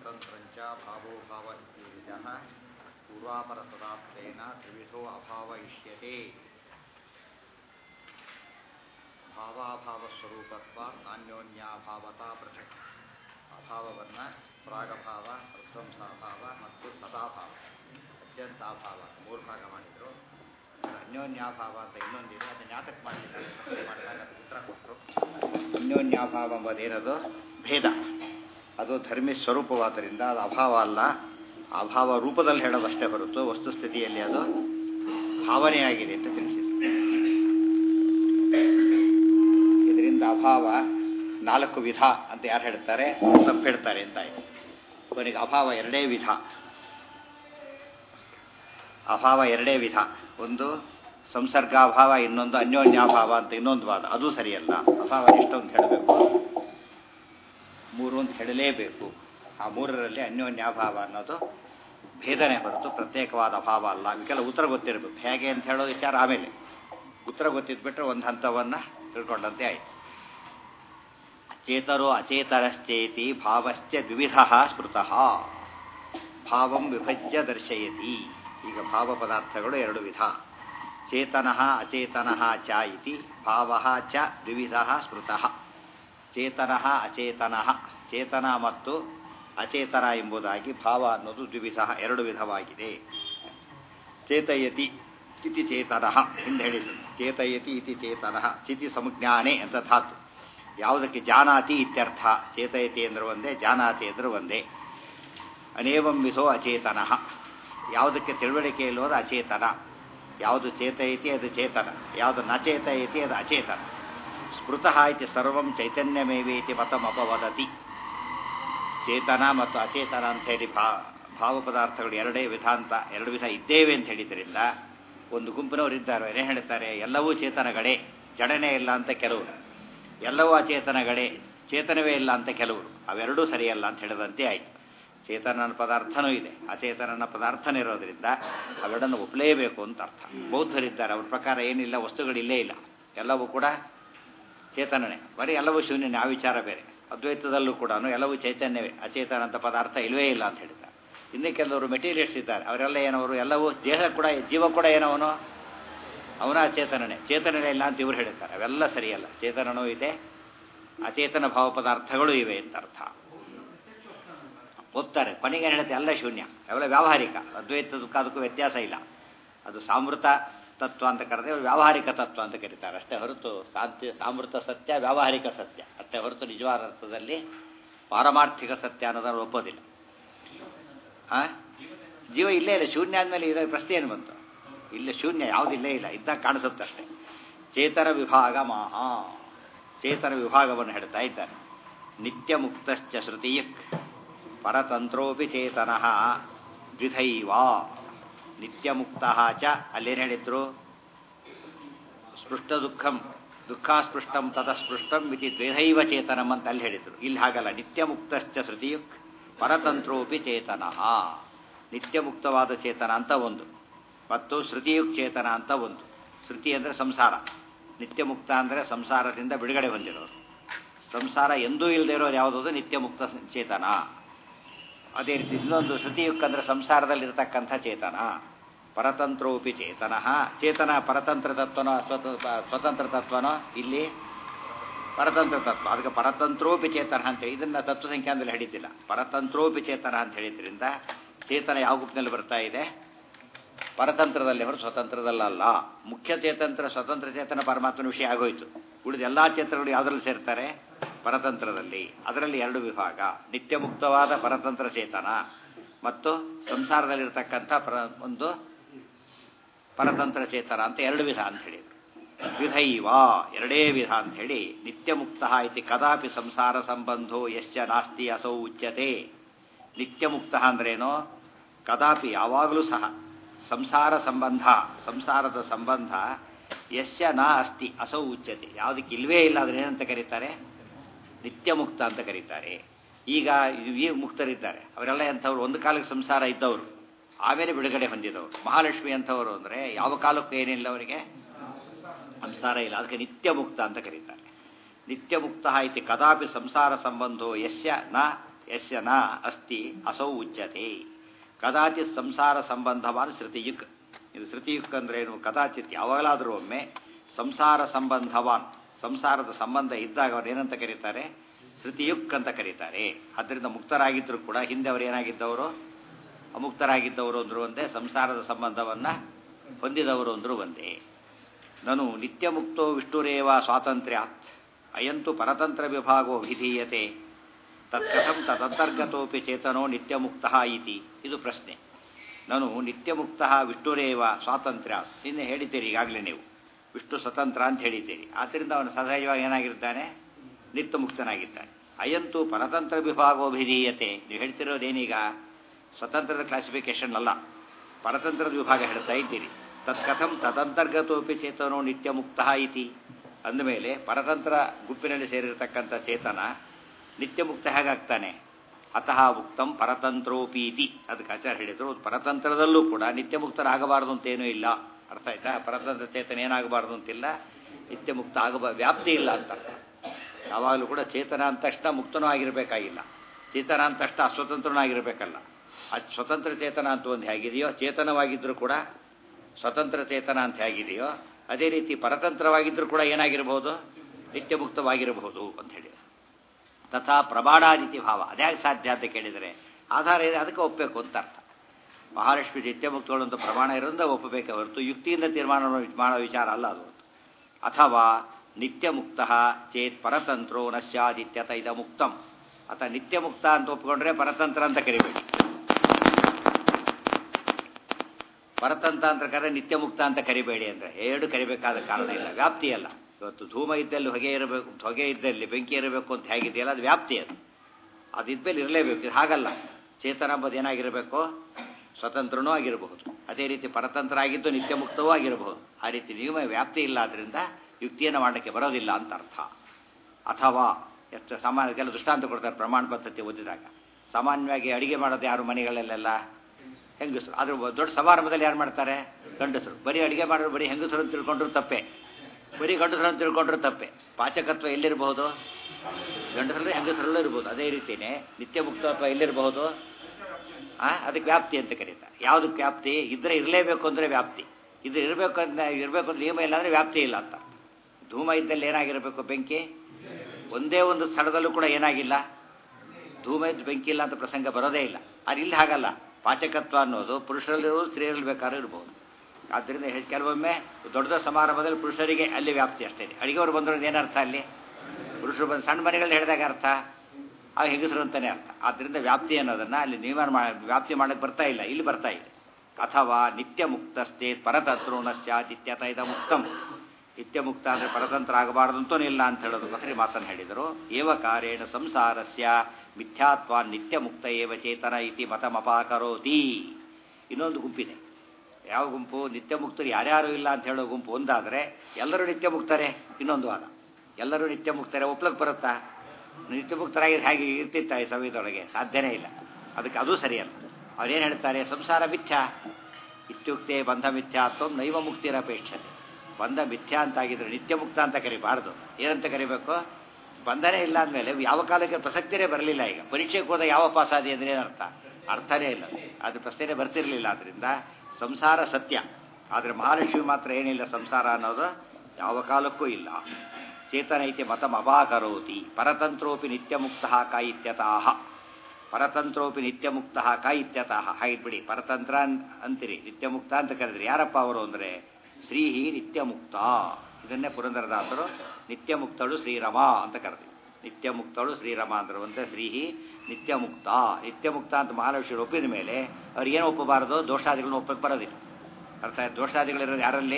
ಸ್ವತಂತ್ರಂಚ ಭಾವೋ ಭಾವ ಇತ್ಯೇವಿಧಃ ಪೂರ್ವಾಪರಸದಾತ್ವೇನ ತ್ರಿವಿಧೋ ಅಭಾವ ಇಷ್ಯತೆ. ಭಾವಾಭಾವಸ್ವರೂಪತ್ವ ನಾನ್ಯೋನ್ಯಾಭಾವತಾ ಪೃಥಕ್. ಅಭಾವವನ್ನು ಪ್ರಾಗಭಾವ, ಪ್ರಧ್ವಂಸಾಭಾವ ಮತ್ತು ಸದಾಭಾವ, ಅತ್ಯಂತಾಭಾವ ಮೂರು ಭಾಗ ಮಾಡಿದರು. ಅನ್ಯೋನ್ಯಾಭಾವ ಅಂತ ಇನ್ನೊಂದಿದೆ, ಅದನ್ನು ಜ್ಞಾತಕ್ಕೆ ಮಾಡಲಿಲ್ಲ. ಪ್ರಶ್ನೆ ಮಾಡಿದಾಗ ಅದು ಉತ್ತರ ಕೊಟ್ಟರು. ಅನ್ಯೋನ್ಯಾಭಾವ ಎಂಬುದೇನದು ಭೇದ, ಅದು ಧರ್ಮಿ ಸ್ವರೂಪವಾದ್ದರಿಂದ ಅದು ಅಭಾವ ಅಲ್ಲ, ಅಭಾವ ರೂಪದಲ್ಲಿ ಹೇಳೋದಷ್ಟೇ ಹೊರತು ವಸ್ತುಸ್ಥಿತಿಯಲ್ಲಿ ಅದು ಭಾವನೆಯಾಗಿದೆ ಅಂತ ತಿಳಿಸಿದೆ. ಇದರಿಂದ ಅಭಾವ 4 ವಿಧ ಅಂತ ಯಾರು ಹೇಳ್ತಾರೆ ತಪ್ಪು ಹೇಳ್ತಾರೆ ಅಂತ ಆಯ್ತು. ಕೊನೆಗೆ ಅಭಾವ ಎರಡೇ ವಿಧ. ಅಭಾವ ಎರಡೇ ವಿಧ, ಒಂದು ಸಂಸರ್ಗಾಭಾವ, ಇನ್ನೊಂದು ಅನ್ಯೋನ್ಯಾಭಾವ ಅಂತ ಇನ್ನೊಂದು ವಾದ. ಅದು ಸರಿಯಲ್ಲ. ಅಭಾವ ಎಷ್ಟು ಅಂತ ಹೇಳಬೇಕು, 3 ಅಂತ ಹೇಳಲೇಬೇಕು. ಆ 3ರಲ್ಲಿ ಅನ್ಯೋನ್ಯಾಭಾವ ಅನ್ನೋದು ಭೇದನೆ ಹೊರತು ಪ್ರತ್ಯೇಕವಾದ ಅಭಾವ ಅಲ್ಲ. ಇದಕ್ಕೆಲ್ಲ ಉತ್ತರ ಗೊತ್ತಿರಬೇಕು. ಹೇಗೆ ಅಂತ ಹೇಳೋ ವಿಚಾರ ಆಮೇಲೆ. ಉತ್ತರ ಗೊತ್ತಿದ್ಬಿಟ್ರೆ ಒಂದು ಹಂತವನ್ನು ತಿಳ್ಕೊಂಡಂತೆ ಆಯಿತು. ಚೇತರೋ ಅಚೇತರಶ್ಚೇತಿ ಭಾವಶ್ಚ ದ್ವಿವಿಧ ಸ್ಮೃತಃ. ಭಾವಂ ವಿಭಜ್ಯ ದರ್ಶಯತಿ. ಈಗ ಭಾವ ಪದಾರ್ಥಗಳು 2 ವಿಧ. ಚೇತನಃ ಅಚೇತನಃ ಚ ಇತಿ ಭಾವಃ ಚ ದ್ವಿವಿಧ ಸ್ಮೃತಃ. ಚೇತನಃ ಅಚೇತನಃ, ಚೇತನ ಮತ್ತು ಅಚೇತನ ಎಂಬುದಾಗಿ ಭಾವ ಅನ್ನೋದು ದ್ವಿವಿಧ, 2 ವಿಧವಾಗಿದೆ. ಚೇತಯತಿ ಇತಿ ಚೇತನಃ ಹಿಂದೆ ಹೇಳಿದ್ರು. ಚೇತಯತಿ ಇತಿ ಚೇತನಃ ಚಿತಿ ಸಂಜ್ಞಾನೆ ಅಂತ ಧಾತು. ಯಾವುದಕ್ಕೆ ಜಾನಾತಿ ಇತ್ಯರ್ಥ. ಚೇತಯತಿ ಅಂದ್ರೆ ಒಂದೇ, ಜಾನಾತಿ ಅಂದ್ರೆ ಒಂದೇ. ಅನೇವಂ ವಿಧೋ ಅಚೇತನಃ. ಯಾವುದಕ್ಕೆ ತಿಳುವಳಿಕೆ ಇಲ್ಲೋದು ಅಚೇತನ. ಯಾವುದು ಚೇತಯತಿ ಅದು ಚೇತನ, ಯಾವುದು ನ ಚೇತಯತಿ ಅದು ಅಚೇತನ. ಸ್ಮೃತಃ ಇತಿ ಸರ್ವಂ ಚೈತನ್ಯಮೇವೇತಿ ಮತಂ ಅಪವದತಿ. ಚೇತನ ಮತ್ತು ಅಚೇತನ ಅಂತ ಹೇಳಿ ಭಾವ ಪದಾರ್ಥಗಳು 2 ವಿಧ ಅಂತ 2 ವಿಧ ಇದ್ದೇವೆ ಅಂತ ಹೇಳಿದ್ರಿಂದ ಒಂದು ಗುಂಪಿನವರು ಇದ್ದಾರೆ. ಏನೇ ಹೇಳ್ತಾರೆ, ಎಲ್ಲವೂ ಚೇತನಗಳೇ, ಜಡನೇ ಇಲ್ಲ ಅಂತ ಕೆಲವರು, ಎಲ್ಲವೂ ಅಚೇತನಗಳೇ, ಚೇತನವೇ ಇಲ್ಲ ಅಂತ ಕೆಲವರು. ಅವೆರಡೂ ಸರಿಯಲ್ಲ ಅಂತ ಹೇಳಿದಂತೆ ಆಯಿತು. ಚೇತನನ ಪದಾರ್ಥನೂ ಇದೆ, ಅಚೇತನನ ಪದಾರ್ಥನೇ ಇರೋದ್ರಿಂದ ಅವೆರಡನ್ನು ಒಪ್ಪಲೇಬೇಕು ಅಂತ ಅರ್ಥ. ಬೌದ್ಧರಿದ್ದಾರೆ, ಅವ್ರ ಪ್ರಕಾರ ಏನಿಲ್ಲ, ವಸ್ತುಗಳಿಲ್ಲೇ ಇಲ್ಲ, ಎಲ್ಲವೂ ಕೂಡ ಚೇತನನೇ, ಬರೀ ಎಲ್ಲವೂ ಶೂನ್ಯನೇ. ಆ ವಿಚಾರ ಬೇರೆ. ಅದ್ವೈತದಲ್ಲೂ ಕೂಡ ಎಲ್ಲವೂ ಚೈತನ್ಯವೇ, ಅಚೇತನ ಅಂತ ಪದಾರ್ಥ ಇಲ್ಲವೇ ಇಲ್ಲ ಅಂತ ಹೇಳಿದ್ದಾರೆ. ಇನ್ನೂ ಕೆಲವರು ಮೆಟೀರಿಯಲ್ಸ್ ಇದ್ದಾರೆ, ಅವರೆಲ್ಲ ಏನವರು, ಎಲ್ಲವೂ ದೇಹ ಕೂಡ, ಜೀವ ಕೂಡ ಏನವನು, ಅವನ ಅಚೇತನನೇ, ಚೇತನನೇ ಇಲ್ಲ ಅಂತ ಇವರು ಹೇಳ್ತಾರೆ. ಅವೆಲ್ಲ ಸರಿಯಲ್ಲ. ಚೇತನನೂ ಇದೆ, ಅಚೇತನ ಭಾವ ಪದಾರ್ಥಗಳು ಇವೆ ಅಂತ ಅರ್ಥ. ಒಪ್ತಾರೆ. ಕೊನೆಗೆ ಏನು ಹೇಳುತ್ತೆ, ಎಲ್ಲ ಶೂನ್ಯ, ಅವೆಲ್ಲ ವ್ಯಾವಹಾರಿಕ. ಅದ್ವೈತದಕ್ಕೂ ಅದಕ್ಕೂ ವ್ಯತ್ಯಾಸ ಇಲ್ಲ. ಅದು ಸಾಮೃತ ತತ್ವ ಅಂತ ಕರೆದ್ರೆ, ಅವರು ವ್ಯಾವಹಾರಿಕ ತತ್ವ ಅಂತ ಕರೀತಾರೆ ಅಷ್ಟೇ ಹೊರತು ಸಾಮೃತ ಸತ್ಯ ವ್ಯಾವಹಾರಿಕ ಸತ್ಯ ಅಷ್ಟೇ ಹೊರತು ನಿಜವಾದ ಅರ್ಥದಲ್ಲಿ ಪಾರಮಾರ್ಥಿಕ ಸತ್ಯ ಅನ್ನೋದನ್ನು ಒಪ್ಪೋದಿಲ್ಲ. ಜೀವ ಇಲ್ಲೇ ಇಲ್ಲ, ಶೂನ್ಯ ಆದಮೇಲೆ ಇರೋ ಪ್ರಶ್ನೆ ಏನು ಬಂತು? ಇಲ್ಲ, ಶೂನ್ಯ ಯಾವುದಿಲ್ಲೇ ಇಲ್ಲ, ಇದ್ದಾಗ ಕಾಣಿಸುತ್ತಷ್ಟೇ. ಚೇತನ ವಿಭಾಗ ಮಹಾ, ಚೇತನ ವಿಭಾಗವನ್ನು ಹೇಳ್ತಾ ಇದ್ದಾನೆ. ನಿತ್ಯ ಮುಕ್ತಶ್ಚ ಶ್ರುತಿಯಕ್ ಪರತಂತ್ರೋಪಿ ಚೇತನಃ ದ್ವಿಧೈವ. ನಿತ್ಯ ಮುಕ್ತ ಚ ಅಲ್ಲೇನು ಹೇಳಿದ್ರು, ಸ್ಪೃಷ್ಟ ದುಃಖಂ ದುಃಖಾಸ್ಪೃಷ್ಟಂ ತತಸ್ಪೃಷ್ಟಂ ಇತಿ ದ್ವಿಧೈವ ಚೇತನಂ ಅಂತ ಅಲ್ಲಿ ಹೇಳಿದ್ರು. ಇಲ್ಲಿ ಹಾಗಲ್ಲ. ನಿತ್ಯ ಮುಕ್ತಶ್ಚ ಶ್ರುತಿಯುಕ್ ಪರತಂತ್ರೋಪಿ ಚೇತನಃ. ನಿತ್ಯ ಮುಕ್ತವಾದ ಚೇತನ ಅಂತ ಒಂದು, ಮತ್ತು ಶ್ರುತಿಯುಕ್ ಚೇತನ ಅಂತ ಒಂದು. ಶ್ರುತಿ ಅಂದರೆ ಸಂಸಾರ, ನಿತ್ಯ ಮುಕ್ತ ಅಂದರೆ ಸಂಸಾರದಿಂದ ಬಿಡುಗಡೆ ಹೊಂದಿರೋರು. ಸಂಸಾರ ಎಂದೂ ಇಲ್ಲದೆ ಇರೋರು ಯಾವುದದು, ನಿತ್ಯ ಮುಕ್ತ ಚೇತನ. ಅದೇ ರೀತಿ ಇನ್ನೊಂದು ಶ್ರುತಿಯುಕ್ ಅಂದರೆ ಸಂಸಾರದಲ್ಲಿರ್ತಕ್ಕಂಥ ಚೇತನ. ಪರತಂತ್ರೋಪಿ ಚೇತನಃ. ಚೇತನ ಪರತಂತ್ರ ತತ್ವನೋ ಸ್ವತಂತ್ರ ತತ್ವನೋ, ಇಲ್ಲಿ ಪರತಂತ್ರ ತತ್ವ. ಅದಕ್ಕೆ ಪರತಂತ್ರೋಪಿ ಚೇತನ ಅಂತೇಳಿ ಇದನ್ನು ತತ್ವ ಸಂಖ್ಯಾನದಲ್ಲಿ ಹೇಳಿದ್ದಿಲ್ಲ. ಪರತಂತ್ರೋಪಿ ಚೇತನ ಅಂತ ಹೇಳಿದ್ರಿಂದ ಚೇತನ ಯಾವ ಗುಂಪಿನಲ್ಲಿ ಬರ್ತಾ ಇದೆ, ಪರತಂತ್ರದಲ್ಲಿ ಹೊರ ಸ್ವತಂತ್ರದಲ್ಲ. ಮುಖ್ಯ ಚೇತಂತ್ರ ಸ್ವತಂತ್ರ ಚೇತನ ಪರಮಾತ್ಮನ ವಿಷಯ ಆಗೋಯ್ತು. ಉಳಿದ ಎಲ್ಲ ಚೇತನಗಳು ಯಾವುದರಲ್ಲಿ ಸೇರ್ತಾರೆ, ಪರತಂತ್ರದಲ್ಲಿ. ಅದರಲ್ಲಿ 2 ವಿಭಾಗ, ನಿತ್ಯ ಮುಕ್ತವಾದ ಪರತಂತ್ರ ಚೇತನ ಮತ್ತು ಸಂಸಾರದಲ್ಲಿರ್ತಕ್ಕಂಥ ಒಂದು ಪರತಂತ್ರ ಚೇತನ ಅಂತ 2 ವಿಧ ಅಂತ ಹೇಳಿದರು. ದ್ವಿಧೈವ, 2 ವಿಧ ಅಂತ ಹೇಳಿ. ನಿತ್ಯ ಮುಕ್ತ ಇತಿ ಕದಾಪಿ ಸಂಸಾರ ಸಂಬಂಧೋ ಯಶ್ಚ ನಾಸ್ತಿ ಅಸೌ ಉಚ್ಯತೆ. ನಿತ್ಯ ಮುಕ್ತ ಅಂದ್ರೇನೋ, ಕದಾಪಿ ಯಾವಾಗಲೂ ಸಹ ಸಂಸಾರ ಸಂಬಂಧ, ಸಂಸಾರದ ಸಂಬಂಧ ಯಶ್ಚ ನಾ ಅಸ್ತಿ ಅಸೌ ಉಚ್ಯತೆ, ಯಾವುದಕ್ಕೆ ಇಲ್ವೇ ಇಲ್ಲ, ಅದನ್ನೇನಂತ ಕರೀತಾರೆ, ನಿತ್ಯ ಮುಕ್ತ ಅಂತ ಕರೀತಾರೆ. ಈಗ ಈ ಮುಕ್ತರಿದ್ದಾರೆ, ಅವರೆಲ್ಲ ಎಂಥವ್ರು, ಒಂದು ಕಾಲಕ್ಕೆ ಸಂಸಾರ ಇದ್ದವರು, ಆಮೇಲೆ ಬಿಡುಗಡೆ ಹೊಂದಿದವರು. ಮಹಾಲಕ್ಷ್ಮಿ ಅಂಥವರು ಅಂದರೆ ಯಾವ ಕಾಲಕ್ಕೂ ಏನಿಲ್ಲ, ಅವರಿಗೆ ಸಂಸಾರ ಇಲ್ಲ, ಅದಕ್ಕೆ ನಿತ್ಯ ಮುಕ್ತ ಅಂತ ಕರೀತಾರೆ. ನಿತ್ಯ ಮುಕ್ತ ಇತಿ ಕದಾಪಿ ಸಂಸಾರ ಸಂಬಂಧೋ ಯಸ್ಯ ನ ಯಸ್ಯ ನ ಅಸ್ತಿ ಅಸೌ ಉಚ್ಯತೆ. ಕದಾಚಿತ್ ಸಂಸಾರ ಸಂಬಂಧವಾನ್ ಶ್ರುತಿಯುಕ್. ಇದು ಶ್ರುತಿಯುಕ್ ಅಂದ್ರೆ ಏನು? ಕದಾಚಿತ್ ಯಾವಾಗಲಾದರೂ ಒಮ್ಮೆ ಸಂಸಾರ ಸಂಬಂಧವಾನ್, ಸಂಸಾರದ ಸಂಬಂಧ ಇದ್ದಾಗ ಅವ್ರು ಏನಂತ ಕರೀತಾರೆ? ಶ್ರುತಿಯುಕ್ ಅಂತ ಕರೀತಾರೆ. ಆದ್ದರಿಂದ ಮುಕ್ತರಾಗಿದ್ದರೂ ಕೂಡ ಹಿಂದೆ ಅವರು ಏನಾಗಿದ್ದವರು? ಅಮುಕ್ತರಾಗಿದ್ದವರು ಅಂದ್ರು ಒಂದೇ, ಸಂಸಾರದ ಸಂಬಂಧವನ್ನ ಹೊಂದಿದವರು ಅಂದ್ರು ಒಂದೇ. ನನು ನಿತ್ಯ ಮುಕ್ತೋ ವಿಷ್ಣುರೇವ ಸ್ವಾತಂತ್ರ್ಯಾತ್ ಅಯಂತು ಪರತಂತ್ರ ವಿಭಾಗೋ ವಿಧೀಯತೆ ತತ್ಕಥಂ ತದಂತರ್ಗತೋಪಿ ಚೇತನೋ ನಿತ್ಯ ಮುಕ್ತ ಇತಿ. ಇದು ಪ್ರಶ್ನೆ. ನಾನು ನಿತ್ಯ ಮುಕ್ತ ವಿಷ್ಣುರೇವ ಸ್ವಾತಂತ್ರ್ಯಾತ್, ನಿನ್ನೆ ಹೇಳಿದ್ದೀರಿ ಈಗಾಗಲೇ ನೀವು, ವಿಷ್ಣು ಸ್ವತಂತ್ರ ಅಂತ ಹೇಳಿದ್ದೀರಿ. ಆದ್ದರಿಂದ ಅವನು ಸಹಜವಾಗಿ ಏನಾಗಿರ್ತಾನೆ? ನಿತ್ಯ ಮುಕ್ತನಾಗಿದ್ದಾನೆ. ಅಯಂತು ಪರತಂತ್ರ ವಿಭಾಗೋಭಿಧೀಯತೆ. ನೀವು ಹೇಳ್ತಿರೋದೇನೀಗ ಸ್ವತಂತ್ರದ ಕ್ಲಾಸಿಫಿಕೇಶನ್ ಅಲ್ಲ, ಪರತಂತ್ರದ ವಿಭಾಗ ಹೇಳ್ತಾ ಇದ್ದೀರಿ. ತತ್ಕಥಂ ತದಂತರ್ಗತೋಪಿ ಚೇತನೋ ನಿತ್ಯ ಮುಕ್ತ ಇತಿ. ಅಂದಮೇಲೆ ಪರತಂತ್ರ ಗುಂಪಿನಲ್ಲಿ ಸೇರಿರತಕ್ಕಂಥ ಚೇತನ ನಿತ್ಯ ಮುಕ್ತ ಹೇಗಾಗ್ತಾನೆ? ಅತಃ ಉಕ್ತಂ ಪರತಂತ್ರೋಪೀತಿ. ಅದಕ್ಕೆ ಆಚಾರ್ಯ ಹೇಳಿದರು, ಪರತಂತ್ರದಲ್ಲೂ ಕೂಡ ನಿತ್ಯ ಮುಕ್ತರಾಗಬಾರದು ಅಂತೇನೂ ಇಲ್ಲ. ಅರ್ಥ ಆಯ್ತಾ? ಪರತಂತ್ರ ಚೇತನ ಏನಾಗಬಾರ್ದು ಅಂತಿಲ್ಲ, ನಿತ್ಯ ಮುಕ್ತ ವ್ಯಾಪ್ತಿ ಇಲ್ಲ ಅಂತ ಅರ್ಥ. ಯಾವಾಗಲೂ ಕೂಡ ಚೇತನ ಅಂತ ತಕ್ಷಣ ಮುಕ್ತನೂ ಆಗಿರಬೇಕಾಗಿಲ್ಲ, ಚೇತನ ಅಂತ ತಕ್ಷಣ ಅಸ್ವತಂತ್ರನೂ ಆಗಿರಬೇಕಲ್ಲ. ಅದು ಸ್ವತಂತ್ರ ಚೇತನ ಅಂತ ಒಂದು ಹೇಗಿದೆಯೋ, ಚೇತನವಾಗಿದ್ದರೂ ಕೂಡ ಸ್ವತಂತ್ರ ಚೇತನ ಅಂತ ಹೇಗಿದೆಯೋ, ಅದೇ ರೀತಿ ಪರತಂತ್ರವಾಗಿದ್ದರೂ ಕೂಡ ಏನಾಗಿರಬಹುದು? ನಿತ್ಯ ಮುಕ್ತವಾಗಿರಬಹುದು ಅಂತ ಹೇಳಿ. ತಥಾ ಪ್ರಮಾಣಾದಿತಿ ಭಾವ. ಅದ್ಯಾಕೆ ಸಾಧ್ಯ ಅಂತ ಕೇಳಿದರೆ ಆಧಾರ ಇದೆ, ಅದಕ್ಕೆ ಒಪ್ಪಬೇಕು ಅಂತ ಅರ್ಥ. ಮಹಾಲಕ್ಷ್ಮಿ ನಿತ್ಯ ಮುಕ್ತಗಳು ಅಂತ ಪ್ರಮಾಣ ಇರೋದ್ರಿಂದ ಒಪ್ಪಬೇಕೆ ಹೊರತು ಯುಕ್ತಿಯಿಂದ ತೀರ್ಮಾನ ಮಾಡೋ ವಿಚಾರ ಅಲ್ಲ ಅದು. ಅಥವಾ ನಿತ್ಯ ಮುಕ್ತ ಚೇತ್ ಪರತಂತ್ರೋ ನ ಸ್ಯಾದಿತ್ಯತ ಇದ ಮುಕ್ತಂ. ಅಥವಾ ನಿತ್ಯ ಮುಕ್ತ ಅಂತ ಒಪ್ಪಿಕೊಂಡ್ರೆ ಪರತಂತ್ರ ಅಂತ ಕರಿಬೇಡಿ. ಪರತಂತ್ರ ಅಂತ ಕರೆ ನಿತ್ಯ ಮುಕ್ತ ಅಂತ ಕರಿಬೇಡಿ ಅಂದರೆ ಎರಡು ಕರಿಬೇಕಾದ ಕಾರಣ ಇಲ್ಲ, ವ್ಯಾಪ್ತಿ ಅಲ್ಲ. ಇವತ್ತು ಧೂಮ ಇದ್ದಲ್ಲಿ ಹೊಗೆ ಇರಬೇಕು, ಹೊಗೆ ಇದ್ದಲ್ಲಿ ಬೆಂಕಿ ಇರಬೇಕು ಅಂತ ಹೇಗಿದೆಯಲ್ಲ, ಅದು ವ್ಯಾಪ್ತಿ. ಅದಿದ್ಮೇಲೆ ಇರಲೇಬೇಕು. ಇದು ಹಾಗಲ್ಲ. ಚೇತನ ಎಂಬುದು ಏನಾಗಿರಬೇಕು? ಸ್ವತಂತ್ರನೂ ಆಗಿರಬಹುದು, ಅದೇ ರೀತಿ ಪರತಂತ್ರ ಆಗಿದ್ದು ನಿತ್ಯ ಮುಕ್ತವೂ ಆಗಿರಬಹುದು. ಆ ರೀತಿ ನಿಯಮ ವ್ಯಾಪ್ತಿ ಇಲ್ಲ, ಆದ್ದರಿಂದ ಯುಕ್ತಿಯನ್ನು ಮಾಡಲಿಕ್ಕೆ ಬರೋದಿಲ್ಲ ಅಂತ ಅರ್ಥ. ಅಥವಾ ಎಷ್ಟು ಸಾಮಾನ್ಯ ಕೆಲವು ದೃಷ್ಟಾಂತ ಕೊಡ್ತಾರೆ ಪ್ರಮಾಣ ಪದ್ಧತಿ ಓದಿದಾಗ. ಸಾಮಾನ್ಯವಾಗಿ ಅಡಿಗೆ ಮಾಡೋದು ಯಾರು ಮನೆಗಳಲ್ಲೆಲ್ಲ? ಹೆಂಗಸರು. ಆದರೂ ದೊಡ್ಡ ಸಮಾರಂಭದಲ್ಲಿ ಯಾರು ಮಾಡ್ತಾರೆ? ಗಂಡಸರು. ಬರೀ ಅಡಿಗೆ ಮಾಡೋರು ಬರೀ ಹೆಂಗಸರು ಅಂತ ತಿಳ್ಕೊಂಡ್ರು ತಪ್ಪೆ, ಬರೀ ಗಂಡಸರು ಅಂತ ತಿಳ್ಕೊಂಡ್ರು ತಪ್ಪೆ. ಪಾಚಕತ್ವ ಎಲ್ಲಿರಬಹುದು? ಗಂಡಸರಲ್ಲೇ ಹೆಂಗಸರಲ್ಲೂ ಇರ್ಬೋದು. ಅದೇ ರೀತಿಯೇ ನಿತ್ಯ ಮುಕ್ತತ್ವ ಎಲ್ಲಿರಬಹುದು? ಅದಕ್ಕೆ ವ್ಯಾಪ್ತಿ ಅಂತ ಕರೀತಾರೆ. ಯಾವುದಕ್ಕೆ ವ್ಯಾಪ್ತಿ? ಇದ್ರೆ ಇರಲೇಬೇಕು ಅಂದರೆ ವ್ಯಾಪ್ತಿ, ಇದು ಇರಬೇಕು ಅಂದ್ರೆ ನಿಯಮ ಇಲ್ಲ ಅಂದರೆ ವ್ಯಾಪ್ತಿ ಇಲ್ಲ ಅಂತ. ಧೂಮ ಇದ್ದಲ್ಲಿ ಏನಾಗಿರಬೇಕು? ಬೆಂಕಿ. ಒಂದೇ ಒಂದು ಸ್ಥಳದಲ್ಲೂ ಕೂಡ ಏನಾಗಿಲ್ಲ? ಧೂಮ ಇದ್ದು ಬೆಂಕಿ ಇಲ್ಲ ಅಂತ ಪ್ರಸಂಗ ಬರೋದೇ ಇಲ್ಲ. ಅದು ಇಲ್ಲಿ ಹಾಗಲ್ಲ. ಪಾಚಕತ್ವ ಅನ್ನೋದು ಪುರುಷರಲ್ಲಿರೋದು ಸ್ತ್ರೀಯರಲ್ಲಿ ಬೇಕಾದ್ರೂ ಇರ್ಬೋದು. ಆದ್ದರಿಂದ ಕೆಲವೊಮ್ಮೆ ದೊಡ್ಡ ಸಮಾರಂಭದಲ್ಲಿ ಪುರುಷರಿಗೆ ಅಲ್ಲಿ ವ್ಯಾಪ್ತಿ ಅಷ್ಟೇ. ಅಡಿಗೆಯವರು ಬಂದ್ರು ಏನರ್ಥ? ಅಲ್ಲಿ ಪುರುಷರು ಬಂದು ಸಣ್ಣ ಮನೆಗಳಲ್ಲಿ ಹೇಳಿದಾಗ ಅರ್ಥ ಆ ಹೆಂಗಸರು ಅಂತಾನೆ ಅರ್ಥ. ಆದ್ದರಿಂದ ವ್ಯಾಪ್ತಿ ಅನ್ನೋದನ್ನ ಅಲ್ಲಿ ವ್ಯಾಪ್ತಿ ಮಾಡಕ್ಕೆ ಬರ್ತಾ ಇಲ್ಲ, ಇಲ್ಲಿ ಬರ್ತಾ ಇದೆ. ಅಥವಾ ನಿತ್ಯ ಮುಕ್ತಸ್ಥೆ ಪರತಂತ್ರೋ ನ ಸ್ಯಾದಿತ್ಯತ ಇದ ಮುಕ್ತಂ. ನಿತ್ಯ ಮುಕ್ತ ಅಂದರೆ ಪರತಂತ್ರ ಆಗಬಾರದು ಅಂತೂ ಇಲ್ಲ ಅಂತ ಹೇಳೋದು ಬಸರಿ ಮಾತನ್ನು ಹೇಳಿದರು. ಏವ ಕಾರೇಣ ಸಂಸಾರಸ್ಯ ಮಿಥ್ಯಾತ್ವ ನಿತ್ಯ ಮುಕ್ತ ಏವ ಚೇತನ ಇತಿ ಮತಮಪಾಕರೋತಿ. ಇನ್ನೊಂದು ಗುಂಪಿದೆ. ಯಾವ ಗುಂಪು? ನಿತ್ಯ ಮುಕ್ತರು ಯಾರ್ಯಾರು ಇಲ್ಲ ಅಂತ ಹೇಳೋ ಗುಂಪು ಒಂದಾದರೆ, ಎಲ್ಲರೂ ನಿತ್ಯ ಮುಕ್ತಾರೆ ಇನ್ನೊಂದು ವಾದ. ಎಲ್ಲರೂ ನಿತ್ಯ ಮುಕ್ತಾರೆ ಒಪ್ಲಕ್ಕೆ ಬರುತ್ತಾ? ನಿತ್ಯ ಮುಕ್ತರಾಗಿ ಹೇಗೆ ಇರ್ತಿತ್ತ ಈ ಸಮಯದೊಳಗೆ? ಸಾಧ್ಯನೇ ಇಲ್ಲ. ಅದಕ್ಕೆ ಅದು ಸರಿಯಲ್ಲ. ಅವ್ರೇನು ಹೇಳ್ತಾರೆ? ಸಂಸಾರ ಮಿಥ್ಯಾ ಇತ್ಯುಕ್ತೆ ಬಂಧ ಮಿಥ್ಯಾತ್ವ ನೈವ ಮುಕ್ತಿರಪೇಕ್ಷತೆ. ಬಂಧ ಮಿಥ್ಯಾ ಅಂತಾಗಿದ್ರೆ ನಿತ್ಯ ಮುಕ್ತ ಅಂತ ಕರಿಬಾರ್ದು. ಏನಂತ ಕರಿಬೇಕು? ಬಂಧನೇ ಇಲ್ಲ ಅಂದಮೇಲೆ ಯಾವ ಕಾಲಕ್ಕೆ ಪ್ರಸಕ್ತಿನೇ ಬರಲಿಲ್ಲ. ಈಗ ಪರೀಕ್ಷೆಗೆ ಹೋದ ಯಾವ ಪಾಸಾದಿ ಅಂದ್ರೆ ಏನರ್ಥ? ಅರ್ಥನೇ ಇಲ್ಲ, ಅದು ಪ್ರಶ್ನೆ ಬರ್ತಿರ್ಲಿಲ್ಲ. ಆದ್ದರಿಂದ ಸಂಸಾರ ಸತ್ಯ, ಆದರೆ ಮಹಾಲಕ್ಷ್ಮಿ ಮಾತ್ರ ಏನಿಲ್ಲ, ಸಂಸಾರ ಅನ್ನೋದು ಯಾವ ಕಾಲಕ್ಕೂ ಇಲ್ಲ. ಚೇತನ ಐತಿ ಮತಂ ಅಪಾಕರೋತಿ. ಪರತಂತ್ರೋಪಿ ನಿತ್ಯ ಮುಕ್ತ ಕಾಯಿತ್ಯತಃ. ಪರತಂತ್ರೋಪಿ ನಿತ್ಯ ಮುಕ್ತ ಕಾಯಿತ್ಯತಃ. ಹಾಗಿದ್ಬಿಡಿ, ಪರತಂತ್ರ ಅಂತೀರಿ, ನಿತ್ಯ ಮುಕ್ತ ಅಂತ ಕರೆದ್ರಿ. ಯಾರಪ್ಪ ಅವರು ಅಂದರೆ ಶ್ರೀಹಿ ನಿತ್ಯ ಮುಕ್ತ. ಇದನ್ನೇ ಪುರಂದರದಾಸರು ನಿತ್ಯ ಮುಕ್ತಳು ಶ್ರೀರಮ ಅಂತ ಕರೆದ್ರಿ. ನಿತ್ಯ ಮುಕ್ತಳು ಶ್ರೀರಮ ಅಂದ್ರಂತೆ ಶ್ರೀಹಿ ನಿತ್ಯ ಮುಕ್ತ. ನಿತ್ಯ ಮುಕ್ತ ಅಂತ ಮಹಾಲಕ್ಷ್ಮಿ ಒಪ್ಪಿದ ಮೇಲೆ ಅವ್ರಿಗೇನು ಒಪ್ಪಬಾರದು? ದೋಷಾದಿಗಳನ್ನ ಒಪ್ಪಕ್ಕೆ ಬರೋದಿಲ್ಲ. ಅರ್ಥ ಆಯ್ತು? ದೋಷಾದಿಗಳಿರೋದು ಯಾರಲ್ಲಿ?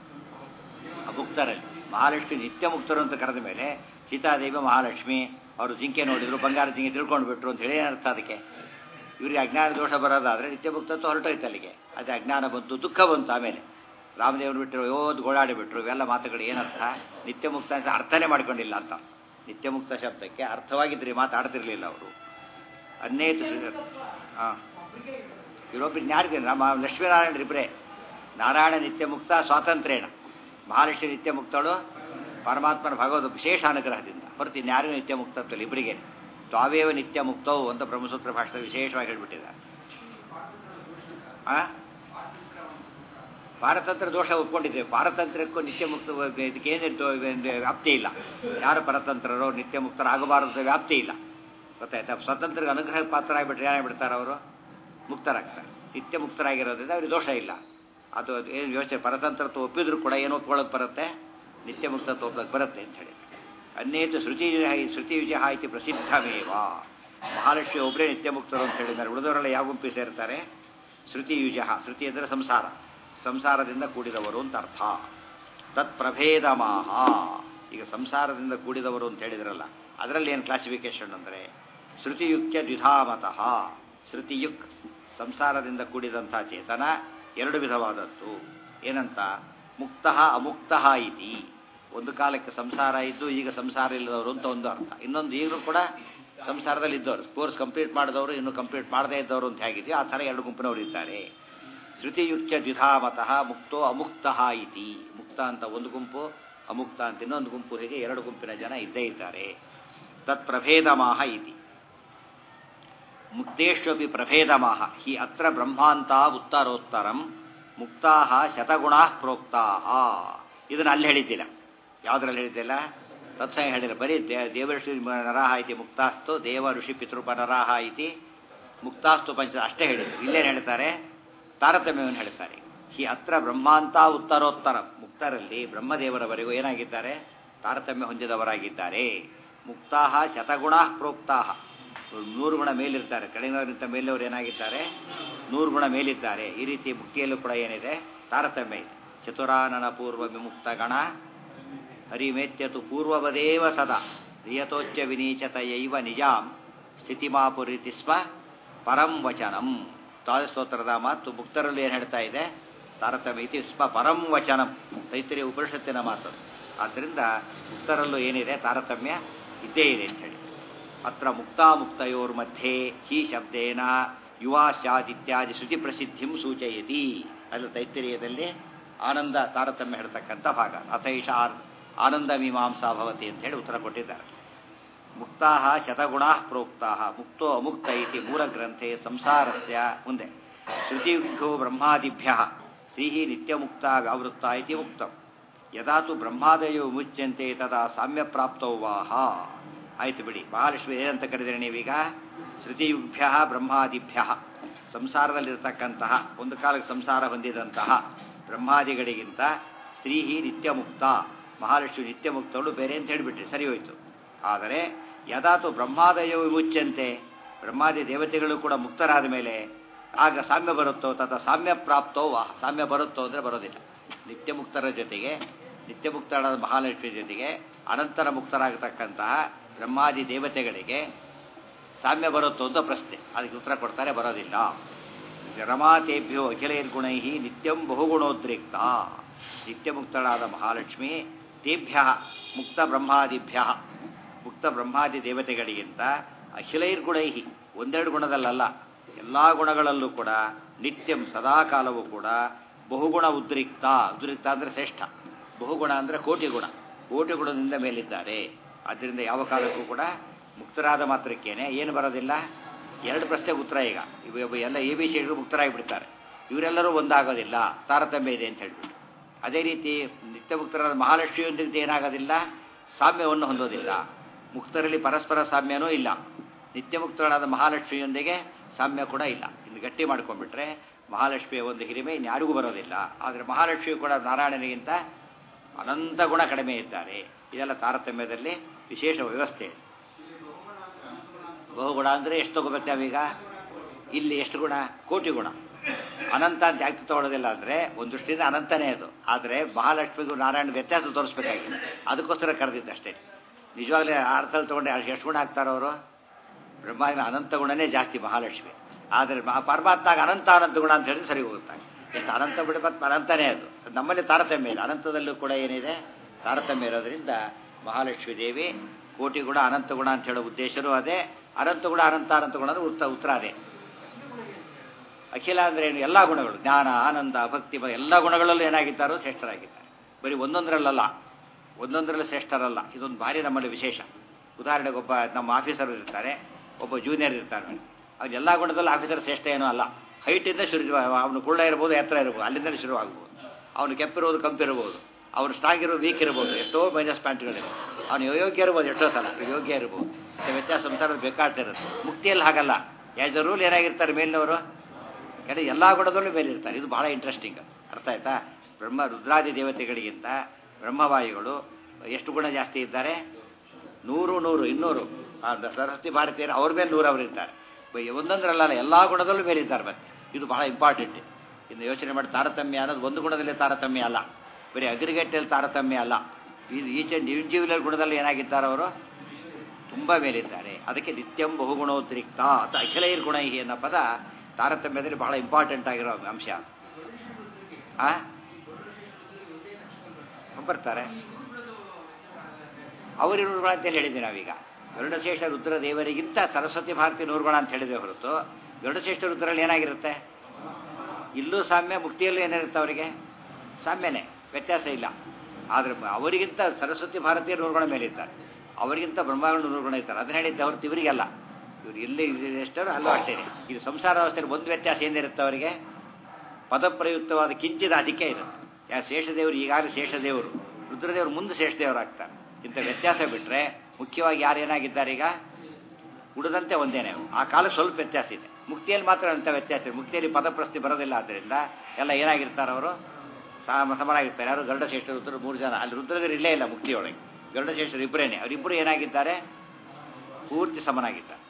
ಮುಕ್ತರಲ್ಲಿ. ಮಹಾಲಕ್ಷ್ಮಿ ನಿತ್ಯ ಮುಕ್ತರು ಅಂತ ಕರೆದ ಮೇಲೆ ಸೀತಾದೇವಿ ಮಹಾಲಕ್ಷ್ಮಿ ಅವರು ಜಿಂಕೆ ನೋಡಿದ್ರು, ಬಂಗಾರ ಜಿಂಕೆ ತಿಳ್ಕೊಂಡು ಬಿಟ್ರು ಅಂತ ಹೇಳಿ ಏನರ್ಥ? ಅದಕ್ಕೆ ಇವರಿಗೆ ಅಜ್ಞಾನ ದೋಷ ಬರೋದಾದರೆ ನಿತ್ಯ ಮುಕ್ತತ್ವ ಹೊರಟೋಯ್ತು ಅಲ್ಲಿಗೆ. ಅದೇ ಅಜ್ಞಾನ ಬಂತು, ದುಃಖ ಬಂತು. ಆಮೇಲೆ ರಾಮದೇವರು ಬಿಟ್ಟರು, ಓದ್ ಗೋಳಾಡಿ ಬಿಟ್ರು. ಇವೆಲ್ಲ ಮಾತುಗಳು ಏನರ್ಥ? ನಿತ್ಯ ಮುಕ್ತ ಅಂತ ಅರ್ಥನೇ ಮಾಡ್ಕೊಂಡಿಲ್ಲ ಅಂತ. ನಿತ್ಯ ಮುಕ್ತ ಶಬ್ದಕ್ಕೆ ಅರ್ಥವಾಗಿದ್ರಿ ಮಾತಾಡ್ತಿರ್ಲಿಲ್ಲ ಅವರು. ಅನ್ನೇತು ಇವರೊಬ್ಬರು ಯಾರಿಗೆ? ನಮ್ಮ ಲಕ್ಷ್ಮೀನಾರಾಯಣರಿಬ್ಬರೇ. ನಾರಾಯಣ ನಿತ್ಯ ಮುಕ್ತ ಸ್ವಾತಂತ್ರ್ಯೇಣ, ಮಹಾಲಕ್ಷ್ಮಿ ನಿತ್ಯ ಮುಕ್ತಳು ಪರಮಾತ್ಮನ ಭಗವದ್ ವಿಶೇಷ ಅನುಗ್ರಹದಿಂದ. ಹೊರತು ಇನ್ಯಾರಿಗೂ ನಿತ್ಯ ಮುಕ್ತತ್ವ ಇಬ್ಬರಿಗೆ. ತ್ವಾವೇವ ನಿತ್ಯ ಮುಕ್ತವು ಅಂತ ಬ್ರಹ್ಮಸೂತ್ರ ಭಾಷೆದ ವಿಶೇಷವಾಗಿ ಹೇಳ್ಬಿಟ್ಟಿದ್ದಾರೆ. ಪಾರತಂತ್ರ ದೋಷ ಒಪ್ಕೊಂಡಿದ್ದೇವೆ. ಪಾರತಂತ್ರಕ್ಕೂ ನಿತ್ಯ ಮುಕ್ತ ಇದಕ್ಕೇನಿತ್ತು ವ್ಯಾಪ್ತಿ ಇಲ್ಲ. ಯಾರು ಪರತಂತ್ರರೋ ನಿತ್ಯ ಮುಕ್ತರಾಗಬಾರದು ವ್ಯಾಪ್ತಿ ಇಲ್ಲ. ಗೊತ್ತಾಯ್ತಾ? ಸ್ವತಂತ್ರಕ್ಕೆ ಅನುಗ್ರಹ ಪಾತ್ರ ಆಗಿಬಿಟ್ರೆ ಏನಾಗ್ಬಿಡ್ತಾರೆ ಅವರು? ಮುಕ್ತರಾಗ್ತಾರೆ. ನಿತ್ಯ ಮುಕ್ತರಾಗಿರೋದ್ರಿಂದ ಅವ್ರಿಗೆ ದೋಷ ಇಲ್ಲ. ಅದು ಏನು ಯೋಚನೆ, ಪರತಂತ್ರತ್ವ ಒಪ್ಪಿದ್ರು ಕೂಡ ಏನು ಒಪ್ಕೊಳ್ಳೋಕೆ ಬರುತ್ತೆ? ನಿತ್ಯ ಮುಕ್ತತ್ವ ಒಪ್ಪಕ್ಕೆ ಬರುತ್ತೆ ಅಂತ ಹೇಳಿ. ಅನ್ನೇತು ಶ್ರುತಿ ವಿಜಯ ಇತಿ ಪ್ರಸಿದ್ಧಮೇವ. ಮಹಾಲಕ್ಷ್ಮಿ ಒಬ್ಬರೇ ನಿತ್ಯ ಮುಕ್ತರು ಅಂತ ಹೇಳಿದ್ದಾರೆ. ಉಳಿದವರೆಲ್ಲ ಯಾವ ಗುಂಪಿ ಸೇರ್ತಾರೆ? ಶ್ರುತಿ ಯುಜ. ಶ್ರುತಿ ಅಂದರೆ ಸಂಸಾರ, ಸಂಸಾರದಿಂದ ಕೂಡಿದವರು ಅಂತ ಅರ್ಥ. ತತ್ ಪ್ರಭೇದಮಾಹ. ಈಗ ಸಂಸಾರದಿಂದ ಕೂಡಿದವರು ಅಂತ ಹೇಳಿದ್ರಲ್ಲ, ಅದರಲ್ಲಿ ಏನು ಕ್ಲಾಸಿಫಿಕೇಶನ್ ಅಂದರೆ ಶ್ರುತಿಯುಕ್ತ ದ್ವಿಧಾಮತಃ. ಶ್ರುತಿಯುಕ್ ಸಂಸಾರದಿಂದ ಕೂಡಿದಂಥ ಚೇತನ ಎರಡು ವಿಧವಾದದ್ದು. ಏನಂತ? ಮುಕ್ತಃ ಅಮುಕ್ತಃ ಇತಿ. ಒಂದು ಕಾಲಕ್ಕೆ ಸಂಸಾರ ಇದ್ದು ಈಗ ಸಂಸಾರ ಇಲ್ಲದವರು ಅಂತ ಒಂದು ಅರ್ಥ. ಇನ್ನೊಂದು ಈಗಲೂ ಕೂಡ ಸಂಸಾರದಲ್ಲಿ ಇದ್ದವರು, ಕೋರ್ಸ್ ಕಂಪ್ಲೀಟ್ ಮಾಡಿದವರು, ಇನ್ನೂ ಕಂಪ್ಲೀಟ್ ಮಾಡದೇ ಇದ್ದವರು ಅಂತ ಹೇಗಿದೆಯೋ ಆ ಥರ ಎರಡು ಗುಂಪಿನವರು ಇದ್ದಾರೆ. ಶ್ರುತಿಯುಕ್ತ ದ್ವಿಧಾಮತಃ ಮುಕ್ತೋ ಅಮುಕ್ತಃ ಇತಿ. ಮುಕ್ತ ಅಂತ ಒಂದು ಗುಂಪು, ಅಮುಕ್ತ ಅಂತ ಇನ್ನೊಂದು ಗುಂಪು, ಹೀಗೆ ಎರಡು ಗುಂಪಿನ ಜನ ಇದ್ದೇ ಇದ್ದಾರೆ. ತತ್ ಪ್ರಭೇದಮಾಹ ಇತಿ. ಮುಕ್ತೇಶ್ವಪಿ ಪ್ರಭೇದಮಾಹ ಹಿ ಅತ್ರ ಬ್ರಹ್ಮಾಂತ ಉತ್ತರೋತ್ತರಂ ಮುಕ್ತಾಹ ಶತಗುಣಾ ಪ್ರೋಕ್ತಾಹ. ಇದನ್ನು ಅಲ್ಲಿ ಹೇಳಿದ್ದಿಲ್ಲ. ಯಾವುದ್ರಲ್ಲಿ ಹೇಳಿದ್ದಿಲ್ಲ? ತತ್ಸಂಗ ಹೇಳಿಲ್ಲ. ಬರೀ ದೇವಋಷಿ ನರಾಹ ಇತಿ ಮುಕ್ತಾಸ್ತು, ದೇವ ಋಷಿ ಪಿತೃಪ ನರಾಹ ಇತಿ ಮುಕ್ತಾಸ್ತು ಪಂಚ ಅಷ್ಟೇ ಹೇಳಿದ್ರು. ಇಲ್ಲೇನು ಹೇಳ್ತಾರೆ? ತಾರತಮ್ಯವನ್ನು ಹೇಳ್ತಾರೆ. ಹಿ ಅತ್ರ ಬ್ರಹ್ಮಾಂತ ಉತ್ತರೋತ್ತರಂ. ಮುಕ್ತರಲ್ಲಿ ಬ್ರಹ್ಮದೇವರವರೆಗೂ ಏನಾಗಿದ್ದಾರೆ? ತಾರತಮ್ಯ ಹೊಂದಿದವರಾಗಿದ್ದಾರೆ. ಮುಕ್ತಾಹ ಶತಗುಣಾ ಪ್ರೋಕ್ತಾಹ. 100 ಗುಣ ಮೇಲಿರ್ತಾರೆ. ಕೆಳಗಿನವರಿಗಿಂತ ಮೇಲೆಯವರು ಏನಾಗಿದ್ದಾರೆ? 100 ಗುಣ ಮೇಲಿದ್ದಾರೆ. ಈ ರೀತಿ ಮುಕ್ತಿಯಲ್ಲೂ ಕೂಡ ಏನಿದೆ? ತಾರತಮ್ಯ ಇದೆ. ಚತುರಾನನ ಪೂರ್ವ ವಿಮುಕ್ತ ಗಣ ಹರಿಮೇತ್ಯತು ಪೂರ್ವವದೇವ ಸದಾ ನಿಯತೋಚ್ಚ ವಿನೀಚತಯೈವ ನಿಜಾಂ ಸ್ಥಿತಿಮಾಪುರಿತಿ ಸ್ವ ಪರಂ ವಚನಂ. ಸ್ತೋತ್ರದ ಮಾತು ಮುಕ್ತರಲ್ಲಿ ಏನು ಹೇಳ್ತಾ ಇದೆ? ತಾರತಮ್ಯ ಇತಿ ಸ್ವ ಪರಂ ವಚನಂ. ತೈತ್ರಿಯ ಉಪನಿಷತ್ತಿನ ಮಾತು. ಆದ್ದರಿಂದ ಮುಕ್ತರಲ್ಲೂ ಏನಿದೆ? ತಾರತಮ್ಯ ಇದ್ದೇ ಇದೆ ಅಂತ ಹೇಳಿ. ಅತ್ರ ಮುಕ್ತಾಮುಕ್ತಯೋರ್ ಮಧ್ಯೆ ಹಿ ಶಬ್ದೇನ ಯುವಾ ಸ್ಯಾದ್ ಇತ್ಯಾದಿ ಶ್ರುತಿ ಪ್ರಸಿದ್ಧಿಂ ಸೂಚಯತಿ. ಅಲ್ಲಿ ತೈತ್ರಿಯದಲ್ಲಿ ಆನಂದ ತಾರತಮ್ಯ ಹೇಳ್ತಕ್ಕಂಥ ಭಾಗ. ಅಥೈಷ ಆನಂದ ಮೀಮಾಂಸಾ ಭವತಿ ಅಂತ ಹೇಳಿ ಉತ್ತರ ಕೊಟ್ಟಿದ್ದಾರೆ. ಮುಕ್ತಾಹ ಶತಗುಣಾ ಪ್ರೋಕ್ತಾಹ ಮುಕ್ತೋ ಅಮುಕ್ತ ಇತಿ ಮೂಲ ಗ್ರಂಥೆ ಸಂಸಾರಸ್ಯ. ಮುಂದೆ ಶ್ರುತಿಭ್ಯೋ ಬ್ರಹ್ಮಾದಿಭ್ಯ ಶ್ರೀಹಿ ನಿತ್ಯಮುಕ್ತ ವ್ಯಾವೃತ್ತ ಇತಿ ಉಕ್ತಂ. ಯದಾ ತು ಬ್ರಹ್ಮಾದಯೋ ವಿಮುಚ್ಯಂತೆ ತದಾ ಸಾಮ್ಯ ಪ್ರಾಪ್ತೌ ವಾಹ. ಆಯ್ತು ಬಿಡಿ. ಮಹಾಲಕ್ಷ್ಮಿ ಏನಂತ ಕರೆದರೆ ನೀವೀಗ? ಶ್ರುತಿಭ್ಯ ಬ್ರಹ್ಮಾದಿಭ್ಯ. ಸಂಸಾರದಲ್ಲಿರ್ತಕ್ಕಂತಹ, ಒಂದು ಕಾಲಕ್ಕೆ ಸಂಸಾರ ಹೊಂದಿದಂತಹ ಬ್ರಹ್ಮಾದಿಗಳಿಗಿಂತ ಸ್ತ್ರೀಹಿ ನಿತ್ಯಮುಕ್ತ, ಮಹಾಲಕ್ಷ್ಮಿ ನಿತ್ಯಮುಕ್ತವಳು ಬೇರೆ ಅಂತ ಹೇಳಿಬಿಟ್ರಿ, ಸರಿ ಹೋಯ್ತು. ಆದರೆ ಯದಾತು ಬ್ರಹ್ಮಾದಯೋ ವಿಮುಚ್ಯಂತೆ, ಬ್ರಹ್ಮಾದಿ ದೇವತೆಗಳು ಕೂಡ ಮುಕ್ತರಾದ ಮೇಲೆ ಆಗ ಸಾಮ್ಯ ಬರುತ್ತೋ ತದ ಸಾಮ್ಯ ಪ್ರಾಪ್ತೋ ವಾಹ. ಸಾಮ್ಯ ಬರುತ್ತೋ ಅಂದರೆ ಬರೋದಿಲ್ಲ. ನಿತ್ಯ ಮುಕ್ತರ ಜೊತೆಗೆ, ನಿತ್ಯ ಮುಕ್ತರಾದ ಮಹಾಲಕ್ಷ್ಮಿ ಜೊತೆಗೆ ಅನಂತರ ಮುಕ್ತರಾಗತಕ್ಕಂತಹ ಬ್ರಹ್ಮಾದಿ ದೇವತೆಗಳಿಗೆ ಸಾಮ್ಯ ಬರುತ್ತೋ ಅಂತ ಪ್ರಶ್ನೆ. ಅದಕ್ಕೆ ಉತ್ತರ ಕೊಡ್ತಾರೆ, ಬರೋದಿಲ್ಲ. ರಮಾತೇಭ್ಯೋ ಅಖಿಲೈರ್ಗುಣೈ ನಿತ್ಯಂ ಬಹುಗುಣೋದ್ರಿಕ್ತ. ನಿತ್ಯ ಮುಕ್ತಳಾದ ಮಹಾಲಕ್ಷ್ಮಿ ತೇಭ್ಯ ಮುಕ್ತ ಬ್ರಹ್ಮಾದಿಭ್ಯ, ಮುಕ್ತ ಬ್ರಹ್ಮಾದಿ ದೇವತೆಗಳಿಗಿಂತ ಅಖಿಲೈರ್ಗುಣೈ, ಒಂದೆರಡು ಗುಣದಲ್ಲ, ಎಲ್ಲ ಗುಣಗಳಲ್ಲೂ ಕೂಡ ನಿತ್ಯಂ ಸದಾಕಾಲವೂ ಕೂಡ ಬಹುಗುಣ ಉದ್ರಿಕ್ತ. ಉದ್ರಿಕ್ತ ಅಂದರೆ ಶ್ರೇಷ್ಠ, ಬಹುಗುಣ ಅಂದರೆ ಕೋಟಿ ಗುಣ, ಕೋಟಿ ಗುಣದಿಂದ ಮೇಲಿದ್ದಾರೆ. ಆದ್ದರಿಂದ ಯಾವ ಕಾಲಕ್ಕೂ ಕೂಡ ಮುಕ್ತರಾದ ಮಾತ್ರಕ್ಕೇನೆ ಏನು ಬರೋದಿಲ್ಲ? ಎರಡು ಪ್ರಶ್ನೆಗೆ ಉತ್ತರ. ಈಗ ಇವು ಎಲ್ಲ ಎ ಬಿ ಸಿ ಮುಕ್ತರಾಗಿಬಿಡ್ತಾರೆ. ಇವರೆಲ್ಲರೂ ಒಂದಾಗೋದಿಲ್ಲ, ತಾರತಮ್ಯ ಇದೆ ಅಂತ ಹೇಳ್ಬಿಟ್ಟು. ಅದೇ ರೀತಿ ನಿತ್ಯ ಮುಕ್ತರಾದ ಮಹಾಲಕ್ಷ್ಮಿಯೊಂದಿಗೆ ಏನಾಗೋದಿಲ್ಲ? ಸಾಮ್ಯವನ್ನು ಹೊಂದೋದಿಲ್ಲ. ಮುಕ್ತರಲ್ಲಿ ಪರಸ್ಪರ ಸಾಮ್ಯನೂ ಇಲ್ಲ. ನಿತ್ಯ ಮುಕ್ತರಾದ ಮಹಾಲಕ್ಷ್ಮಿಯೊಂದಿಗೆ ಸಾಮ್ಯ ಕೂಡ ಇಲ್ಲ. ಇನ್ನು ಗಟ್ಟಿ ಮಾಡ್ಕೊಂಡ್ಬಿಟ್ರೆ ಮಹಾಲಕ್ಷ್ಮಿಯ ಒಂದು ಹಿರಿಮೆ ಇನ್ಯಾರಿಗೂ ಬರೋದಿಲ್ಲ. ಆದರೆ ಮಹಾಲಕ್ಷ್ಮಿ ಕೂಡ ನಾರಾಯಣನಿಗಿಂತ ಅನಂತ ಗುಣ ಕಡಿಮೆ ಇದ್ದಾರೆ. ಇದೆಲ್ಲ ತಾರತಮ್ಯದಲ್ಲಿ ವಿಶೇಷ ವ್ಯವಸ್ಥೆ. ಬಹುಗುಣ ಅಂದರೆ ಎಷ್ಟು ತಗೋಬೇಕು ನಾವೀಗ? ಇಲ್ಲಿ ಎಷ್ಟು ಗುಣ? ಕೋಟಿ ಗುಣ. ಅನಂತ ಅಂತ ಯಾಕೆ ತಗೊಳ್ಳೋದಿಲ್ಲ ಅಂದರೆ ಒಂದು ದೃಷ್ಟಿಯಿಂದ ಅನಂತನೇ ಅದು. ಆದರೆ ಮಹಾಲಕ್ಷ್ಮಿಗೂ ನಾರಾಯಣ ವ್ಯತ್ಯಾಸ ತೋರಿಸ್ಬೇಕಾಗಿದೆ, ಅದಕ್ಕೋಸ್ಕರ ಕರೆದಿದ್ದಷ್ಟೇ. ನಿಜವಾಗ್ಲೂ ಅರ್ಥದಲ್ಲಿ ತಗೊಂಡೆ ಎಷ್ಟು ಗುಣ ಆಗ್ತಾರೋ ಅವರು? ಬ್ರಹ್ಮಾವಿನ ಅನಂತ ಗುಣನೇ ಜಾಸ್ತಿ ಮಹಾಲಕ್ಷ್ಮಿ. ಆದರೆ ಪರಮಾತ್ಮಾಗ ಅನಂತ ಗುಣ ಅಂತ ಹೇಳಿದ್ರೆ ಸರಿ ಹೋಗುತ್ತಾರೆ. ಎಷ್ಟು ಅನಂತ ಬಿಡಬೇಕು, ಅನಂತನೇ ಅದು. ನಮ್ಮಲ್ಲಿ ತಾರತಮ್ಯ ಇಲ್ಲ, ಅನಂತದಲ್ಲೂ ಕೂಡ ಏನಿದೆ? ತಾರತಮ್ಯ ಇರೋದ್ರಿಂದ ಮಹಾಲಕ್ಷ್ಮೀ ದೇವಿ ಕೋಟಿ ಗುಣ ಅನಂತ ಗುಣ ಅಂತ ಹೇಳೋ ಉದ್ದೇಶನೂ ಅದೇ. ಅನಂತ ಗುಣ ಅನಂತ ಗುಣ ಅಂದ್ರೆ ಉತ್ತರ ಅದೇ. ಅಖಿಲ ಅಂದ್ರೆ ಏನು? ಎಲ್ಲ ಗುಣಗಳು, ಜ್ಞಾನ ಆನಂದ ಭಕ್ತಿ ಎಲ್ಲ ಗುಣಗಳಲ್ಲೂ ಏನಾಗಿದ್ದಾರೋ ಶ್ರೇಷ್ಠರಾಗಿದ್ದಾರೆ. ಬರೀ ಒಂದೊಂದರಲ್ಲ ಶ್ರೇಷ್ಠರಲ್ಲ. ಇದೊಂದು ಭಾರಿ ನಮ್ಮಲ್ಲಿ ವಿಶೇಷ. ಉದಾಹರಣೆಗೆ ಒಬ್ಬ ನಮ್ಮ ಆಫೀಸರ್ ಇರ್ತಾರೆ, ಒಬ್ಬ ಜೂನಿಯರ್ ಇರ್ತಾನೆ. ಅವ್ನು ಎಲ್ಲ ಗುಣದಲ್ಲೂ ಆಫೀಸರ್ ಶ್ರೇಷ್ಠ ಏನೂ ಅಲ್ಲ. ಹೈಟಿಂದ ಶುರು, ಅವನು ಕುಳ್ಳ ಇರ್ಬೋದು, ಎತ್ತರ ಇರ್ಬೋದು, ಅಲ್ಲಿಂದಲೇ ಶುರು ಆಗ್ಬೋದು. ಅವನು ಕೆಪ್ಪಿರ್ಬೋದು, ಕಂಪಿರ್ಬೋದು, ಅವನು ಸ್ಟ್ರಾಂಗ್ ಇರೋದು, ವೀಕ್ ಇರ್ಬೋದು, ಎಷ್ಟೋ ಮೈನಸ್ ಪಾಯಿಂಟ್ಗಳಿವೆ. ಅವನು ಯೋಗ್ಯ ಇರ್ಬೋದು, ಎಷ್ಟೋ ಸಲ ಯೋಗ್ಯ ಇರ್ಬೋದು. ವ್ಯತ್ಯಾಸ ಸಂಸಾರದ ಬೇಕಾಗ್ತಿರುತ್ತೆ. ಮುಕ್ತಿಯಲ್ಲಿ ಹಾಗಲ್ಲ. ಆ್ಯಸ್ ಅ ರೂಲ್ ಏನಾಗಿರ್ತಾರೆ ಮೇಲಿನವರು, ಎಲ್ಲ ಗುಣದಲ್ಲೂ ಮೇಲಿರ್ತಾರೆ. ಇದು ಬಹಳ ಇಂಟ್ರೆಸ್ಟಿಂಗ್. ಅರ್ಥ ಆಯ್ತಾ? ರುದ್ರಾದಿ ದೇವತೆಗಳಿಗಿಂತ ಬ್ರಹ್ಮವಾಯುಗಳು ಎಷ್ಟು ಗುಣ ಜಾಸ್ತಿ ಇದ್ದಾರೆ? 100, 200. ಸರಸ್ವತಿ ಭಾರತೀಯರು ಅವ್ರ ಮೇಲೆ 100 ಅವರು ಇರ್ತಾರೆ. ಒಂದೊಂದರಲ್ಲ, ಎಲ್ಲ ಗುಣದಲ್ಲೂ ಮೇಲಿದ್ದಾರೆ. ಮತ್ತೆ ಇದು ಬಹಳ ಇಂಪಾರ್ಟೆಂಟ್. ಇನ್ನು ಯೋಚನೆ ಮಾಡಿ, ತಾರತಮ್ಯ ಅನ್ನೋದು ಒಂದು ಗುಣದಲ್ಲಿ ತಾರತಮ್ಯ ಅಲ್ಲ, ಬರೀ ಅಗ್ರಿಗೇಟಲ್ಲಿ ತಾರತಮ್ಯ ಅಲ್ಲ. ಇದು ಈಚೆ ಇಂಡಿವಿಜುವಲ್ ಗುಣದಲ್ಲಿ ಏನಾಗಿದ್ದಾರೆ ಅವರು? ತುಂಬ ಮೇಲಿದ್ದಾರೆ. ಅದಕ್ಕೆ ನಿತ್ಯಂ ಬಹುಗುಣೋದ್ರಿಕ್ತ ಅಥವಾ ಅಖಿಲೈರ್ ಗುಣ ಅನ್ನೋ ಪದ ತಾರತಮ್ಯದಲ್ಲಿ ಬಹಳ ಇಂಪಾರ್ಟೆಂಟ್ ಆಗಿರೋ ಅಂಶ. ಬರ್ತಾರೆ ಅವರಿರುವ ಗುಣ ಅಂತೇಳಿ ಹೇಳಿದ್ವಿ ನಾವೀಗ. ಗರುಡಶ್ರೇಷ್ಠ ರುದ್ರ ದೇವರಿಗಿಂತ ಸರಸ್ವತಿ ಭಾರತಿ 100 ಗುಣ ಅಂತ ಹೇಳಿದ್ವಿ ಹೊರತು, ಗರುಡಶ್ರೇಷ್ಠ ರುದ್ರಲ್ಲಿ ಏನಾಗಿರುತ್ತೆ? ಇಲ್ಲೂ ಸಾಮ್ಯ, ಮುಕ್ತಿಯಲ್ಲೂ ಏನಿರುತ್ತೆ ಅವರಿಗೆ? ಸಾಮ್ಯನೇ, ವ್ಯತ್ಯಾಸ ಇಲ್ಲ. ಆದರೆ ಅವರಿಗಿಂತ ಸರಸ್ವತಿ ಭಾರತೀಯರು 100 ಗುಣ ಮೇಲಿರ್ತಾರೆ, ಅವರಿಗಿಂತ ಬ್ರಹ್ಮಗಳು 100 ಗುಣ ಇರ್ತಾರೆ. ಅದನ್ನ ಹೇಳಿದ್ದೆ ಹೊರತು ಇವರಿಗೆಲ್ಲ. ಇವರು ಎಲ್ಲಿ ಎಷ್ಟೋ ಅಲ್ಲೂ ಅಷ್ಟೇ. ಇದು ಸಂಸಾರ ವ್ಯವಸ್ಥೆಯಲ್ಲಿ ಒಂದು ವ್ಯತ್ಯಾಸ ಏನಿರುತ್ತೆ ಅವರಿಗೆ? ಪದಪ್ರಯುಕ್ತವಾದ ಕಿಂಚಿದ ಅದಕ್ಕೆ ಇರುತ್ತೆ. ಶೇಷದೇವರು ಈಗಾಗಲೇ ಶೇಷದೇವರು, ರುದ್ರದೇವರು ಮುಂದೆ ಶೇಷದೇವರು ಆಗ್ತಾರೆ. ಇಂಥ ವ್ಯತ್ಯಾಸ ಬಿಟ್ಟರೆ ಮುಖ್ಯವಾಗಿ ಯಾರು ಏನಾಗಿದ್ದಾರೆ ಈಗ? ಉಳಿದಂತೆ ಒಂದೇನೆ. ಆ ಕಾಲ ಸ್ವಲ್ಪ ವ್ಯತ್ಯಾಸ ಇದೆ. ಮುಕ್ತಿಯಲ್ಲಿ ಮಾತ್ರ ಅಂಥ ವ್ಯತ್ಯಾಸ ಇದೆ. ಮುಕ್ತಿಯಲ್ಲಿ ಪದಪ್ರಸ್ತಿ ಬರೋದಿಲ್ಲ. ಆದ್ದರಿಂದ ಎಲ್ಲ ಏನಾಗಿರ್ತಾರೆ ಅವರು? ಸಮರಾಗಿರ್ತಾರೆ. ಯಾರು? ಗರುಡಶ್ರೇಷ್ಠ ರುದ್ರ 3 ಜನ. ಅಲ್ಲಿ ರುದ್ರದೇವರು ಇಲ್ಲೇ ಇಲ್ಲ ಮುಕ್ತಿಯೊಳಗೆ. ಗರುಡಶ್ರೇಷ್ಠರು ಇಬ್ಬರೇನೆ. ಅವರಿಬ್ಬರು ಏನಾಗಿದ್ದಾರೆ? ಪೂರ್ತಿ ಸಮನಾಗಿದ್ದಾರೆ.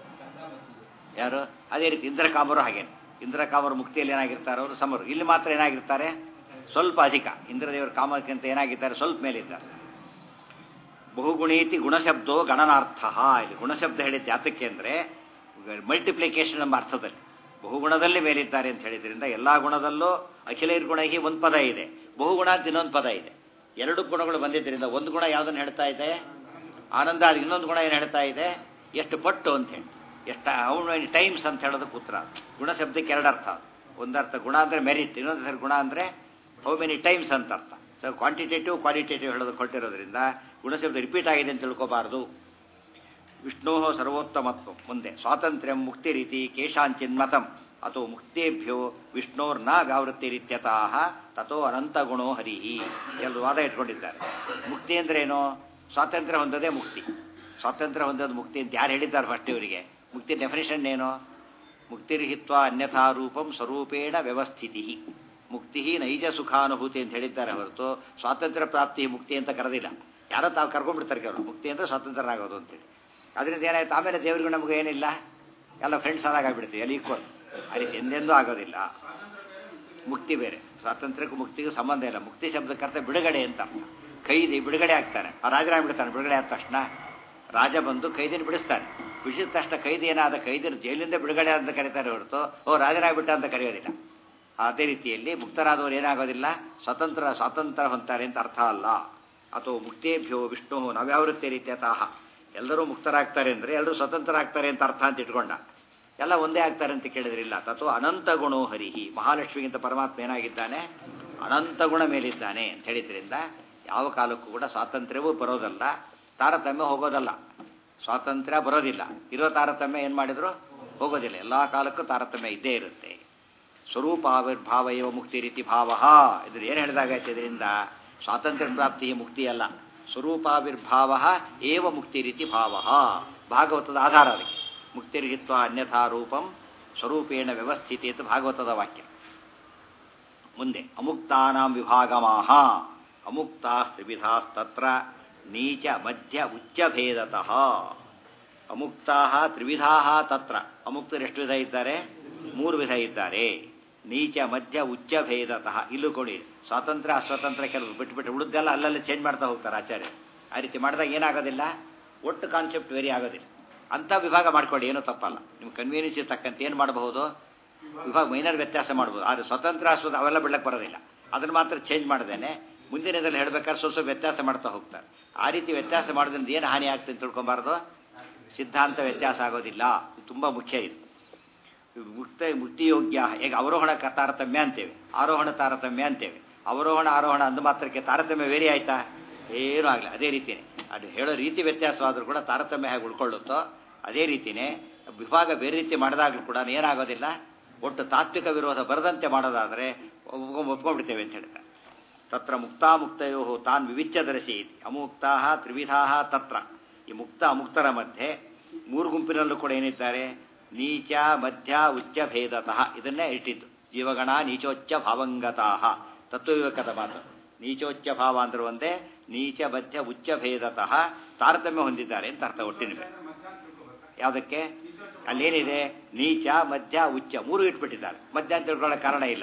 ಯಾರು? ಅದೇ ರೀತಿ ಇಂದ್ರಕಾಮರು ಹಾಗೇನೆ. ಇಂದ್ರಕಾಮರು ಮುಕ್ತಿಯಲ್ಲಿ ಏನಾಗಿರ್ತಾರೆ? ಅವರು ಸಮರು. ಇಲ್ಲಿ ಮಾತ್ರ ಏನಾಗಿರ್ತಾರೆ? ಸ್ವಲ್ಪ ಅಧಿಕ. ಇಂದ್ರದೇವರ ಕಾಮಕ್ಕಿಂತ ಏನಾಗಿದ್ದಾರೆ? ಸ್ವಲ್ಪ ಮೇಲಿದ್ದಾರೆ. ಬಹುಗುಣೀತಿ ಗುಣಶಬ್ದೋ ಗಣನಾರ್ಥ. ಇಲ್ಲಿ ಗುಣಶಬ್ದ ಹೇಳಿದ್ದು ಯಾತಕ್ಕೆ ಅಂದರೆ ಮಲ್ಟಿಪ್ಲಿಕೇಶನ್ ಎಂಬ ಅರ್ಥದಲ್ಲಿ. ಬಹುಗುಣದಲ್ಲಿ ಮೇಲಿದ್ದಾರೆ ಅಂತ ಹೇಳಿದ್ರಿಂದ ಎಲ್ಲ ಗುಣದಲ್ಲೂ ಅಖಿಲೈರ್ ಗುಣ ಒಂದು ಪದ ಇದೆ, ಬಹುಗುಣ ಅಂತ ಇನ್ನೊಂದು ಪದ ಇದೆ. 2 ಗುಣಗಳು ಬಂದಿದ್ದರಿಂದ ಒಂದು ಗುಣ ಯಾವುದನ್ನು ಹೇಳ್ತಾ ಇದೆ? ಆನಂದ. ಅದು ಇನ್ನೊಂದು ಗುಣ ಏನು ಹೇಳ್ತಾ ಇದೆ? ಎಷ್ಟು ಪಟ್ಟು ಅಂತ ಹೇಳಿ, ಎಷ್ಟು ಹೌ ಮೆನಿ ಟೈಮ್ಸ್ ಅಂತ ಹೇಳೋದಕ್ಕೆ ಉತ್ತರ. ಗುಣಶಬ್ದಕ್ಕೆ 2 ಅರ್ಥ. ಒಂದರ್ಥ ಗುಣ ಅಂದರೆ ಮೆರಿಟ್, ಇನ್ನೊಂದು ಗುಣ ಅಂದರೆ ಹೌ ಮೆನಿ ಟೈಮ್ಸ್ ಅಂತ ಅರ್ಥ. ಸೊ ಕ್ವಾಂಟಿಟೇಟಿವ್ ಕ್ವಾಲಿಟೇಟಿವ್ ಹೇಳೋದು ಕೊಟ್ಟಿರೋದ್ರಿಂದ ಗುಣಶಬ್ದ ರಿಪೀಟ್ ಆಗಿದೆ ಅಂತ ತಿಳ್ಕೋಬಾರ್ದು. ವಿಷ್ಣೋ ಸರ್ವೋತ್ತಮತ್ವ. ಮುಂದೆ ಸ್ವಾತಂತ್ರ್ಯ ಮುಕ್ತಿ ರೀತಿ ಕೇಶಾಂಚಿನ್ಮತಂ ಅಥೋ ಮುಕ್ತೇಭ್ಯೋ ವಿಷ್ಣೋರ್ನ ವ್ಯಾವೃತ್ತಿರಿತ್ಯತಃ ತಥೋ ಅನಂತ ಗುಣೋ ಹರಿಹಿ. ಎಲ್ಲರೂ ವಾದ ಇಟ್ಕೊಂಡಿದ್ದಾರೆ. ಮುಕ್ತಿ ಅಂದ್ರೇನು? ಸ್ವಾತಂತ್ರ್ಯ ಹೊಂದೋದೇ ಮುಕ್ತಿ. ಸ್ವಾತಂತ್ರ್ಯ ಹೊಂದೋದು ಮುಕ್ತಿ ಅಂತ ಯಾರು ಹೇಳಿದ್ದಾರೆ ಫಸ್ಟ್ ಇವರಿಗೆ? ಮುಕ್ತಿ ಡೆಫಿನೇಷನ್ ಏನು? ಮುಕ್ತಿರ್ಹಿತ್ವ ಅನ್ಯಥಾ ರೂಪಂ ಸ್ವರೂಪೇಣ ವ್ಯವಸ್ಥಿತಿ. ಮುಕ್ತಿ ನೈಜ ಸುಖಾನುಭೂತಿ ಅಂತ ಹೇಳಿದ್ದಾರೆ ಹೊರತು ಸ್ವಾತಂತ್ರ್ಯ ಪ್ರಾಪ್ತಿ ಮುಕ್ತಿ ಅಂತ ಕರೆದಿಲ್ಲ. ಯಾರೋ ತಾವು ಕರ್ಕೊಂಡ್ಬಿಡ್ತಾರೆ ಕೆಲವರು. ಮುಕ್ತಿ ಅಂದರೆ ಸ್ವಾತಂತ್ರ್ಯರಾಗೋದು ಅಂತೇಳಿ. ಅದರಿಂದ ಏನಾಯ್ತು? ಆಮೇಲೆ ದೇವರಿಗೂ ನಮಗೂ ಏನಿಲ್ಲ, ಎಲ್ಲ ಫ್ರೆಂಡ್ಸ್ ಆದಾಗಿಬಿಡ್ತೀವಿ, ಎಲ್ಲ ಈಕ್ವಲ್. ಆ ರೀತಿ ಎಂದೆಂದೂ ಆಗೋದಿಲ್ಲ. ಮುಕ್ತಿ ಬೇರೆ, ಸ್ವಾತಂತ್ರ್ಯಕ್ಕೂ ಮುಕ್ತಿಗೂ ಸಂಬಂಧ ಇಲ್ಲ. ಮುಕ್ತಿ ಶಬ್ದಕ್ಕೆ ಅರ್ಥ ಬಿಡುಗಡೆ ಅಂತ ಅರ್ಥ. ಕೈದಿ ಬಿಡುಗಡೆ ಆಗ್ತಾನೆ, ಆ ರಾಜರಾಗಿ ಬಿಡ್ತಾನೆ. ಬಿಡುಗಡೆ ಆದ ತಕ್ಷಣ ರಾಜ ಬಂದು ಕೈದಿನ ಬಿಡಿಸ್ತಾನೆ. ಬಿಡಿಸಿದ ತಕ್ಷಣ ಕೈದಿ ಏನಾದ ಕೈದಿನ ಜೈಲಿಂದ ಬಿಡುಗಡೆ ಅಂತ ಕರೀತಾರೆ ಹೊರತು ರಾಜರಾಗ್ಬಿಟ್ಟ ಅಂತ ಕರೆಯೋದಿಲ್ಲ. ಅದೇ ರೀತಿಯಲ್ಲಿ ಮುಕ್ತರಾದವರು ಏನಾಗೋದಿಲ್ಲ, ಸ್ವಾತಂತ್ರ್ಯ ಹೊಂತಾರೆ ಅಂತ ಅರ್ಥ ಅಲ್ಲ. ಅಥವಾ ಮುಕ್ತೇಭ್ಯೋ ವಿಷ್ಣು ನವ್ಯಾವೃತ್ತಿ ರೀತ್ಯತಃ. ಎಲ್ಲರೂ ಮುಕ್ತರಾಗ್ತಾರೆ ಅಂದರೆ ಎಲ್ಲರೂ ಸ್ವತಂತ್ರರಾಗ್ತಾರೆ ಅಂತ ಅರ್ಥ ಅಂತ ಇಟ್ಕೊಂಡ. ಎಲ್ಲ ಒಂದೇ ಆಗ್ತಾರೆ ಅಂತ ಕೇಳಿದ್ರಿಲ್ಲ. ತಥೋ ಅನಂತ ಗುಣೋ ಹರಿಹಿ. ಮಹಾಲಕ್ಷ್ಮಿಗಿಂತ ಪರಮಾತ್ಮ ಏನಾಗಿದ್ದಾನೆ? ಅನಂತ ಗುಣ ಮೇಲಿದ್ದಾನೆ ಅಂತ ಹೇಳಿದ್ರಿಂದ ಯಾವ ಕಾಲಕ್ಕೂ ಕೂಡ ಸ್ವಾತಂತ್ರ್ಯವೂ ಬರೋದಲ್ಲ, ತಾರತಮ್ಯ ಹೋಗೋದಲ್ಲ. ಸ್ವಾತಂತ್ರ್ಯ ಬರೋದಿಲ್ಲ, ಇರೋ ತಾರತಮ್ಯ ಏನು ಮಾಡಿದ್ರು ಹೋಗೋದಿಲ್ಲ. ಎಲ್ಲ ಕಾಲಕ್ಕೂ ತಾರತಮ್ಯ ಇದ್ದೇ ಇರುತ್ತೆ. ಸ್ವರೂಪಾವಿರ್ಭಾವ ಏವ ಮುಕ್ತಿ ರೀತಿ ಭಾವ. ಇದ್ರ ಏನು ಹೇಳಿದಾಗೈತೆ? ಇದರಿಂದ ಸ್ವಾತಂತ್ರ್ಯ ಪ್ರಾಪ್ತಿ ಮುಕ್ತಿ ಅಲ್ಲ, ಸ್ವರೂಪಾವಿರ್ಭಾವ ಏವ ಮುಕ್ತಿ ರೀತಿ ಭಾವ. ಭಾಗವತದ ಆಧಾರ ಅದಕ್ಕೆ. ಮುಕ್ತಿರ್ಹಿತ್ವ ಅನ್ಯಥಾ ರೂಪಂ ಸ್ವರೂಪೇಣ ವ್ಯವಸ್ಥಿತಿ ಅಂತ ಭಾಗವತದ ವಾಕ್ಯ. ಮುಂದೆ ಅಮುಕ್ತಾನಾಂ ವಿಭಾಗಮಾಹ. ಅಮುಕ್ತಾಸ್ತ್ರಿವಿಧಾಸ್ತತ್ರ ನೀಚ ಮಧ್ಯ ಉಚ್ಚಭೇದತಃ. ಅಮುಕ್ತಾಃ ತ್ರಿವಿಧಾಃ ತತ್ರ. ಅಮುಕ್ತರು ಎಷ್ಟು ವಿಧ ಇದ್ದಾರೆ? 3 ವಿಧ ಇದ್ದಾರೆ. ನೀಚ ಮಧ್ಯ ಉಚ್ಚಭೇದತಃ. ಇಲ್ಲೂ ಕೊಡಿ, ಸ್ವಾತಂತ್ರ್ಯ ಅಸ್ವಾತಂತ್ರ್ಯ ಕೆಲವು ಬಿಟ್ಟು ಉಳಿದೆಲ್ಲ ಅಲ್ಲಲ್ಲಿ ಚೇಂಜ್ ಮಾಡ್ತಾ ಹೋಗ್ತಾರೆ ಆಚಾರ್ಯ. ಆ ರೀತಿ ಮಾಡಿದಾಗ ಏನಾಗೋದಿಲ್ಲ, ಒಟ್ಟು ಕಾನ್ಸೆಪ್ಟ್ ವೇರಿ ಆಗೋದಿಲ್ಲ. ಅಂಥ ವಿಭಾಗ ಮಾಡ್ಕೊಳ್ಳಿ, ಏನೂ ತಪ್ಪಲ್ಲ. ನಿಮ್ಮ ಕನ್ವೀನಿಯನ್ಸ್ ತಕ್ಕಂತೆ ಏನು ಮಾಡಬಹುದು, ವಿಭಾಗ ಮೈನರ್ ವ್ಯತ್ಯಾಸ ಮಾಡ್ಬೋದು. ಆದರೆ ಸ್ವತಂತ್ರ ಅವೆಲ್ಲ ಬಿಡಕ್ಕೆ ಬರೋದಿಲ್ಲ. ಅದನ್ನು ಮಾತ್ರ ಚೇಂಜ್ ಮಾಡ್ದೇನೆ ಮುಂದಿನದಲ್ಲಿ ಹೇಳ್ಬೇಕಾದ್ರೆ ಸ್ವಲ್ಪ ವ್ಯತ್ಯಾಸ ಮಾಡ್ತಾ ಹೋಗ್ತಾರೆ. ಆ ರೀತಿ ವ್ಯತ್ಯಾಸ ಮಾಡೋದ್ರಿಂದ ಏನು ಹಾನಿ ಆಗ್ತದೆ ಅಂತ ತಿಳ್ಕೊಬಾರ್ದು. ಸಿದ್ಧಾಂತ ವ್ಯತ್ಯಾಸ ಆಗೋದಿಲ್ಲ. ತುಂಬ ಮುಖ್ಯ ಇದು. ಮುಕ್ತಿಯೋಗ್ಯ. ಈಗ ಅವರೋಹಣ ತಾರತಮ್ಯ ಅಂತೇವೆ, ಆರೋಹಣ ತಾರತಮ್ಯ ಅಂತೇವೆ. ಅವರೋಹಣ ಆರೋಹಣ ಅಂದ ಮಾತ್ರಕ್ಕೆ ತಾರತಮ್ಯ ವೇರಿ ಆಯ್ತಾ? ಏನೂ ಆಗಲ್ಲ. ಅದೇ ರೀತಿಯೇ ಅದು ಹೇಳೋ ರೀತಿ ವ್ಯತ್ಯಾಸವಾದರೂ ಕೂಡ ತಾರತಮ್ಯ ಹೇಗೆ ಉಳ್ಕೊಳ್ಳುತ್ತೋ ಅದೇ ರೀತಿಯೇ ವಿಭಾಗ ಬೇರೆ ರೀತಿ ಮಾಡಿದಾಗಲೂ ಕೂಡ ಏನಾಗೋದಿಲ್ಲ, ಒಟ್ಟು ತಾತ್ವಿಕ ವಿರೋಧ ಬರದಂತೆ ಮಾಡೋದಾದರೆ ಒಪ್ಕೊಂಡ್ಬಿಡ್ತೇವೆ ಅಂತ ಹೇಳ್ತಾರೆ. ತತ್ರ ಮುಕ್ತಾಮುಕ್ತಯೋ ತಾನ್ ವಿವಿಚ್ಯ ದರ್ಶಯತಿ ಅಮುಕ್ತಾ ತ್ರಿವಿಧಾ ತತ್ರ. ಈ ಮುಕ್ತ ಅಮುಕ್ತರ ಮಧ್ಯೆ ಮೂರು ಗುಂಪಿನಲ್ಲೂ ಕೂಡ ಏನಿದ್ದಾರೆ, ನೀಚ ಮಧ್ಯ ಉಚ್ಚ ಭೇದತಃ. ಇದನ್ನೇ ಇಟ್ಟಿದ್ದು ಜೀವಗಣ ನೀಚೋಚ್ಚ ಭಾವಂಗತಃ. ತತ್ವವಿವೇಕದ ಮಾತು. ನೀಚೋಚ್ಚ ಭಾವ ಅಂದ್ರೆ ಒಂದೇ, ನೀಚ ಮಧ್ಯ ಉಚ್ಚ ಭೇದತಃ ತಾರತಮ್ಯ ಹೊಂದಿದ್ದಾರೆ ಅಂತ ಅರ್ಥ. ಒಟ್ಟಿನ ಮೇಲೆ ಯಾವುದಕ್ಕೆ ಅಲ್ಲೇನಿದೆ, ನೀಚ ಮಧ್ಯ ಉಚ್ಚ ಮೂರು ಇಟ್ಬಿಟ್ಟಿದ್ದಾರೆ. ಮಧ್ಯ ಅಂತ ತಿಳ್ಕೊಳ್ಳೋ ಕಾರಣ ಇಲ್ಲ.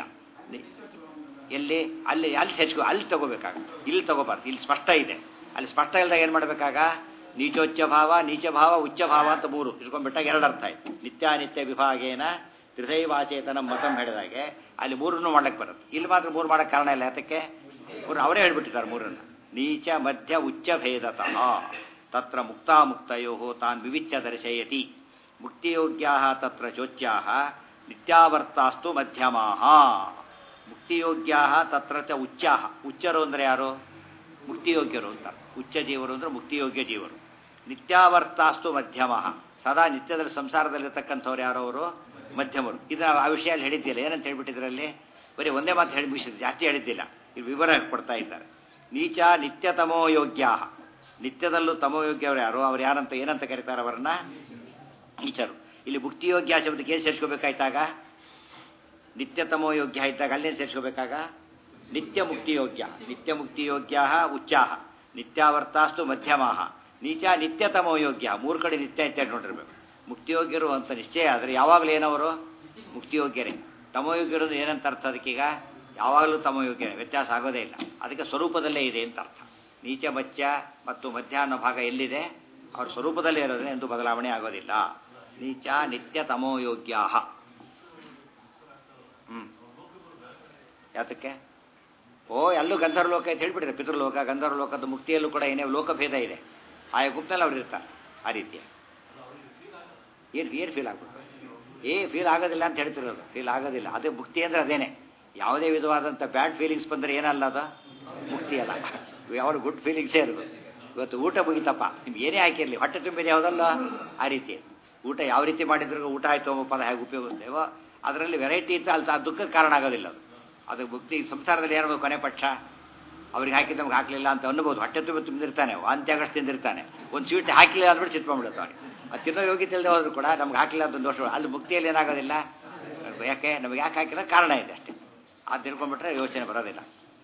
ಎಲ್ಲಿ ಅಲ್ಲಿ ಸೇರ್ಸ್ಕೊ, ಅಲ್ಲಿ ತಗೋಬೇಕಾಗ, ಇಲ್ಲಿ ತಗೋಬಾರ್ದು. ಇಲ್ಲಿ ಸ್ಪಷ್ಟ ಇದೆ, ಅಲ್ಲಿ ಸ್ಪಷ್ಟ ಇಲ್ಲದಾಗ ಏನು ಮಾಡಬೇಕಾಗ, ನೀಚೋಚ್ಚ ಭಾವ, ನೀಚ ಭಾವ, ಉಚ್ಚ ಭಾವ ಅಂತ ಮೂರು ಇಟ್ಕೊಂಡ್ಬಿಟ್ಟಾಗ ಎರಡು ಅರ್ಥ ಆಯ್ತು. ನಿತ್ಯಾನಿತ್ಯ ವಿಭಾಗೇನ ತ್ರಿದೈವಾಚೇತನ ಮತಂ ಹೇಳಿದಾಗೆ ಅಲ್ಲಿ ಮೂರನ್ನು ಮಾಡ್ಲಿಕ್ಕೆ ಬರುತ್ತೆ. ಇಲ್ಲಿ ಮಾತ್ರ ಮೂರು ಮಾಡೋಕ್ಕೆ ಕಾರಣ ಇಲ್ಲ. ಯಾತಕ್ಕೆ? ಅವರೇ ಹೇಳ್ಬಿಟ್ಟಿದ್ದಾರೆ ಮೂರನ್ನು. ನೀಚ ಮಧ್ಯ ಉಚ್ಚ ಭೇದತಃ ತತ್ರ ಮುಕ್ತಾಮುಕ್ತಯೋ ತಾನ್ ವಿವಿಚ್ಯ ದರ್ಶಯತಿ. ಮುಕ್ತಿಯೋಗ್ಯಾ ತತ್ರ ಚೋಚ್ಯಾಹ ನಿತ್ಯಾವರ್ತಾಸ್ತು ಮಧ್ಯಮಾಹ. ಮುಕ್ತಿಯೋಗ್ಯಾ ತತ್ರ ಚ ಉಚ್ಚಾಹ. ಉಚ್ಚರು ಅಂದರೆ ಯಾರು? ಮುಕ್ತಿಯೋಗ್ಯರು ಅಂತ. ಉಚ್ಚ ಜೀವರು ಅಂದರೆ ಮುಕ್ತಿಯೋಗ್ಯ ಜೀವರು. ನಿತ್ಯಾವರ್ತಾಸ್ತು ಮಧ್ಯಮಃ. ಸದಾ ನಿತ್ಯದಲ್ಲಿ ಸಂಸಾರದಲ್ಲಿರ್ತಕ್ಕಂಥವ್ರು ಯಾರು? ಅವರು ಮಧ್ಯಮರು. ಇದು ಆ ವಿಷಯ ಅಲ್ಲಿ ಹೇಳಿದ್ದಿಲ್ಲ. ಏನಂತ ಹೇಳ್ಬಿಟ್ಟಿದ್ರಲ್ಲಿ ಬರೀ ಒಂದೇ ಮಾತು ಹೇಳಿ ಮುಗಿಸಿದ್ರು, ಜಾಸ್ತಿ ಹೇಳಿದ್ದಿಲ್ಲ. ಇದು ವಿವರ ಕೊಡ್ತಾ ಇದ್ದಾರೆ. ನೀಚ ನಿತ್ಯ ತಮೋಯೋಗ್ಯಾ. ನಿತ್ಯದಲ್ಲೂ ತಮೋಯೋಗ್ಯವರು ಯಾರು? ಅವ್ರು ಯಾರಂತ ಏನಂತ ಕರೀತಾರೆ ಅವರನ್ನ? ನೀಚರು. ಇಲ್ಲಿ ಮುಕ್ತಿಯೋಗ್ಯ ಶಬ್ದಕ್ಕೆ ಏನು ಸೇರಿಸ್ಕೋಬೇಕಾಯ್ತಾಗ? ನಿತ್ಯ ತಮೋಯೋಗ್ಯ ಇದ್ದಾಗ ಅಲ್ಲೇನು ಸೇರಿಸ್ಕೋಬೇಕಾಗ? ನಿತ್ಯ ಮುಕ್ತಿಯೋಗ್ಯ. ನಿತ್ಯ ಮುಕ್ತಿಯೋಗ್ಯ ಉಚ್ಚಾಹ ನಿತ್ಯಾವರ್ತಾಸ್ತು ಮಧ್ಯಮಾಹ. ನೀಚ ನಿತ್ಯ ತಮೋಯೋಗ್ಯ. ಮೂರು ಕಡೆ ನಿತ್ಯ ಇತ್ಯಾಗ ನೋಡಿರ್ಬೇಕು. ಮುಕ್ತಿಯೋಗ್ಯರು ಅಂತ ನಿಶ್ಚಯ ಆದರೆ ಯಾವಾಗಲೂ ಏನವರು? ಮುಕ್ತಿಯೋಗ್ಯರೇ. ತಮೋಯೋಗ್ಯರು ಏನಂತ ಅರ್ಥ? ಅದಕ್ಕೀಗ ಯಾವಾಗಲೂ ತಮೋಯೋಗ್ಯರೇ, ವ್ಯತ್ಯಾಸ ಆಗೋದೇ ಇಲ್ಲ. ಅದಕ್ಕೆ ಸ್ವರೂಪದಲ್ಲೇ ಇದೆ ಅಂತ ಅರ್ಥ. ನೀಚ ಮಚ್ಚ ಮತ್ತು ಮಧ್ಯಾಹ್ನ ಭಾಗ ಎಲ್ಲಿದೆ? ಅವ್ರ ಸ್ವರೂಪದಲ್ಲೇ ಇರೋದ್ರೆ ಎಂದು ಬದಲಾವಣೆ ಆಗೋದಿಲ್ಲ. ನೀಚ ನಿತ್ಯ ತಮೋಯೋಗ್ಯಾ. ಯಾತಕ್ಕೆ? ಎಲ್ಲೂ ಗಂಧರ್ವಲೋಕ ಅಂತ ಹೇಳ್ಬಿಟ್ಟಿದೆ. ಪಿತೃಲೋಕ, ಗಂಧರ್ವಲೋಕದ ಮುಕ್ತಿಯಲ್ಲೂ ಕೂಡ ಏನೇ ಲೋಕಭೇದ ಇದೆ. ಆಯಾ ಗುಂಪಿನಲ್ಲಿ ಅವ್ರು ಇರ್ತಾರೆ. ಆ ರೀತಿಯ ಏನು ಫೀಲ್ ಆಗ್ಬಿಟ್ಟು ಫೀಲ್ ಆಗೋದಿಲ್ಲ ಅಂತ ಹೇಳ್ತಿರೋದು. ಫೀಲ್ ಆಗೋದಿಲ್ಲ. ಅದೇ ಮುಕ್ತಿ ಅಂದರೆ ಅದೇನೆ. ಯಾವುದೇ ವಿಧವಾದಂಥ ಬ್ಯಾಡ್ ಫೀಲಿಂಗ್ಸ್ ಬಂದರೆ ಏನಲ್ಲ ಅದು ಮುಕ್ತಿ ಅಲ್ಲ. ಯಾವ ಗುಡ್ ಫೀಲಿಂಗ್ಸೇ ಇರೋದು. ಇವತ್ತು ಊಟ ಮುಗಿತಪ್ಪ, ನಿಮ್ಗೆ ಏನೇ ಹಾಕಿರಲಿ ಹೊಟ್ಟೆ ತುಂಬಿದ ಯಾವುದಲ್ಲ ಆ ರೀತಿ. ಊಟ ಯಾವ ರೀತಿ ಮಾಡಿದ್ರು ಊಟ ಆಯಿತು ಅನ್ನೋ ಪದ ಹೇಗೆ ಉಪಯೋಗಿಸ್ತೇವೋ ಅದರಲ್ಲಿ ವೆರೈಟಿ ಇತ್ತು. ಅಲ್ಲಿ ಆ ದುಃಖಕ್ಕೆ ಕಾರಣ ಆಗೋದಿಲ್ಲ ಅದು. ಅದು ಮುಕ್ತಿ. ಸಂಸಾರದಲ್ಲಿ ಏನಾಗಬೇಕು? ಕೊನೆ ಪಕ್ಷ ಅವ್ರಿಗೆ ಹಾಕಿದ್ದು ನಮ್ಗೆ ಹಾಕಲಿಲ್ಲ ಅಂತ ಅನ್ಬೋದು. ಹೊಟ್ಟೆ ತುಂಬಿರ್ತಾನೆ, ವಾಂತಿ ಆಗಷ್ಟು ತಿಂದಿರ್ತಾನೆ. ಒಂದು ಸ್ವೀಟ್ ಹಾಕಲಿಲ್ಲ ಅಂದ್ಬಿಟ್ಟು ಚಿತ್ಕೊಂಡ್ಬಿಡುತ್ತೆ ಅವನಿಗೆ. ಅದು ತಿನ್ನೋ ಯೋಗ್ಯ ತಿಳಿದೇ ಹೋದ್ರು ಕೂಡ ನಮ್ಗೆ ಹಾಕಿಲ್ಲ ಅಂತ ದೋಷ. ಅಲ್ಲಿ ಮುಕ್ತಿಯಲ್ಲಿ ಏನಾಗೋದಿಲ್ಲ. ಯಾಕೆ? ನಮಗೆ ಯಾಕೆ ಹಾಕಿಲ್ಲ ಕಾರಣ ಇದೆ ಅಷ್ಟೇ. ಅದು ತಿಳ್ಕೊಂಡ್ಬಿಟ್ರೆ ಯೋಚನೆ ಬರೋದಿಲ್ಲ.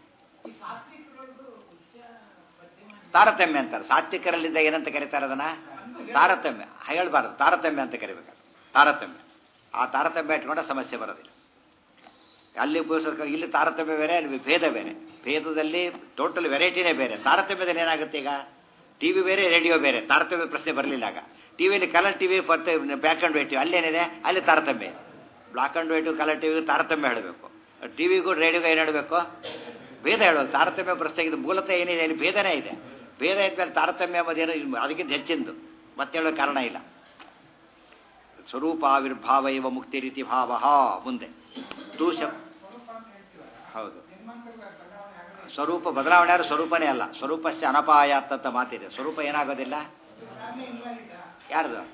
ತಾರತಮ್ಯ ಅಂತಾರೆ. ಸಾತ್ವಿಕರಲ್ಲಿದ್ದ ಏನಂತ ಕರೀತಾರೆ ಅದನ್ನ? ತಾರತಮ್ಯ. ಹೇಳ್ಬಾರ್ದು, ತಾರತಮ್ಯ ಅಂತ ಕರಿಬೇಕು. ತಾರತಮ್ಯ. ಆ ತಾರತಮ್ಯ ಇಟ್ಕೊಂಡ್ರೆ ಸಮಸ್ಯೆ ಬರೋದಿಲ್ಲ. ಅಲ್ಲಿ ಉಪಯೋಗಿಸೋಕೆ ಇಲ್ಲಿ ತಾರತಮ್ಯ ಬೇರೆ, ಅಲ್ಲಿ ಭೇದ ಬೇರೆ. ಭೇದದಲ್ಲಿ ಟೋಟಲ್ ವೆರೈಟಿನೇ ಬೇರೆ. ತಾರತಮ್ಯದಲ್ಲಿ ಏನಾಗುತ್ತೆ? ಈಗ ಟಿವಿ ಬೇರೆ, ರೇಡಿಯೋ ಬೇರೆ. ತಾರತಮ್ಯ ಪ್ರಶ್ನೆ ಬರಲಿಲ್ಲ. ಆಗ ಟಿವಿಯಲ್ಲಿ ಕಲರ್ ಟಿವಿ ಮತ್ತೆ ಬ್ಲ್ಯಾಕ್ ಆ್ಯಂಡ್ ವೈಟ್ ಅಲ್ಲೇನಿದೆ? ಅಲ್ಲಿ ತಾರತಮ್ಯ. ಬ್ಲ್ಯಾಕ್ ಆ್ಯಂಡ್ ವೈಟು ಕಲರ್ ಟಿವಿಗೂ ತಾರತಮ್ಯ ಹೇಳಬೇಕು. ಟಿವಿಗೂ ರೇಡಿಯೋಗೂ ಏನು ಹೇಳಬೇಕು? ಭೇದ ಹೇಳೋದು. ತಾರತಮ್ಯ ಪ್ರಶ್ನೆ ಇದು ಮೂಲತಃ ಏನಿದೆ? ಅಲ್ಲಿ ಭೇದನೇ ಇದೆ. ಭೇದ ಇದ್ಮೇಲೆ ತಾರತಮ್ಯ ಎಂಬುದೇನು ಅದಕ್ಕಿಂತ ಹೆಚ್ಚಿಂದು ಮತ್ತೆ ಹೇಳೋ ಕಾರಣ ಇಲ್ಲ. ಸ್ವರೂಪಾವಿರ್ಭಾವ ಇವ ಮುಕ್ತಿ ರೀತಿ ಭಾವ. ಮುಂದೆ ದೂಷ. ಹೌದು, ಸ್ವರೂಪ ಬದಲಾವಣೆ ಆದ್ರೆ ಸ್ವರೂಪನೇ ಅಲ್ಲ. ಸ್ವರೂಪಸ್ಯ ಅನಪಾಯಾತ್ ಅಂತ ಮಾತಿದೆ. ಸ್ವರೂಪ ಏನಾಗೋದಿಲ್ಲ. ಯಾರ್ದು?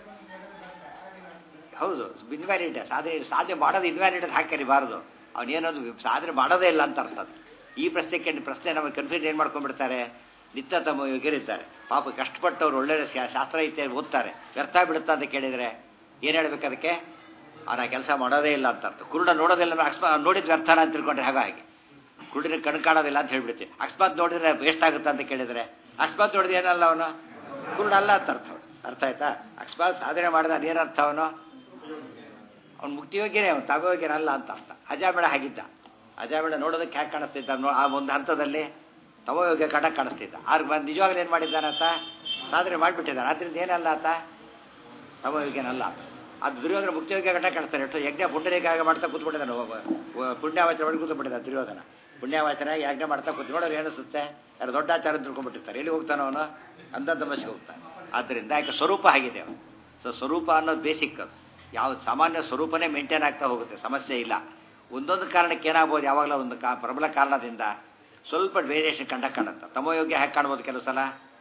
ಹೌದು, ಇನ್ವ್ಯಾಲಿಡ್. ಸಾಧನೆ ಮಾಡೋದು ಇನ್ವ್ಯಾಲಿಡ್ ಹಾಕಿ ಕರಿಬಾರ್ದು. ಅವನೇನೋದು ಸಾಧನೆ ಮಾಡೋದೇ ಇಲ್ಲ ಅಂತ ಅರ್ಥ. ಈ ಪ್ರಶ್ನೆ ನಮಗೆ ಕನ್ಫ್ಯೂಸ್ ಏನು ಮಾಡ್ಕೊಂಡ್ಬಿಡ್ತಾರೆ? ನಿತ್ಯ ತಮ್ಮ ಯೋಗ್ಯರಿದ್ದಾರೆ ಪಾಪ, ಕಷ್ಟಪಟ್ಟವ್ರು ಒಳ್ಳೆ ಶಾಸ್ತ್ರ ಇತ್ಯಾದಿ ಓದ್ತಾರೆ. ವ್ಯರ್ಥ ಬಿಡುತ್ತಾ ಅಂತ ಕೇಳಿದರೆ ಏನು ಹೇಳ್ಬೇಕು? ಅದಕ್ಕೆ ಅವನ ಕೆಲಸ ಮಾಡೋದೇ ಇಲ್ಲ ಅಂತ ಅರ್ಥ. ಕುರುಡ ನೋಡೋದಿಲ್ಲ, ನೋಡಿದ್ರೆ ವ್ಯರ್ಥನ ಅಂತ ತಿಳ್ಕೊಂಡ್ರೆ ಹಾಗಾಗಿ ಕುರುಡಿನ ಕಣ್ ಕಾಣೋದಿಲ್ಲ ಅಂತ ಹೇಳ್ಬಿಡ್ತೀವಿ. ಅಕಸ್ಮಾತ್ ನೋಡಿದ್ರೆ ವೇಸ್ಟ್ ಆಗುತ್ತೆ ಅಂತ ಕೇಳಿದರೆ ಅಕಸ್ಮಾತ್ ನೋಡಿದ್ರೆ ಏನಲ್ಲ ಅವನು ಕುರುಡ ಅಲ್ಲ ಅಂತ ಅರ್ಥ. ಅರ್ಥ ಆಯ್ತಾ? ಅಕಸ್ಮಾತ್ ಸಾಧನೆ ಮಾಡಿದ ಅದೇನರ್ಥ? ಅವನು ಮುಕ್ತಿಯೋಗ್ಯನೇ, ಅವನು ತಗೋಗ್ಯನಲ್ಲ ಅಂತ ಅರ್ಥ. ಅಜಾಮೇಳ ಹಾಗಿದ್ದ. ಅಜಾಮೇಳ ನೋಡೋದಕ್ಕೆ ಹ್ಯಾಕೆ ಕಾಣಿಸ್ತಿದ್ದ? ಆ ಒಂದು ಹಂತದಲ್ಲಿ ತಮೋಯೋಗ್ಯ ಕಟಕ್ ಕಾಣಿಸ್ತಿದ್ದ. ಆಗ ನಿಜವಾಗ್ಲೂ ಏನು ಮಾಡಿದ್ದಾನಂತ? ಸಾಧನೆ ಮಾಡಿಬಿಟ್ಟಿದ್ದಾನೆ. ಅದರಿಂದ ಏನಲ್ಲ ಆತ ತಮೋಯೋಗ್ಯನಲ್ಲ. ಅದು ದುರ್ಯೋಧನ ಮುಕ್ತಿಯೋಗ್ಯ ಕಟಕ್ ಕಾಣಿಸ್ತಾನೆ. ಎಷ್ಟು ಯಜ್ಞ ಪುಣ್ಯರೇಖಾಗ ಮಾಡ್ತಾ ಕೂತ್ಬಿಟ್ಟಿದ್ದಾನೆ. ಪುಣ್ಯಾವಾಚನ ಮಾಡಿ ಕೂತ್ಬಿಟ್ಟಿದ್ದಾನೆ ದುರ್ಯೋಧನ. ಪುಣ್ಯಾವಾಚನ ಯಜ್ಞ ಮಾಡ್ತಾ ಕೂತ್ ನೋಡೋರು ಏನಿಸುತ್ತೆ? ಯಾರು ದೊಡ್ಡ ಆಚಾರ ತಿಳ್ಕೊಂಡ್ಬಿಟ್ಟಿರ್ತಾರೆ. ಎಲ್ಲಿ ಹೋಗ್ತಾನೆ ಅವನು? ಅಂಧ ತಮಸ್ಸಿಗೆ ಹೋಗ್ತಾನೆ. ಆದ್ದರಿಂದ ಯಾಕೆ ಸ್ವರೂಪ ಆಗಿದೆ ಅವನು. ಸೊ ಸ್ವರೂಪ ಅನ್ನೋದು ಬೇಸಿಕ್. ಅದು ಯಾವ ಸಾಮಾನ್ಯ ಸ್ವರೂಪನೇ ಮೇಂಟೈನ್ ಆಗ್ತಾ ಹೋಗುತ್ತೆ, ಸಮಸ್ಯೆ ಇಲ್ಲ. ಒಂದೊಂದು ಕಾರಣಕ್ಕೆ ಏನಾಗ್ಬೋದು? ಯಾವಾಗಲೂ ಒಂದು ಪ್ರಬಲ ಕಾರಣದಿಂದ ಸ್ವಲ್ಪ ವೇರಿಯೇಷನ್ ಕಾಣುತ್ತೆ. ತಮೋಯೋಗ್ಯ ಹೇಗೆ ಕಾಣ್ಬೋದು? ಕೆಲವು ಸಲ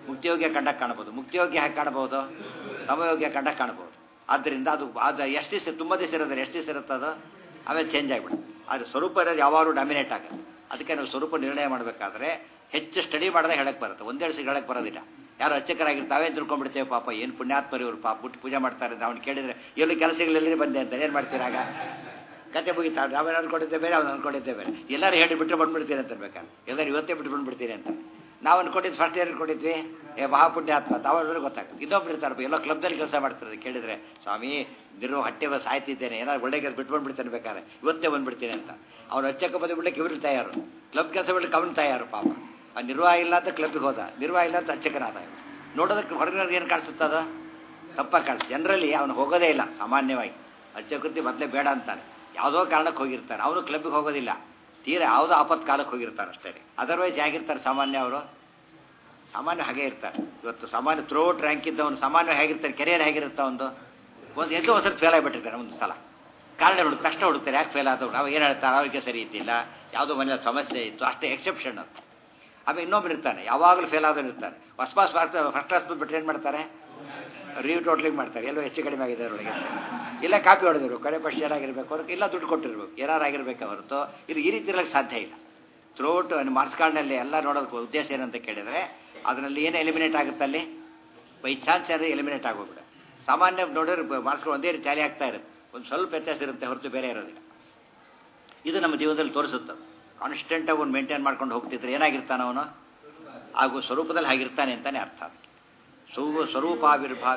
ಮುಕ್ತಿಯೋಗ್ಯ ಕಂಡಕ್ಕೆ ಕಾಣಬಹುದು. ಮುಕ್ತಿಯೋಗ್ಯ ಹೇಗೆ ಕಾಣಬಹುದು? ಸಮಯೋಗ್ಯ ಕಂಡಕ್ಕೆ ಕಾಣಬಹುದು. ಆದ್ದರಿಂದ ಅದು ಎಷ್ಟು ದಿವಸ, ತುಂಬ ದಿವಸ ಇರೋದ್ರೆ ಎಷ್ಟು ದಿವಸ ಇರುತ್ತೆ ಅದು, ಆಮೇಲೆ ಚೇಂಜ್ ಆಗಿಬಿಡುತ್ತೆ. ಅದು ಸ್ವರೂಪ ಇರೋದು ಯಾವಾಗಲೂ ಡಾಮಿನೇಟ್ ಆಗುತ್ತೆ. ಅದಕ್ಕೆ ನಾವು ಸ್ವರೂಪ ನಿರ್ಣಯ ಮಾಡಬೇಕಾದ್ರೆ ಹೆಚ್ಚು ಸ್ಟಡಿ ಮಾಡಿದ್ರೆ ಹೇಳಕ್ಕೆ ಬರುತ್ತೆ, ಒಂದೇ ದಿವಸ ಹೇಳಕ್ಕೆ ಬರೋದಿಲ್ಲ. ಯಾರು ಅರ್ಚಕರಾಗಿರ್ತಾವೆ ತಿಳ್ಕೊಂಡ್ಬಿಡ್ತೇವೆ, ಪಾಪ ಏನು ಪುಣ್ಯಾತ್ಮರಿ ಇವರು, ಪಾಪ ಬಿಟ್ಟು ಪೂಜೆ ಮಾಡ್ತಾರೆ ಅಂತ ಅವ್ನು ಕೇಳಿದರೆ ಎಲ್ಲಿ ಕೆಲಸಗಳಲ್ಲಿ ಬಂದೆ ಅಂತ ಏನು ಮಾಡ್ತೀರಾಗ? ಕತೆ ಮುಗಿತಾರೆ. ನಾವೇನು ಅನ್ಕೊಂಡಿದ್ದೆ ಬೇರೆ, ಅವ್ನು ಅನ್ಕೊಂಡಿದ್ದೆ ಬೇರೆ. ಎಲ್ಲರೂ ಹೇಳಿ ಬಿಟ್ಟು ಬಂದ್ಬಿಡ್ತೀನಿ ಅಂತ ಬೇಕಾದ್ರೆ, ಎಲ್ಲರೂ ಇವತ್ತೇ ಬಿಟ್ಟು ಬಂದ್ಬಿಡ್ತೀನಿ ಅಂತ. ನಾವು ಅನ್ಕೊಂಡಿದ್ದು ಫಸ್ಟ್ ಇಯರ್ ಅನ್ಕೊಂಡಿದ್ವಿ ಮಹಾಪುಣ್ಯಾತ್ಮ ಅಂತ, ಅವ್ರಿಗೆ ಗೊತ್ತಾಗ್ತದೆ. ಇನ್ನೊಬ್ರು ಇರ್ತಾರೆ ಎಲ್ಲೋ ಕ್ಲಬ್ದಲ್ಲಿ ಕೆಲಸ ಮಾಡ್ತಾರೆ, ಕೇಳಿದರೆ ಸ್ವಾಮಿ ಹೊಟ್ಟೆ ಸಾಯ್ತಿದ್ದೇನೆ, ಏನಾದ್ರು ಒಳ್ಳೆ ಕೆಲಸ ಬಿಟ್ಟು ಬಂದ್ಬಿಡ್ತೇನೆ ಬೇಕಾದ್ರೆ, ಇವತ್ತೇ ಬಂದ್ಬಿಡ್ತೀನಿ ಅಂತ. ಅವ್ನು ಅಚ್ಚಕ್ಕೆ ಬಂದು ಬಿಡ್ಲಿಕ್ಕೆ ಇವರು ತಯಾರು, ಕ್ಲಬ್ ಕೆಲಸ ಬಿಡ್ಲಿಕ್ಕೆ ಅವನು ತಯಾರು. ಪಾಪ ಆ ನಿರ್ವಾಹ ಇಲ್ಲ ಅಂತ ಕ್ಲಬ್ಗೆ ಹೋದ, ನಿರ್ವಾಹ ಇಲ್ಲ ಅಂತ ಅಚ್ಚಕನಾದ. ನೋಡೋದಕ್ಕೆ ಹೊರಗಿನವ್ರಿಗೆ ಏನು ಕಾಣಿಸುತ್ತದ? ತಪ್ಪಾಗಿ ಕಾಣಿಸುತ್ತೆ. ಜನರಲ್ಲಿ ಅವನು ಹೋಗೋದೇ ಇಲ್ಲ ಸಾಮಾನ್ಯವಾಗಿ. ಅರ್ಚಕೃತಿ ಮೊದಲೇ ಬೇಡ ಅಂತಾನೆ, ಯಾವುದೋ ಕಾರಣಕ್ಕೆ ಹೋಗಿರ್ತಾನೆ. ಅವನು ಕ್ಲಬ್ಗೆ ಹೋಗೋದಿಲ್ಲ, ತೀರಾ ಯಾವುದೋ ಆಪತ್ ಕಾಲಕ್ಕೆ ಹೋಗಿರ್ತಾರೆ ಅಷ್ಟೇ. ಅದರ್ವೈಸ್ ಹೇಗಿರ್ತಾರೆ ಸಾಮಾನ್ಯ ಅವರು? ಸಾಮಾನ್ಯ ಹಾಗೇ ಇರ್ತಾರೆ. ಇವತ್ತು ಸಾಮಾನ್ಯ ಥ್ರೋಟ್ ರ್ಯಾಂಕ್ ಇದ್ದವನು ಸಾಮಾನ್ಯ ಹೇಗಿರ್ತಾರೆ, ಕೆರಿಯರ್ ಹೇಗಿರುತ್ತೆ ಒಂದು ಎಲ್ಲೋ ಒಂದ್ಸರಿ ಫೇಲ್ ಆಗಿಬಿಟ್ಟಿರ್ತಾರೆ ಒಂದು ಸಲ. ಕಾರಣ ಕಷ್ಟ ಹುಡುಕ್ತಾರೆ, ಯಾಕೆ ಫೇಲ್ ಆದವ್ರು. ನಾವು ಏನು ಹೇಳ್ತಾರೆ, ಆರೋಗ್ಯ ಸರಿ ಇದ್ದಿಲ್ಲ, ಯಾವುದೋ ಮನೇಲಿ ಸಮಸ್ಯೆ ಇತ್ತು, ಅಷ್ಟೇ ಎಕ್ಸೆಪ್ಷನ್ ಅದು. ಆಮೇಲೆ ಇನ್ನೊಬ್ರು ಇರ್ತಾನೆ, ಯಾವಾಗಲೂ ಫೇಲ್ ಆದವ್ರು ಇರ್ತಾರೆ. ಫಸ್ಟ್ ಕ್ಲಾಸ್ ಬಿಟ್ಟು ಏನು ಮಾಡ್ತಾರೆ, ಟೋಟ್ಲಿಂಗ್ ಮಾಡ್ತಾರೆ, ಎಲ್ಲೋ ಹೆಚ್ಚು ಕಡಿಮೆ ಆಗಿದೆ ಅವರೊಳಗೆ. ಇಲ್ಲ ಕಾಪಿ ಹೊಡೆದಿರು, ಕಡೆ ಫಸ್ಟ್ ಏನಾಗಿರ್ಬೇಕು ಅವ್ರಿಗೆ, ಇಲ್ಲ ದುಡ್ಡು ಕೊಟ್ಟಿರ್ಬೇಕು, ಏನಾರಾಗಿರ್ಬೇಕು ಹೊರತು ಇದು ಈ ರೀತಿ ಇರಲಿಕ್ಕೆ ಸಾಧ್ಯ ಇಲ್ಲ. ಥ್ರೋಟ್ ಮಾರ್ಕ್ಸ್ ಕಾರ್ಡ್ನಲ್ಲಿ ಎಲ್ಲ ನೋಡೋದಕ್ಕೆ ಉದ್ದೇಶ ಏನಂತ ಕೇಳಿದರೆ, ಅದರಲ್ಲಿ ಏನು ಎಲಿಮಿನೇಟ್ ಆಗುತ್ತೆ ಅಲ್ಲಿ, ಬೈ ಚಾನ್ಸ್ ಯಾರು ಎಲಿಮಿನೇಟ್ ಆಗೋಗ್ಬಿಡ. ಸಾಮಾನ್ಯ ನೋಡಿದ್ರೆ ಮಾರ್ಕ್ಸ್ಗಳು ಒಂದೇ ರೀತಿ ಟ್ಯಾಲಿ ಆಗ್ತಾ ಇರುತ್ತೆ, ಒಂದು ಸ್ವಲ್ಪ ವ್ಯತ್ಯಾಸ ಇರುತ್ತೆ ಹೊರತು ಬೇರೆ ಇರೋದಿಲ್ಲ. ಇದು ನಮ್ಮ ಜೀವನದಲ್ಲಿ ತೋರಿಸುತ್ತೆ. ಕಾನ್ಸ್ಟೆಂಟಾಗಿ ಒಂದು ಮೇಂಟೈನ್ ಮಾಡ್ಕೊಂಡು ಹೋಗ್ತಿದ್ರೆ ಏನಾಗಿರ್ತಾನೆ ಅವನು, ಹಾಗೂ ಸ್ವರೂಪದಲ್ಲಿ ಹಾಗಿರ್ತಾನೆ ಅಂತಾನೆ ಅರ್ಥ. ಸ್ವರೂಪಾವಿರ್ಭಾವ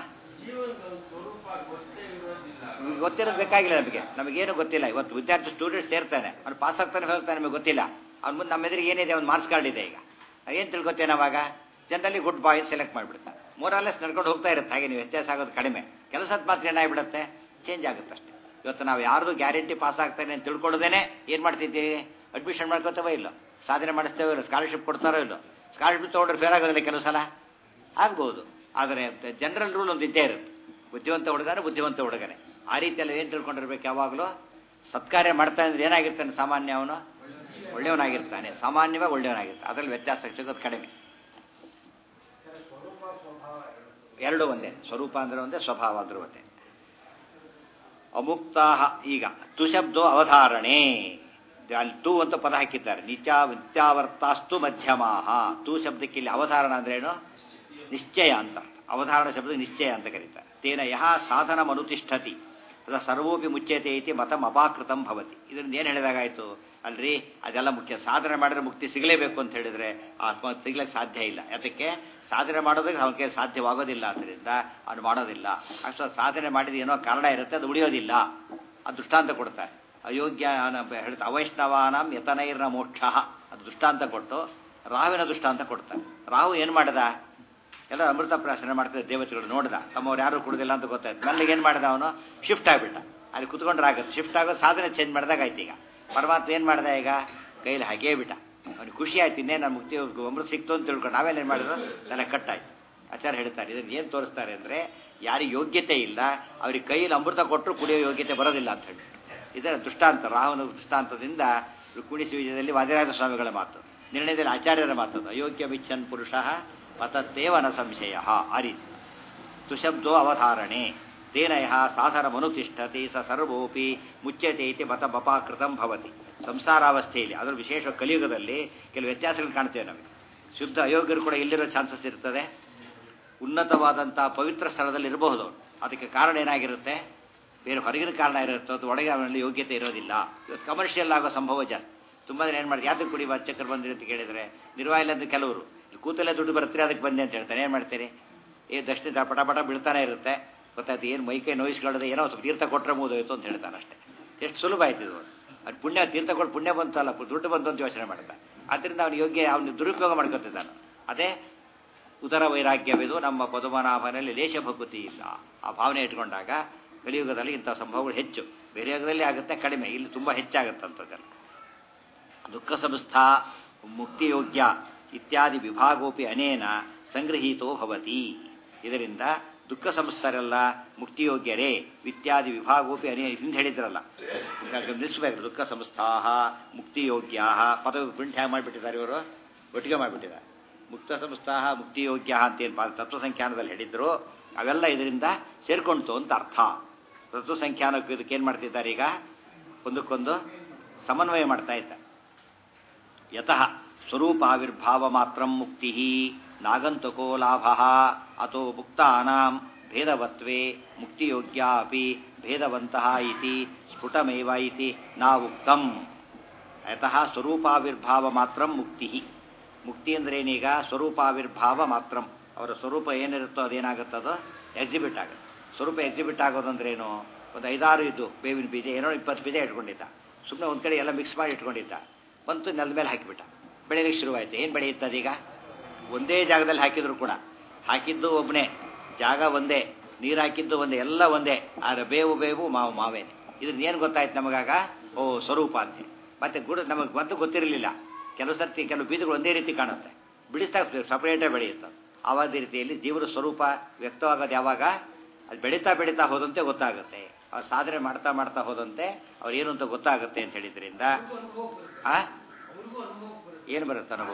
ಗೊತ್ತಿರೋದು ಬೇಕಾಗಿಲ್ಲ ನಮಗೇನು ಗೊತ್ತಿಲ್ಲ. ಇವತ್ತು ವಿದ್ಯಾರ್ಥಿ ಸ್ಟೂಡೆಂಟ್ ಸೇರ್ತಾನೆ, ಅವ್ನು ಪಾಸ್ ಆಗ್ತಾನೆ ಹೋಗ್ತಾನೆ, ನಮಗೆ ಗೊತ್ತಿಲ್ಲ. ಅವ್ನು ಮುಂದೆ ನಮ್ಮ ಎದುರಿಗೆ ಏನಿದೆ, ಒಂದು ಮಾರ್ಕ್ಸ್ ಕಾರ್ಡ್ ಇದೆ. ಈಗ ಏನು ತಿಳ್ಕೊತೇನೆ ಅವಾಗ, ಜನರಲ್ಲಿ ಗುಡ್ ಬಾಯ್ ಸೆಲೆಕ್ಟ್ ಮಾಡಿಬಿಡ್ತಾನೆ. ಮೋರಲೆಸ್ ನಡ್ಕೊಂಡು ಹೋಗ್ತಾ ಇರುತ್ತೆ. ಹಾಗೆ ನೀವು ವ್ಯತ್ಯಾಸ ಆಗೋದು ಕಡಿಮೆ, ಕೆಲಸದ ಮಾತ್ರ ಏನಾಗಿಬಿಡುತ್ತೆ, ಚೇಂಜ್ ಆಗುತ್ತೆ ಅಷ್ಟೇ. ಇವತ್ತು ನಾವು ಯಾರ್ದು ಗ್ಯಾರಂಟಿ ಪಾಸ್ ಆಗ್ತಾನೆ ಅಂತ ತಿಳ್ಕೊಳ್ಳೋದೇನೆ ಏನು ಮಾಡ್ತಿದ್ದೀವಿ, ಅಡ್ಮಿಷನ್ ಮಾಡ್ಕೋತೇವೋ ಇಲ್ಲೋ, ಸಾಧನೆ ಮಾಡಿಸ್ತೇವೋ ಇಲ್ಲ, ಸ್ಕಾಲರ್ಶಿಪ್ ಕೊಡ್ತಾರೋ ಇಲ್ಲೋ. ಸ್ಕಾಲರ್ಶಿಪ್ ತೊಗೊಂಡ್ರೆ ಫೇಲ್ ಆಗೋದಿಲ್ಲ ಕೆಲವು ಸಲ, ಆಗ್ಬೋದು. ಆದರೆ ಜನರಲ್ ರೂಲ್ ಒಂದು ಇದ್ದೇ ಇರುತ್ತೆ, ಬುದ್ಧಿವಂತ ಹುಡುಗನೇ. ಆ ರೀತಿಯಲ್ಲಿ ಏನು ತಿಳ್ಕೊಂಡಿರ್ಬೇಕು, ಯಾವಾಗಲೂ ಸತ್ಕಾರ್ಯ ಮಾಡ್ತಾನೆ ಅಂದರೆ ಏನಾಗಿರ್ತಾನೆ, ಸಾಮಾನ್ಯ ಅವನು ಒಳ್ಳೆಯವನಾಗಿರ್ತಾನೆ, ಸಾಮಾನ್ಯವಾಗಿ ಒಳ್ಳೆಯವನಾಗಿರ್ತಾನೆ. ಅದರಲ್ಲಿ ವ್ಯತ್ಯಾಸ ಸಿಗೋದು ಕಡಿಮೆ. ಎರಡು ಒಂದೇ, ಸ್ವರೂಪ ಅಂದರೆ ಒಂದೇ, ಸ್ವಭಾವ ಅಂದ್ರೆ ಒಂದೇ. ಅಮುಕ್ತ. ಈಗ ತುಶಬ್ದೋ ಅವಧಾರಣೆ, ಅಲ್ಲಿ ತೂ ಅಂತ ಪದ ಹಾಕಿದ್ದಾರೆ. ನಿತ್ಯಾವರ್ತಾಸ್ತು ಮಧ್ಯಮಾಹ. ತೂ ಶಬ್ದಕ್ಕೆ ಇಲ್ಲಿ ಅವಧಾರಣ ಅಂದ್ರೇನು, ನಿಶ್ಚಯ ಅಂತ. ಅವಧಾರಣ ಶಬ್ದ ನಿಶ್ಚಯ ಅಂತ ಕರೀತಾರೆ. ತೇನ ಯಹ ಸಾಧನ ಮನುತಿಷ್ಠತಿ ಅದ ಸರ್ವೋಪಿ ಮುಚ್ಯತೆ ಐತಿ ಮತಂ ಅಪಾಕೃತಂ ಭವತಿ. ಇದರಿಂದ ಏನು ಹೇಳಿದಾಗಾಯ್ತು, ಅಲ್ರಿ ಅದೆಲ್ಲ ಮುಖ್ಯ. ಸಾಧನೆ ಮಾಡಿದ್ರೆ ಮುಕ್ತಿ ಸಿಗಲೇಬೇಕು ಅಂತ ಹೇಳಿದ್ರೆ ಸಿಗ್ಲಿಕ್ಕೆ ಸಾಧ್ಯ ಇಲ್ಲ. ಅದಕ್ಕೆ ಸಾಧನೆ ಮಾಡೋದಕ್ಕೆ ಅವನಿಗೆ ಸಾಧ್ಯವಾಗೋದಿಲ್ಲ, ಆದ್ದರಿಂದ ಅವನು ಮಾಡೋದಿಲ್ಲ. ಅಷ್ಟು ಸಾಧನೆ ಮಾಡಿದ ಏನೋ ಕಾರಣ ಇರುತ್ತೆ, ಅದು ಉಳಿಯೋದಿಲ್ಲ. ಅದು ದೃಷ್ಟಾಂತ ಕೊಡ್ತಾರೆ. ಅಯೋಗ್ಯ ಹೇಳ್ತಾ ಅವೈಷ್ಣವಾನಾಂ ಯತನೈರ್ನ ಮೋಕ್ಷ, ಅದು ದೃಷ್ಟಾಂತ ಕೊಟ್ಟು ರಾಹುವಿನ ದೃಷ್ಟಾಂತ ಕೊಡ್ತಾರೆ. ರಾಹು ಏನು ಮಾಡಿದ, ಎಲ್ಲ ಅಮೃತ ಪ್ರಾಶನ ಮಾಡ್ತಿದ್ದ ದೇವತೆಗಳು ನೋಡಿದ, ತಮ್ಮವ್ರು ಯಾರು ಕೊಡೋದಿಲ್ಲ ಅಂತ ಗೊತ್ತಾಯ್ತು. ಮೆಲ್ಲಿಗೆ ಏನು ಮಾಡಿದ, ಅವನು ಶಿಫ್ಟ್ ಆಗಿಬಿಟ್ಟ. ಅಲ್ಲಿ ಕುತ್ಕೊಂಡ್ರೆ ಆಗುತ್ತೆ, ಶಿಫ್ಟ್ ಆಗೋದು ಸಾಧನೆ ಚೇಂಜ್ ಮಾಡಿದಾಗ ಆಯ್ತು. ಈಗ ಪರಮಾತ್ಮ ಏನು ಮಾಡಿದ, ಈಗ ಕೈಲಿ ಹಾಗೇ ಬಿಟ್ಟ. ಅವ್ನಿಗೆ ಖುಷಿ ಆಯ್ತು, ಇನ್ನೇನು ನಮ್ಮ ಮುಕ್ತಿ ಅಮೃತ ಸಿಕ್ತು ಅಂತ ತಿಳ್ಕೊಂಡು. ನಾವೇನೇನು ಮಾಡಿದ್ರು, ತಲೆ ಕಟ್ಟಾಯ್ತು. ಆಚಾರ್ಯ ಹೇಳ್ತಾರೆ, ಇದನ್ನು ಏನು ತೋರಿಸ್ತಾರೆ ಅಂದರೆ, ಯಾರಿಗೆ ಯೋಗ್ಯತೆ ಇಲ್ಲ ಅವ್ರಿಗೆ ಕೈಯಲ್ಲಿ ಅಮೃತ ಕೊಟ್ಟರು ಕುಡಿಯೋ ಯೋಗ್ಯತೆ ಬರೋದಿಲ್ಲ ಅಂತ ಹೇಳಿ. ಇದರ ದೃಷ್ಟಾಂತ, ರಾಹುನ ದೃಷ್ಟಾಂತದಿಂದ ರುಕ್ಮಿಣಿ ವಿಜಯದಲ್ಲಿ ವಾದಿರಾಜ ಸ್ವಾಮಿಗಳ ಮಾತು, ನಿರ್ಣಯದಲ್ಲಿ ಆಚಾರ್ಯರ ಮಾತದು. ಅಯೋಗ್ಯ ಮಿಚ್ಚನ್ ಪುರುಷ ಪತತ್ತೇವನ ಸಂಶಯ. ಆ ರೀತಿ ತುಶಬ್ದೋ ಅವಧಾರಣೆ ತೇನ ಯಹ ಸಾಧನ ಮನುತಿಷ್ಠತಿ ಸ ಸರ್ವೋಪಿ ಮುಚ್ಯತೆ ಇತಿ ಮತಮಪಾಕೃತಂ ಭವತಿ. ಸಂಸಾರಾವಸ್ಥೆಯಲ್ಲಿ, ಅದರ ವಿಶೇಷ ಕಲಿಯುಗದಲ್ಲಿ ಕೆಲವು ವ್ಯತ್ಯಾಸಗಳು ಕಾಣ್ತೇವೆ ನಮಗೆ. ಶುದ್ಧ ಅಯೋಗ್ಯರು ಕೂಡ ಇಲ್ಲಿರೋ ಚಾನ್ಸಸ್ ಇರ್ತದೆ, ಉನ್ನತವಾದಂಥ ಪವಿತ್ರ ಸ್ಥಳದಲ್ಲಿ ಇರಬಹುದು. ಅದಕ್ಕೆ ಕಾರಣ ಏನಾಗಿರುತ್ತೆ, ಬೇರೆ ಹೊರಗಿನ ಕಾರಣ ಇರುತ್ತೆ, ಅದು ಒಳಗೆ ಅವನಲ್ಲಿ ಯೋಗ್ಯತೆ ಇರೋದಿಲ್ಲ. ಇವತ್ತು ಕಮರ್ಷಿಯಲ್ ಆಗೋ ಸಂಭವ ಜಾಸ್ತಿ. ತುಂಬ ಜನ ಏನು ಮಾಡಿ, ಯಾತಕ್ಕೆ ಕುಡಿ ಅರ್ಚಕರು ಬಂದಿರಿ ಅಂತ ಕೇಳಿದರೆ, ನಿರ್ವಾಹ ಅಂತ ಕೆಲವರು ಕೂತಲ್ಲೇ ದುಡ್ಡು ಬರುತ್ತೆ ಅದಕ್ಕೆ ಬಂದೆ ಅಂತ ಹೇಳ್ತಾರೆ. ಏನು ಮಾಡ್ತೀರಿ, ದಕ್ಷಿಣ ಪಟ ಬೀಳ್ತಾನೆ ಇರುತ್ತೆ, ಗೊತ್ತಾಯ್ತು. ಏನು ಮೈಕೈ ನೋಯಿಸ್ಕೊಳ್ಳೋದು, ಏನೋ ಸ್ವಲ್ಪ ತೀರ್ಥ ಕೊಟ್ಟರೆ ಮುಗಿದೋಯ್ತು ಅಂತ ಹೇಳ್ತಾನೆ ಅಷ್ಟೇ. ಎಷ್ಟು ಸುಲಭ ಆಯ್ತಿದ್ದು. ಅದು ಪುಣ್ಯ, ತೀರ್ಥ ಕೊಟ್ಟು ಪುಣ್ಯ ಬಂತು ಅಲ್ಲ, ದುಡ್ಡು ಬಂತು ಅಂತ ಯೋಚನೆ ಮಾಡ್ತಾನೆ. ಆದ್ದರಿಂದ ಅವನು ಯೋಗ್ಯ, ಅವನು ದುರುಪಯೋಗ ಮಾಡ್ಕೊತಿದ್ದಾನೆ. ಅದೇ ಉದರ ವೈರಾಗ್ಯವಿದು ನಮ್ಮ ಪದ್ಮನಾಭನಲ್ಲಿ ಲೇಷ ಭಕುತಿ ಇಲ್ಲ. ಆ ಭಾವನೆ ಇಟ್ಕೊಂಡಾಗ ಕಲಿಯುಗದಲ್ಲಿ ಇಂಥ ಸಂಭವಗಳು ಹೆಚ್ಚು. ಬೇರೆ ಯುಗದಲ್ಲಿ ಆಗುತ್ತೆ ಕಡಿಮೆ, ಇಲ್ಲಿ ತುಂಬ ಹೆಚ್ಚಾಗುತ್ತಂಥದ್ದೆಲ್ಲ. ದುಃಖ ಸಂಸ್ಥಾ ಮುಕ್ತಿಯೋಗ್ಯ ಇತ್ಯಾದಿ ವಿಭಾಗೋಪಿ ಅನೇನ ಸಂಗೃಹೀತೋ ಭವತಿ. ಇದರಿಂದ ದುಃಖ ಸಂಸ್ಥರೆಲ್ಲ ಮುಕ್ತಿಯೋಗ್ಯರೇ, ಇತ್ಯಾದಿ ವಿಭಾಗೋಪಿ ಅನೇ ಹಿಂದೆ ಹೇಳಿದ್ರಲ್ಲ, ನಿಲ್ಲಿಸಬೇಕು. ದುಃಖ ಸಂಸ್ಥಾ ಮುಕ್ತಿಯೋಗ್ಯ ಪದವಿ ಪ್ರಿಂಟ್ ಹ್ಯಾಂಗ್ ಮಾಡಿಬಿಟ್ಟಿದ್ದಾರೆ ಇವರು, ಒಟ್ಟಿಗೆ ಮಾಡಿಬಿಟ್ಟಿದ್ದಾರೆ. ಮುಕ್ತ ಸಂಸ್ಥಾಹ ಮುಕ್ತಿಯೋಗ್ಯ ಅಂತೇನು ತತ್ವಸಂಖ್ಯಾನದಲ್ಲಿ ಹೇಳಿದ್ರು ಅವೆಲ್ಲ ಇದರಿಂದ ಸೇರ್ಕೊಂತು ಅಂತ ಅರ್ಥ. ತತ್ವಸಂಖ್ಯಾನಕ್ಕೆ ಇದಕ್ಕೇನು ಮಾಡ್ತಿದ್ದಾರೆ ಈಗ ಒಂದಕ್ಕೊಂದು ಸಮನ್ವಯ ಮಾಡ್ತಾ ಇದ್ದಾರೆ. ಯತಃ ಸ್ವರೂಪಾವಿರ್ಭಾವ ಮಾತ್ರ ಮುಕ್ತಿ ನಾಗಂತುಕೋ ಲಾಭ ಅಥೋ ಮುಕ್ತಾನಾಂ ಭೇದವತ್ವೇ ಮುಕ್ತಿಯೋಗ್ಯ ಅಪಿ ಭೇದವಂತಹ ಇತಿ ಸ್ಫುಟಮೇವ ಇತಿ ನಾವುಕ್ತಂ. ಯತಃ ಸ್ವರೂಪಾವಿರ್ಭಾವ ಮಾತ್ರ ಮುಕ್ತಿ. ಮುಕ್ತಿ ಅಂದ್ರೇನೀಗ ಸ್ವರೂಪಾವಿರ್ಭಾವ ಮಾತ್ರ, ಅವರ ಸ್ವರೂಪ ಏನಿರುತ್ತೋ ಅದೇನಾಗುತ್ತದೋ ಎಕ್ಸಿಬಿಟ್ ಆಗುತ್ತೆ. ಸ್ವರೂಪ ಎಕ್ಸಿಬಿಟ್ ಆಗೋದಂದ್ರೇನು, ಒಂದು 5-6 ಇದ್ದು ಬೇವಿನ ಬೀಜ ಏನೋ 20 ಬೀಜ ಇಟ್ಕೊಂಡಿದ್ದ, ಸುಮ್ಮನೆ ಒಂದು ಕಡೆ ಎಲ್ಲ ಮಿಕ್ಸ್ ಮಾಡಿ ಇಟ್ಕೊಂಡಿದ್ದ, ಬಂತು ನೆಲದ ಮೇಲೆ ಹಾಕಿಬಿಟ್ಟ, ಬೆಳೆಯಲಿಕ್ಕೆ ಶುರುವಾಯಿತು. ಏನು ಬೆಳೆಯುತ್ತದೀಗ? ಒಂದೇ ಜಾಗದಲ್ಲಿ ಹಾಕಿದ್ರು ಕೂಡ ಹಾಕಿದ್ದು ಒಬ್ಬನೇ, ಜಾಗ ಒಂದೇ, ನೀರು ಹಾಕಿದ್ದು ಒಂದೇ, ಎಲ್ಲ ಒಂದೇ, ಆದರೆ ಬೇವು ಬೇವು ಮಾವು ಮಾವೇನೆ. ಇದ್ರಿಂದ ಏನು ಗೊತ್ತಾಯ್ತು ನಮಗಾಗ? ಓ ಸ್ವರೂಪ ಅಂತೇಳಿ. ಮತ್ತೆ ಗುಡ ನಮಗೆ ಮೊದಲು ಗೊತ್ತಿರಲಿಲ್ಲ. ಕೆಲವು ಸರ್ತಿ ಕೆಲವು ಬೀಜಗಳು ಒಂದೇ ರೀತಿ ಕಾಣುತ್ತೆ, ಬಿಡಿಸ್ದಾಗ ಸಪರೇಟಾಗಿ ಬೆಳೆಯುತ್ತೆ. ಆವಾದ ರೀತಿಯಲ್ಲಿ ಜೀವನ ಸ್ವರೂಪ ವ್ಯಕ್ತವಾಗೋದು ಯಾವಾಗ? ಅದು ಬೆಳೀತಾ ಬೆಳೀತಾ ಹೋದಂತೆ ಗೊತ್ತಾಗುತ್ತೆ. ಅವ್ರು ಸಾಧನೆ ಮಾಡ್ತಾ ಮಾಡ್ತಾ ಹೋದಂತೆ ಅವ್ರು ಏನು ಅಂತ ಗೊತ್ತಾಗುತ್ತೆ ಅಂತ ಹೇಳಿದ್ರಿಂದ ಏನು ಬರುತ್ತೆ ಅನುಭವ?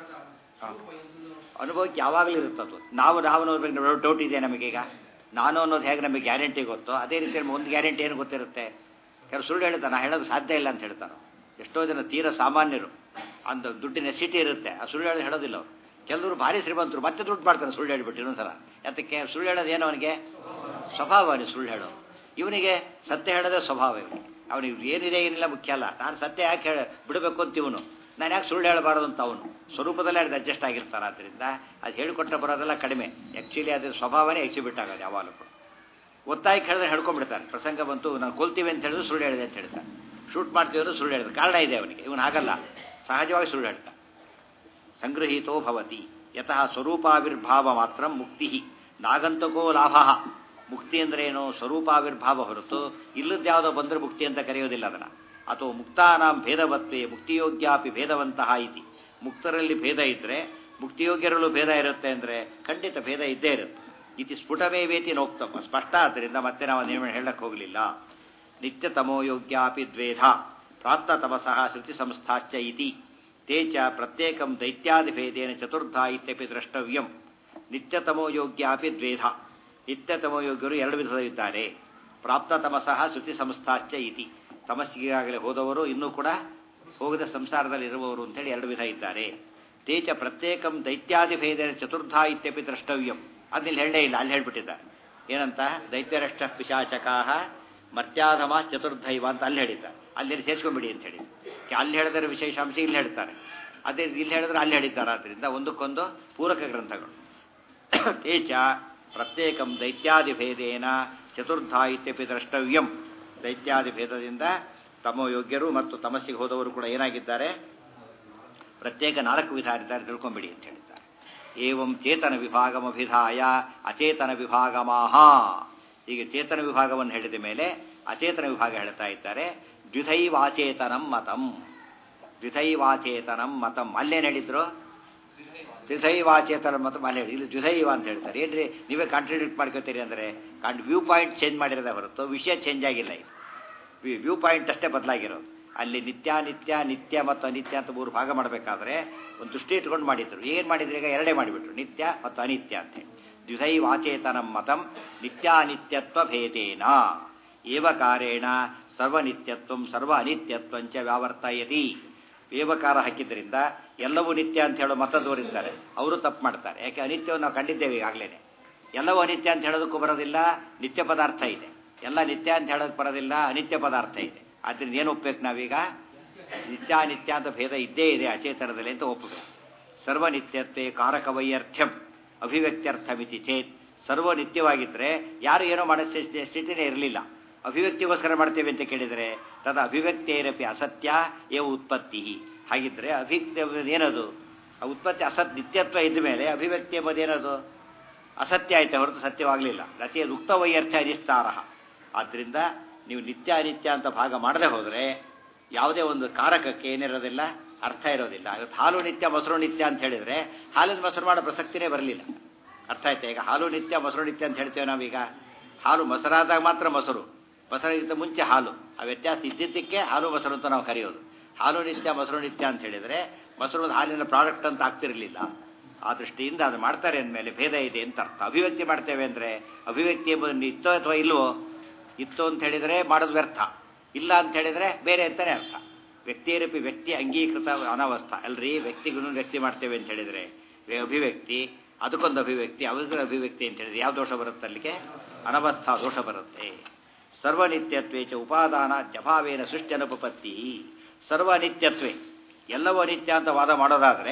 ಅನುಭವಕ್ಕೆ ಯಾವಾಗಲೂ ಇರುತ್ತದು. ನಾವು ಅನ್ನೋದ್ರ ಡೌಟ್ ಇದೆ ನಮಗೀಗ. ನಾನು ಅನ್ನೋದು ಹೇಗೆ ನಮಗೆ ಗ್ಯಾರಂಟಿ ಗೊತ್ತೋ ಅದೇ ರೀತಿ ಒಂದು ಗ್ಯಾರಂಟಿ ಏನು ಗೊತ್ತಿರುತ್ತೆ. ಕೆಲವು ಸುಳ್ಳು ಹೇಳ್ತಾನೆ, ನಾ ಹೇಳೋದು ಸಾಧ್ಯ ಇಲ್ಲ ಅಂತ ಹೇಳ್ತಾನೆ. ಎಷ್ಟೋ ಜನ ತೀರಾ ಸಾಮಾನ್ಯರು, ಅಂದ ದುಡ್ಡಿನ ನೆಸಿಟಿ ಇರುತ್ತೆ, ಆ ಸುಳ್ಳು ಹೇಳೋದಿಲ್ಲ ಅವರು. ಕೆಲವರು ಭಾರಿ ಶ್ರೀಮಂತರು ಮತ್ತೆ ದುಡ್ಡು ಮಾಡ್ತಾನೆ ಸುಳ್ಳು ಹೇಳ್ಬಿಟ್ಟು ಇನ್ನೊಂದ್ಸಲ. ಯಾತಕ್ಕೆ? ಸುಳ್ಳು ಹೇಳೋದು ಏನು ಅವನಿಗೆ ಸ್ವಭಾವ, ಅವನಿಗೆ ಸುಳ್ಳು ಹೇಳೋದು. ಇವನಿಗೆ ಸತ್ಯ ಹೇಳೋದೇ ಸ್ವಭಾವ. ಅವನಿಗೆ ಏನಿದೆ ಏನಿಲ್ಲ ಮುಖ್ಯ ಅಲ್ಲ. ನಾನು ಸತ್ಯ ಯಾಕೆ ಬಿಡಬೇಕು ಅಂತ ಇವನು, ನಾನು ಯಾಕೆ ಸುಳ್ಳು ಹೇಳಬಾರದು ಅಂತ ಅವನು ಸ್ವರೂಪದಲ್ಲೇ ಅದು ಅಡ್ಜಸ್ಟ್ ಆಗಿರ್ತಾರೆ. ಆದ್ದರಿಂದ ಅದು ಹೇಳಿಕೊಟ್ಟ ಬರೋದೆಲ್ಲ ಕಡಿಮೆ. ಆ್ಯಕ್ಚುಲಿ ಅದು ಸ್ವಭಾವನೇ ಎಕ್ಸಿಬಿಟ್ ಆಗೋದು ಯಾವಾಗಲೂ ಕೂಡ. ಒತ್ತಾಯಿ ಕೇಳಿದ್ರೆ ಹೇಳ್ಕೊಂಡ್ಬಿಡ್ತಾನೆ. ಪ್ರಸಂಗ ಬಂತು, ನಾನು ಕೊಲ್ತೀವಿ ಅಂತ ಹೇಳಿದ್ರು ಸುಳ್ಳು ಹೇಳಿದೆ ಅಂತ ಹೇಳ್ತಾನೆ. ಶೂಟ್ ಮಾಡ್ತೀವಿ ಅಂದ್ರೆ ಸುಳ್ಳು ಹೇಳಿದ್ರೆ ಕಾರಣ ಇದೆ ಅವನಿಗೆ. ಇವನು ಹಾಗಲ್ಲ, ಸಹಜವಾಗಿ ಸುಳ್ಳು ಹೇಳ್ತಾನೆ. ಸಂಗೃಹೀತೋ ಭವತಿ ಯತಃ ಸ್ವರೂಪಾವಿರ್ಭಾವ ಮಾತ್ರ ಮುಕ್ತಿ ನಾಗಂತಕೋ ಲಾಭ. ಮುಕ್ತಿ ಅಂದ್ರೆ ಏನು? ಸ್ವರೂಪಾವಿರ್ಭಾವ ಹೊರತು ಇಲ್ಲದ್ಯಾವುದೋ ಬಂದರೆ ಮುಕ್ತಿ ಅಂತ ಕರೆಯೋದಿಲ್ಲ ಅದನ್ನು. ಅಥವಾ ಮುಕ್ತಾನಾಂ ಭೇದವತ್ವೇ ಮುಕ್ತಿಯೋಗ್ಯಾಪಿ ಭೇದವಂತಹ ಇತಿ. ಮುಕ್ತರಲ್ಲಿ ಭೇದ ಇದ್ದರೆ ಮುಕ್ತಿಯೋಗ್ಯರಲ್ಲೂ ಭೇದ ಇರುತ್ತೆ ಅಂದರೆ ಖಂಡಿತ ಭೇದ ಇದ್ದೇ ಇರುತ್ತೆ. ಇತಿ ಸ್ಫುಟಮೇವೇತಿ ನೋಕ್ತಂ. ಸ್ಪಷ್ಟ. ಆದ್ದರಿಂದ ಮತ್ತೆ ನಾವು ನೇಮ ಹೇಳಕ್ಕೆ ಹೋಗಲಿಲ್ಲ. ನಿತ್ಯತಮೋ ಯೋಗ್ಯಾಪಿ ದ್ವೇಧ ಪ್ರಾಪ್ತ ತಮಸಃ ಶ್ರುತಿ ಸಂಸ್ಥಾಶ್ಚ ಇತಿ ತೇ ಚ ಪ್ರತ್ಯೇಕಂ ದೈತ್ಯಾದಿಭೇದೇನ ಚತುರ್ಧ ಇತ್ಯಪಿ ದ್ರಷ್ಟವ್ಯಂ. ನಿತ್ಯತಮೋ ಯೋಗ್ಯಾಪಿ ದ್ವೇಧ. ನಿತ್ಯತಮೋ ಯೋಗ್ಯರು 2 ವಿಧದ ಇದ್ದಾರೆ. ಪ್ರಾಪ್ತ ತಮಸಃ ಶ್ರುತಿ ಸಂಸ್ಥಾಶ್ಚ ಇತಿ. ತಮಸ್ಸಿಗಾಗಲೇ ಹೋದವರು, ಇನ್ನೂ ಕೂಡ ಹೋಗದ ಸಂಸಾರದಲ್ಲಿ ಇರುವವರು ಅಂತೇಳಿ 2 ವಿಧ ಇದ್ದಾರೆ. ತೇ ಚ ಪ್ರತ್ಯೇಕಂ ದೈತ್ಯಾದಿಭೇದೇನ ಚತುರ್ಧ ಇತ್ಯಪಿ ದ್ರಷ್ಟವ್ಯಂ. ಅದನ್ನಿಲ್ಲಿ ಹೇಳೇ ಇಲ್ಲ, ಅಲ್ಲಿ ಹೇಳ್ಬಿಟ್ಟಿದ್ದಾರೆ. ಏನಂತ? ದೈತ್ಯರಷ್ಟ ಪಿಶಾಚಕಾಹ ಮರ್ತ್ಯಾಧಮ ಚತುರ್ಧೈವ ಅಂತ ಅಲ್ಲಿ ಹೇಳಿದ್ದಾರೆ. ಅಲ್ಲಿ ಸೇರಿಸ್ಕೊಂಡ್ಬಿಡಿ ಅಂತ ಹೇಳಿ. ಅಲ್ಲಿ ಹೇಳಿದರೆ ವಿಶೇಷಾಂಶ ಇಲ್ಲಿ ಹೇಳ್ತಾರೆ, ಅದೇ ಇಲ್ಲಿ ಹೇಳಿದ್ರೆ ಅಲ್ಲಿ ಹೇಳಿದ್ದಾರೆ. ಆದ್ದರಿಂದ ಒಂದಕ್ಕೊಂದು ಪೂರಕ ಗ್ರಂಥಗಳು. ತೇಚ ಪ್ರತ್ಯೇಕಂ ದೈತ್ಯಾದಿಭೇದೇನ ಚತುರ್ಧ ಇತ್ಯಪಿ ದ್ರಷ್ಟವ್ಯಂ. ದೈತ್ಯಾದಿ ಭೇದದಿಂದ ತಮೋ ಯೋಗ್ಯರು ಮತ್ತು ತಮಸ್ಸಿಗೆ ಹೋದವರು ಕೂಡ ಏನಾಗಿದ್ದಾರೆ? ಪ್ರತ್ಯೇಕ 4 ವಿಧ ಇದ್ದಾರೆ, ತಿಳ್ಕೊಂಬಿಡಿ ಅಂತ ಹೇಳಿದ್ದಾರೆ. ಏವಂ ಚೇತನ ವಿಭಾಗಮಭಿಧಾಯ ಅಚೇತನ ವಿಭಾಗಮಾಹ. ಈಗ ಚೇತನ ವಿಭಾಗವನ್ನು ಹೇಳಿದ ಮೇಲೆ ಅಚೇತನ ವಿಭಾಗ ಹೇಳ್ತಾ ಇದ್ದಾರೆ. ದ್ವಿಧೈವಾಚೇತನಂ ಮತಂ. ದ್ವಿಧೈವಾಚೇತನಂ ಮತಂ ಅಲ್ಲೇನು ಹೇಳಿದ್ರು? ತ್ರಿಧೈವಾಚೇತನ ಮತಂ ಅಲ್ಲಿ ಹೇಳಿ, ಇಲ್ಲಿ ದ್ವಿಧೈವ ಅಂತ ಹೇಳ್ತಾರೆ. ಏನ್ರಿ ನೀವೇ ಕಾಂಟ್ರಿಬ್ಯೂಟ್ ಮಾಡ್ಕೋತೀರಿ ಅಂದರೆ ವ್ಯೂ ಪಾಯಿಂಟ್ ಚೇಂಜ್ ಮಾಡಿರೋದೇ ಹೊರತು ವಿಷಯ ಚೇಂಜ್ ಆಗಿಲ್ಲ. ವ್ಯೂ ಪಾಯಿಂಟ್ ಅಷ್ಟೇ ಬದಲಾಗಿರೋದು. ಅಲ್ಲಿ ನಿತ್ಯ ನಿತ್ಯ ಮತ್ತು ಅನಿತ್ಯ ಅಂತ 3 ಭಾಗ ಮಾಡಬೇಕಾದ್ರೆ ಒಂದು ದೃಷ್ಟಿ ಇಟ್ಕೊಂಡು ಮಾಡಿದ್ರು. ಏನು ಮಾಡಿದ್ರು? ಈಗ 2 ಮಾಡಿಬಿಟ್ರು, ನಿತ್ಯ ಮತ್ತು ಅನಿತ್ಯ ಅಂತೇಳಿ. ದ್ವಿಧೈವಾಚೇತನಂ ಮತಂ ನಿತ್ಯಾನಿತ್ಯತ್ವ ಭೇದೇನ ಏವಕಾರೇಣ ಸರ್ವನಿತ್ಯತ್ವಂ ಸರ್ವ ಅನಿತ್ಯತ್ವಂಚ ವ್ಯಾವರ್ತಯತಿ. ಏವಕಾರ ಹಾಕಿದ್ರಿಂದ ಎಲ್ಲವೂ ನಿತ್ಯ ಅಂತ ಹೇಳೋ ಮತದವರಿದ್ದಾರೆ, ಅವರು ತಪ್ಪು ಮಾಡ್ತಾರೆ. ಯಾಕೆ? ಅನಿತ್ಯವನ್ನು ನಾವು ಕಂಡಿದ್ದೇವೆ ಈಗಾಗಲೇ. ಎಲ್ಲವೂ ಅನಿತ್ಯ ಅಂತ ಹೇಳೋದಕ್ಕೂ ಬರೋದಿಲ್ಲ, ನಿತ್ಯ ಪದಾರ್ಥ ಇದೆ. ಎಲ್ಲ ನಿತ್ಯ ಅಂತ ಹೇಳೋದಕ್ಕೆ ಬರೋದಿಲ್ಲ, ಅನಿತ್ಯ ಪದಾರ್ಥ ಇದೆ. ಆದ್ದರಿಂದ ಏನು ಒಪ್ಪಬೇಕು ನಾವೀಗ? ನಿತ್ಯಾನಿತ್ಯ ಅಂತ ಭೇದ ಇದ್ದೇ ಇದೆ ಅಚೇತನದಲ್ಲಿ ಅಂತ ಒಪ್ಪಬೇಕು. ಸರ್ವನಿತ್ಯತ್ವೇ ಕಾರಕವೈಯರ್ಥ್ಯಂ ಅಭಿವ್ಯಕ್ತ್ಯರ್ಥಮಿತಿ ಚೇತ್. ಸರ್ವ ನಿತ್ಯವಾಗಿದ್ದರೆ ಯಾರು ಏನೋ ಮಾಡೋ ಸ್ಥಿತಿನೇ ಇರಲಿಲ್ಲ. ಅಭಿವ್ಯಕ್ತಿಗೋಸ್ಕರ ಮಾಡ್ತೇವೆ ಅಂತ ಕೇಳಿದರೆ ತದ ಅಭಿವ್ಯಕ್ತಿಯರಪಿ ಅಸತ್ಯ ಏವ ಉತ್ಪತ್ತಿ. ಹಾಗಿದ್ರೆ ಅಭಿವ್ಯಕ್ತಿ ಏನದು? ಉತ್ಪತ್ತಿ ಅಸತ್ ನಿತ್ಯತ್ವ ಇದ್ದ ಮೇಲೆ ಅಭಿವ್ಯಕ್ತಿ ಎಂಬುದೇನದು? ಅಸತ್ಯ ಆಯ್ತು ಹೊರತು ಸತ್ಯವಾಗಲಿಲ್ಲ. ರತಿಯ ಉಕ್ತ ವೈಯರ್ಥ್ಯ ಅನಿಸ್ತಾರ. ಆದ್ದರಿಂದ ನೀವು ನಿತ್ಯ ಅನಿತ್ಯ ಅಂತ ಭಾಗ ಮಾಡದೆ ಹೋದರೆ ಯಾವುದೇ ಒಂದು ಕಾರಕಕ್ಕೆ ಏನಿರೋದಿಲ್ಲ, ಅರ್ಥ ಇರೋದಿಲ್ಲ. ಇವತ್ತು ಹಾಲು ನಿತ್ಯ ಮೊಸರು ನಿತ್ಯ ಅಂತ ಹೇಳಿದರೆ ಹಾಲಿನ ಮೊಸರು ಮಾಡೋ ಪ್ರಸಕ್ತಿನೇ ಬರಲಿಲ್ಲ. ಅರ್ಥ ಆಯ್ತಾ? ಈಗ ಹಾಲು ನಿತ್ಯ ಮೊಸರು ನಿತ್ಯ ಅಂತ ಹೇಳ್ತೇವೆ ನಾವೀಗ. ಹಾಲು ಮೊಸರಾದಾಗ ಮಾತ್ರ ಮೊಸರು, ಮೊಸರಿಗಿಂತ ಮುಂಚೆ ಹಾಲು. ಆ ವ್ಯತ್ಯಾಸ ಇದ್ದಿದ್ದಕ್ಕೆ ಹಾಲು ಮೊಸರು ಅಂತ ನಾವು ಕರೆಯೋದು. ಹಾಲು ನಿತ್ಯ ಮೊಸರು ನಿತ್ಯ ಅಂತ ಹೇಳಿದರೆ ಮೊಸರು ಹಾಲಿನ ಪ್ರಾಡಕ್ಟ್ ಅಂತ ಆಗ್ತಿರಲಿಲ್ಲ. ಆ ದೃಷ್ಟಿಯಿಂದ ಅದು ಮಾಡ್ತಾರೆ ಅಂದಮೇಲೆ ಭೇದ ಇದೆ ಅಂತ ಅರ್ಥ. ಅಭಿವ್ಯಕ್ತಿ ಮಾಡ್ತೇವೆ ಅಂದರೆ ಅಭಿವ್ಯಕ್ತಿ ಎಂಬುದನ್ನು ಇತ್ತೋ ಅಥವಾ ಇಲ್ವೋ, ಇತ್ತು ಅಂತ ಹೇಳಿದರೆ ಮಾಡೋದು ವ್ಯರ್ಥ, ಇಲ್ಲ ಅಂತ ಹೇಳಿದರೆ ಬೇರೆ ಅಂತಲೇ ಅರ್ಥ. ವ್ಯಕ್ತಿಯರೂಪಿ ವ್ಯಕ್ತಿ ಅಂಗೀಕೃತ ಅನವಸ್ಥಾ ಅಲ್ರಿ. ವ್ಯಕ್ತಿಗೂ ವ್ಯಕ್ತಿ ಮಾಡ್ತೇವೆ ಅಂತ ಹೇಳಿದರೆ ಅಭಿವ್ಯಕ್ತಿ, ಅದಕ್ಕೊಂದು ಅಭಿವ್ಯಕ್ತಿ, ಅವರಿಗೂ ಅಭಿವ್ಯಕ್ತಿ ಅಂತ ಹೇಳಿದ್ರೆ ಯಾವ ದೋಷ ಬರುತ್ತೆ? ಅಲ್ಲಿಗೆ ಅನವಸ್ಥಾ ದೋಷ ಬರುತ್ತೆ. ಸರ್ವನಿತ್ಯತ್ವೇ ಚ ಉಪಾದಾನ ಜಭಾವೇನ ಸೃಷ್ಟಿ ಅನುಪಪತ್ತಿ. ಸರ್ವನಿತ್ಯತ್ವೇ, ಎಲ್ಲವೂ ಅನಿತ್ಯ ಅಂತ ವಾದ ಮಾಡೋದಾದರೆ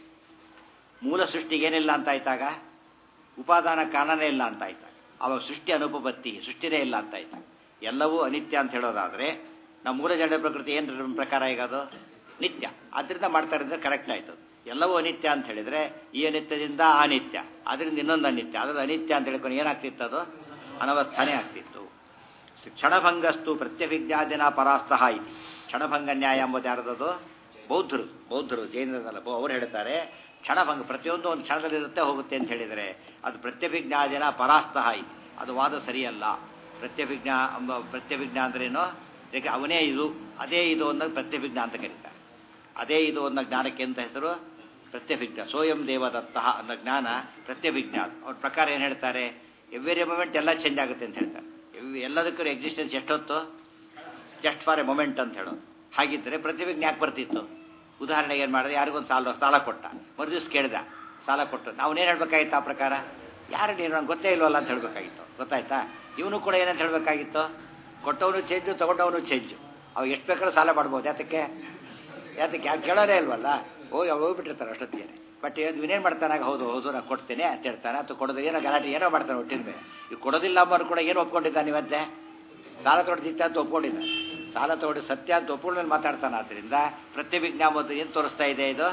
ಮೂಲ ಸೃಷ್ಟಿಗೇನಿಲ್ಲ ಅಂತ ಆಯ್ತಾಗ, ಉಪಾದಾನ ಕಾರಣನೇ ಇಲ್ಲ ಅಂತ ಆಯ್ತಾಗ, ಅವಾಗ ಸೃಷ್ಟಿ ಅನುಪಪತ್ತಿ, ಸೃಷ್ಟಿನೇ ಇಲ್ಲ ಅಂತ ಆಯ್ತಾಗ. ಎಲ್ಲವೂ ಅನಿತ್ಯ ಅಂತ ಹೇಳೋದಾದರೆ ನಾವು ಮೂಲ ಜಡ ಪ್ರಕೃತಿ ಏನು ಪ್ರಕಾರ ಈಗ ಅದು ನಿತ್ಯ, ಅದರಿಂದ ಮಾಡ್ತಾರೆ ಅಂದರೆ ಕರೆಕ್ಟ್ ಆಯಿತು. ಎಲ್ಲವೂ ಅನಿತ್ಯ ಅಂತ ಹೇಳಿದರೆ ಈ ಅನಿತ್ಯದಿಂದ ಅನಿತ್ಯ, ಅದರಿಂದ ಇನ್ನೊಂದು ಅನಿತ್ಯ, ಅದರಿಂದ ಅನಿತ್ಯ ಅಂತ ಹೇಳ್ಕೊಂಡು ಏನಾಗ್ತಿತ್ತು? ಅದು ಅನವಸ್ಥಾನೇ ಆಗ್ತಿತ್ತು. ಕ್ಷಣಭಂಗಸ್ತು ಪ್ರತ್ಯಭಿಜ್ಞಾದಿನ ಪರಾಸ್ತಃ ಇತಿ. ಕ್ಷಣಭಂಗ ನ್ಯಾಯ ಎಂಬುದು ಯಾರದದು? ಬೌದ್ಧರು ಜೈನರಲ್ಲ. ಅವ್ರು ಹೇಳ್ತಾರೆ ಕ್ಷಣಭಂಗ ಪ್ರತಿಯೊಂದು ಒಂದು ಕ್ಷಣದಲ್ಲಿರುತ್ತೆ ಹೋಗುತ್ತೆ ಅಂತ ಹೇಳಿದರೆ ಅದು ಪ್ರತ್ಯಭಿಜ್ಞಾದಿನ ಪರಾಸ್ತಃ ಇತಿ. ಅದು ವಾದ ಸರಿಯಲ್ಲ. ಪ್ರತ್ಯಭಿಜ್ಞಾ ಅಂದ್ರೇನು? ಅದಕ್ಕೆ ಅವನೇ ಇದು, ಅದೇ ಇದು ಅನ್ನೋದು ಪ್ರತ್ಯಭಿಜ್ಞಾ ಅಂತ ಕರೀತಾರೆ. ಅದೇ ಇದು ಅನ್ನೋ ಜ್ಞಾನಕ್ಕೆ ಅಂತ ಹೆಸರು ಪ್ರತ್ಯಭಿಜ್ಞಾ. ಸೋಯಂ ದೇವದತ್ತ ಅನ್ನೋ ಜ್ಞಾನ ಪ್ರತ್ಯಭಿಜ್ಞಾ. ಅವ್ರ ಪ್ರಕಾರ ಏನು ಹೇಳ್ತಾರೆ? ಎವ್ರಿ ಮೊಮೆಂಟ್ ಎಲ್ಲ ಚೇಂಜ್ ಆಗುತ್ತೆ ಅಂತ ಹೇಳ್ತಾರೆ. ಎಲ್ಲದಕ್ಕೂ ಎಕ್ಸಿಸ್ಟೆನ್ಸ್ ಎಷ್ಟೊತ್ತು? ಜಸ್ಟ್ ಫಾರ್ ಎ ಮೊಮೆಂಟ್ ಅಂತ ಹೇಳೋದು. ಹಾಗಿದ್ದರೆ ಪ್ರತಿಭಿಜ್ಞೆ ಯಾಕೆ ಬರ್ತಿತ್ತು? ಉದಾಹರಣೆಗೆ ಏನು ಮಾಡಿದ್ರೆ, ಯಾರಿಗೊಂದು ಸಾಲ ಕೊಟ್ಟ, ಮರುದಿವ್ಸ ಕೇಳ್ದ, ಸಾಲ ಕೊಟ್ಟು ನಾವೇನು ಹೇಳ್ಬೇಕಾಗಿತ್ತು? ಆ ಪ್ರಕಾರ ಯಾರು ನೀನು ನಂಗೆ ಗೊತ್ತೇ ಇಲ್ವಲ್ಲ ಅಂತ ಹೇಳಬೇಕಾಗಿತ್ತು. ಗೊತ್ತಾಯ್ತಾ? ಇವನು ಕೂಡ ಏನಂತ ಹೇಳಬೇಕಾಗಿತ್ತು? ಕೊಟ್ಟವನು ಚೇಂಜು, ತೊಗೊಂಡವನು ಚೇಂಜು. ಅವಾಗ ಎಷ್ಟು ಬೇಕಾದ್ರೂ ಸಾಲ ಮಾಡ್ಬೋದು. ಯಾತಕ್ಕೆ ಯಾಕೆ ಕೇಳೋದೇ ಇಲ್ವಲ್ಲ. ಹೋಗ್ಬಿಟ್ಟಿರ್ತಾರೆ ಅಷ್ಟೊತ್ತಿಗೆ. ಬಟ್ ಇವನೇನು ಮಾಡ್ತಾನಾಗ, ಹೌದು ನಾನು ಕೊಡ್ತೇನೆ ಅಂತ ಹೇಳ್ತಾನೆ, ಅಥವಾ ಕೊಡೋದು ಏನೋ ಗಲಾಟೆ ಏನೋ ಮಾಡ್ತಾನೆ ಒಟ್ಟಿನ ಮೇಲೆ. ಈಗ ಕೊಡೋದಿಲ್ಲ ಅಂಬರು ಕೂಡ ಏನು ಒಪ್ಕೊಂಡಿದ್ದಾನೆ ಇವತ್ತೆ? ಸಾಲ ತೊಗೊಳ್ದಿತ್ತ ಅಂತ ಒಪ್ಕೊಂಡಿದ್ದ. ಸಾಲ ತೊಗೊಂಡು ಸತ್ಯ ಅಂತ ಒಪ್ಕೊಂಡ ಮೇಲೆ ಮಾತಾಡ್ತಾನೆ. ಆದ್ದರಿಂದ ಪ್ರತ್ಯಭಿಜ್ಞಾ ಮತ್ತು ಏನು ತೋರಿಸ್ತಾ ಇದೆ? ಇದು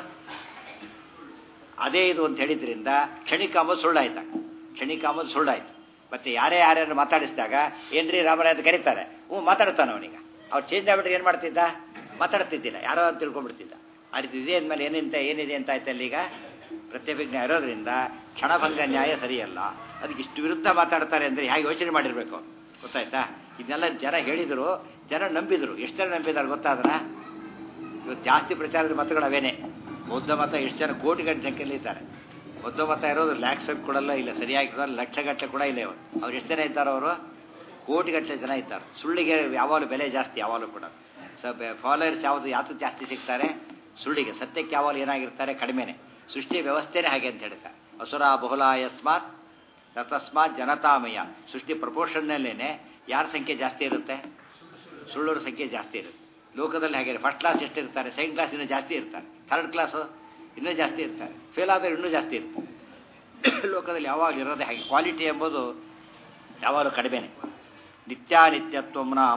ಅದೇ ಇದು ಅಂತ ಹೇಳಿದ್ರಿಂದ ಕ್ಷಣಿಕ ಅಂಬುದು ಸುಳ್ಳಾಯ್ತು. ಸುಳ್ಳಾಯ್ತು. ಮತ್ತೆ ಯಾರ್ಯಾರು ಮಾತಾಡಿಸಿದಾಗ ಏನ್ರಿ ರಾಮರಾಯ ಅಂತ ಕರೀತಾರೆ, ಮಾತಾಡ್ತಾನೆ ಅವನೀಗ. ಅವ್ರು ಚೇಂಜ್ ಆಗ್ಬಿಟ್ರೆ ಏನು ಮಾಡ್ತಿದ್ದ? ಮಾತಾಡ್ತಿದ್ದಿಲ್ಲ, ಯಾರೋ ಅಂತ ತಿಳ್ಕೊಂಡ್ಬಿಡ್ತಿದ್ದ. ಆ ರೀತಿ ಇದೆ ಅಂದಮೇಲೆ ಏನಿದೆ ಅಂತ ಆಯ್ತಲ್ಲ. ಈಗ ಪ್ರತ್ಯಭಿಜ್ಞೆ ಇರೋದ್ರಿಂದ ಕ್ಷಣಭಂಗ ನ್ಯಾಯ ಸರಿಯಲ್ಲ. ಅದಕ್ಕೆ ಇಷ್ಟು ವಿರುದ್ಧ ಮಾತಾಡ್ತಾರೆ ಅಂದರೆ ಹೇಗೆ ಯೋಚನೆ ಮಾಡಿರಬೇಕು? ಗೊತ್ತಾಯ್ತಾ? ಇದನ್ನೆಲ್ಲ ಜನ ಹೇಳಿದರು, ಜನ ನಂಬಿದರು. ಎಷ್ಟು ಜನ ನಂಬಿದ್ದಾರೆ ಗೊತ್ತಾದ್ರ? ಇವತ್ತು ಜಾಸ್ತಿ ಪ್ರಚಾರದ ಮತಗಳು ಅವೇನೆ. ಬೌದ್ಧ ಮತ ಎಷ್ಟು ಜನ ಕೋಟಿಗಟ್ಟಲೆ ಸಂಖ್ಯೆಯಲ್ಲಿ ಇದ್ದಾರೆ. ಬೌದ್ಧ ಮತ ಇರೋದು ಲ್ಯಾಕ್ಸ್ ಕೊಡಲ್ಲ, ಇಲ್ಲ ಸರಿಯಾಗಿ ಕೊಡಲ್ಲ, ಲಕ್ಷಗಟ್ಟಲೆ ಕೂಡ ಇಲ್ಲ. ಅವ್ರು ಎಷ್ಟು ಜನ ಇದ್ದಾರೆ? ಅವರು ಕೋಟಿಗಟ್ಟಲೆ ಜನ ಇದ್ದಾರೆ. ಸುಳ್ಳಿಗೆ ಯಾವಾಗಲೂ ಬೆಲೆ ಜಾಸ್ತಿ, ಯಾವಾಗಲೂ ಕೂಡ. ಫಾಲೋಯರ್ಸ್ ಯಾವುದು ಜಾಸ್ತಿ ಸಿಗ್ತಾರೆ? ಸುಳ್ಳಿಗೆ. ಸತ್ಯಕ್ಕೆ ಯಾವಾಗಲೂ ಏನಾಗಿರ್ತಾರೆ? ಕಡಿಮೆನೆ. ಸೃಷ್ಟಿಯ ವ್ಯವಸ್ಥೆನೇ ಹಾಗೆ ಅಂತ ಹೇಳ್ತಾರೆ. ಅಸುರ ಬಹುಲ ಯಸ್ಮಾತ್ ತಸ್ಮಾತ್ ಜನತಾಮಯ. ಸೃಷ್ಟಿ ಪ್ರಪೋರ್ಷನ್ನಲ್ಲೇನೆ ಯಾರ ಸಂಖ್ಯೆ ಜಾಸ್ತಿ ಇರುತ್ತೆ? ಸುಳ್ಳೂರ ಸಂಖ್ಯೆ ಜಾಸ್ತಿ ಇರುತ್ತೆ. ಲೋಕದಲ್ಲಿ ಹಾಗೆ ಫಸ್ಟ್ ಕ್ಲಾಸ್ ಎಷ್ಟಿರ್ತಾರೆ? ಸೆಕೆಂಡ್ ಕ್ಲಾಸ್ ಇನ್ನೂ ಜಾಸ್ತಿ ಇರ್ತಾರೆ. ಥರ್ಡ್ ಕ್ಲಾಸು ಇನ್ನೂ ಜಾಸ್ತಿ ಇರ್ತಾರೆ. ಫೇಲ್ ಆದರೆ ಇನ್ನೂ ಜಾಸ್ತಿ ಇರ್ತಾರೆ. ಲೋಕದಲ್ಲಿ ಯಾವಾಗ ಇರೋದೇ ಹಾಗೆ. ಕ್ವಾಲಿಟಿ ಎಂಬುದು ಯಾವಾಗಲೂ ಕಡಿಮೆನೆ. ನಿತ್ಯಾನಿತ್ಯತ್ವಂ ನಾಮ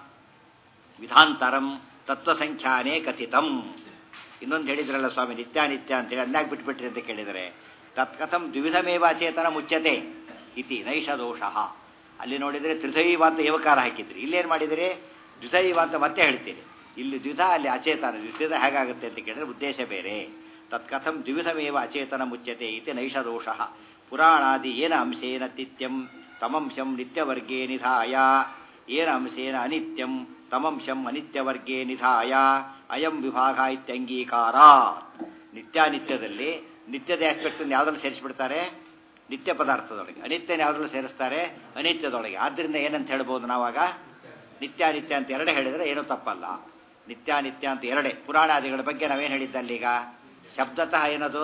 ವಿಧಾಂತರಂ ತತ್ವಸಂಖ್ಯಾನೇ ಕಥಿತಂ. ಇನ್ನೊಂದು ಹೇಳಿದ್ರಲ್ಲ ಸ್ವಾಮಿ, ನಿತ್ಯಾನಿತ್ಯ ಅಂತೇಳಿ ಅಂದಾಗಿ ಬಿಟ್ಬಿಟ್ರಿ ಅಂತ ಕೇಳಿದರೆ, ತತ್ಕಥಂ ದ್ವಿವಿಧಮೇವ ಅಚೇತನ ಮುಚ್ಯತೆ ಇತಿ ನೈಷ ದೋಷ. ಅಲ್ಲಿ ನೋಡಿದರೆ ತ್ರಿಧೈವ ಅಂತ ಏವಕಾರ ಹಾಕಿದ್ರಿ, ಇಲ್ಲೇನು ಮಾಡಿದಿರಿ? ದ್ವಿಧೈವ ಅಂತ ಮತ್ತೆ ಹೇಳ್ತೀರಿ. ಇಲ್ಲಿ ದ್ವಿಧ, ಅಲ್ಲಿ ಅಚೇತನ. ದ್ವಿಧ ಹೇಗಾಗುತ್ತೆ ಅಂತ ಕೇಳಿದ್ರೆ ಉದ್ದೇಶ ಬೇರೆ. ತತ್ಕಥಂ ದ್ವಿವಿಧಮೇವ ಅಚೇತನ ಮುಚ್ಯತೆ ಇತಿ ನೈಷ ದೋಷ. ಪುರಾಣಾದಿ ಏನ ಅಂಶೇನ ನಿತ್ಯಂ ತಮಂಶಂ ನಿತ್ಯವರ್ಗೇ ನಿಧಾಯ, ಏನ ಅಂಶೇನ ಅನಿತ್ಯಂ ತಮಂಶಂ ಅನಿತ್ಯವರ್ಗೇ ನಿಧಾಯ ಅಯಂ ವಿಭಾಗ ಇತ್ಯಂಗೀಕಾರ. ನಿತ್ಯಾನಿತ್ಯದಲ್ಲಿ ನಿತ್ಯದ ಆಸ್ಪೆಕ್ಟನ್ನು ಯಾವುದ್ರಲ್ಲಿ ಸೇರಿಸಿಬಿಡ್ತಾರೆ? ನಿತ್ಯ ಪದಾರ್ಥದೊಳಗೆ. ಅನಿತ್ಯನ ಯಾವುದ್ರಲ್ಲಿ ಸೇರಿಸ್ತಾರೆ? ಅನಿತ್ಯದೊಳಗೆ. ಆದ್ದರಿಂದ ಏನಂತ ಹೇಳ್ಬೋದು ನಾವಾಗ? ನಿತ್ಯಾನಿತ್ಯ ಅಂತ ಎರಡೇ ಹೇಳಿದರೆ ಏನೂ ತಪ್ಪಲ್ಲ. ನಿತ್ಯಾನಿತ್ಯ ಅಂತ ಎರಡೇ. ಪುರಾಣಾದಿಗಳ ಬಗ್ಗೆ ನಾವೇನು ಹೇಳಿದ್ದಲ್ಲೀಗ? ಶಬ್ದತಃ ಏನದು?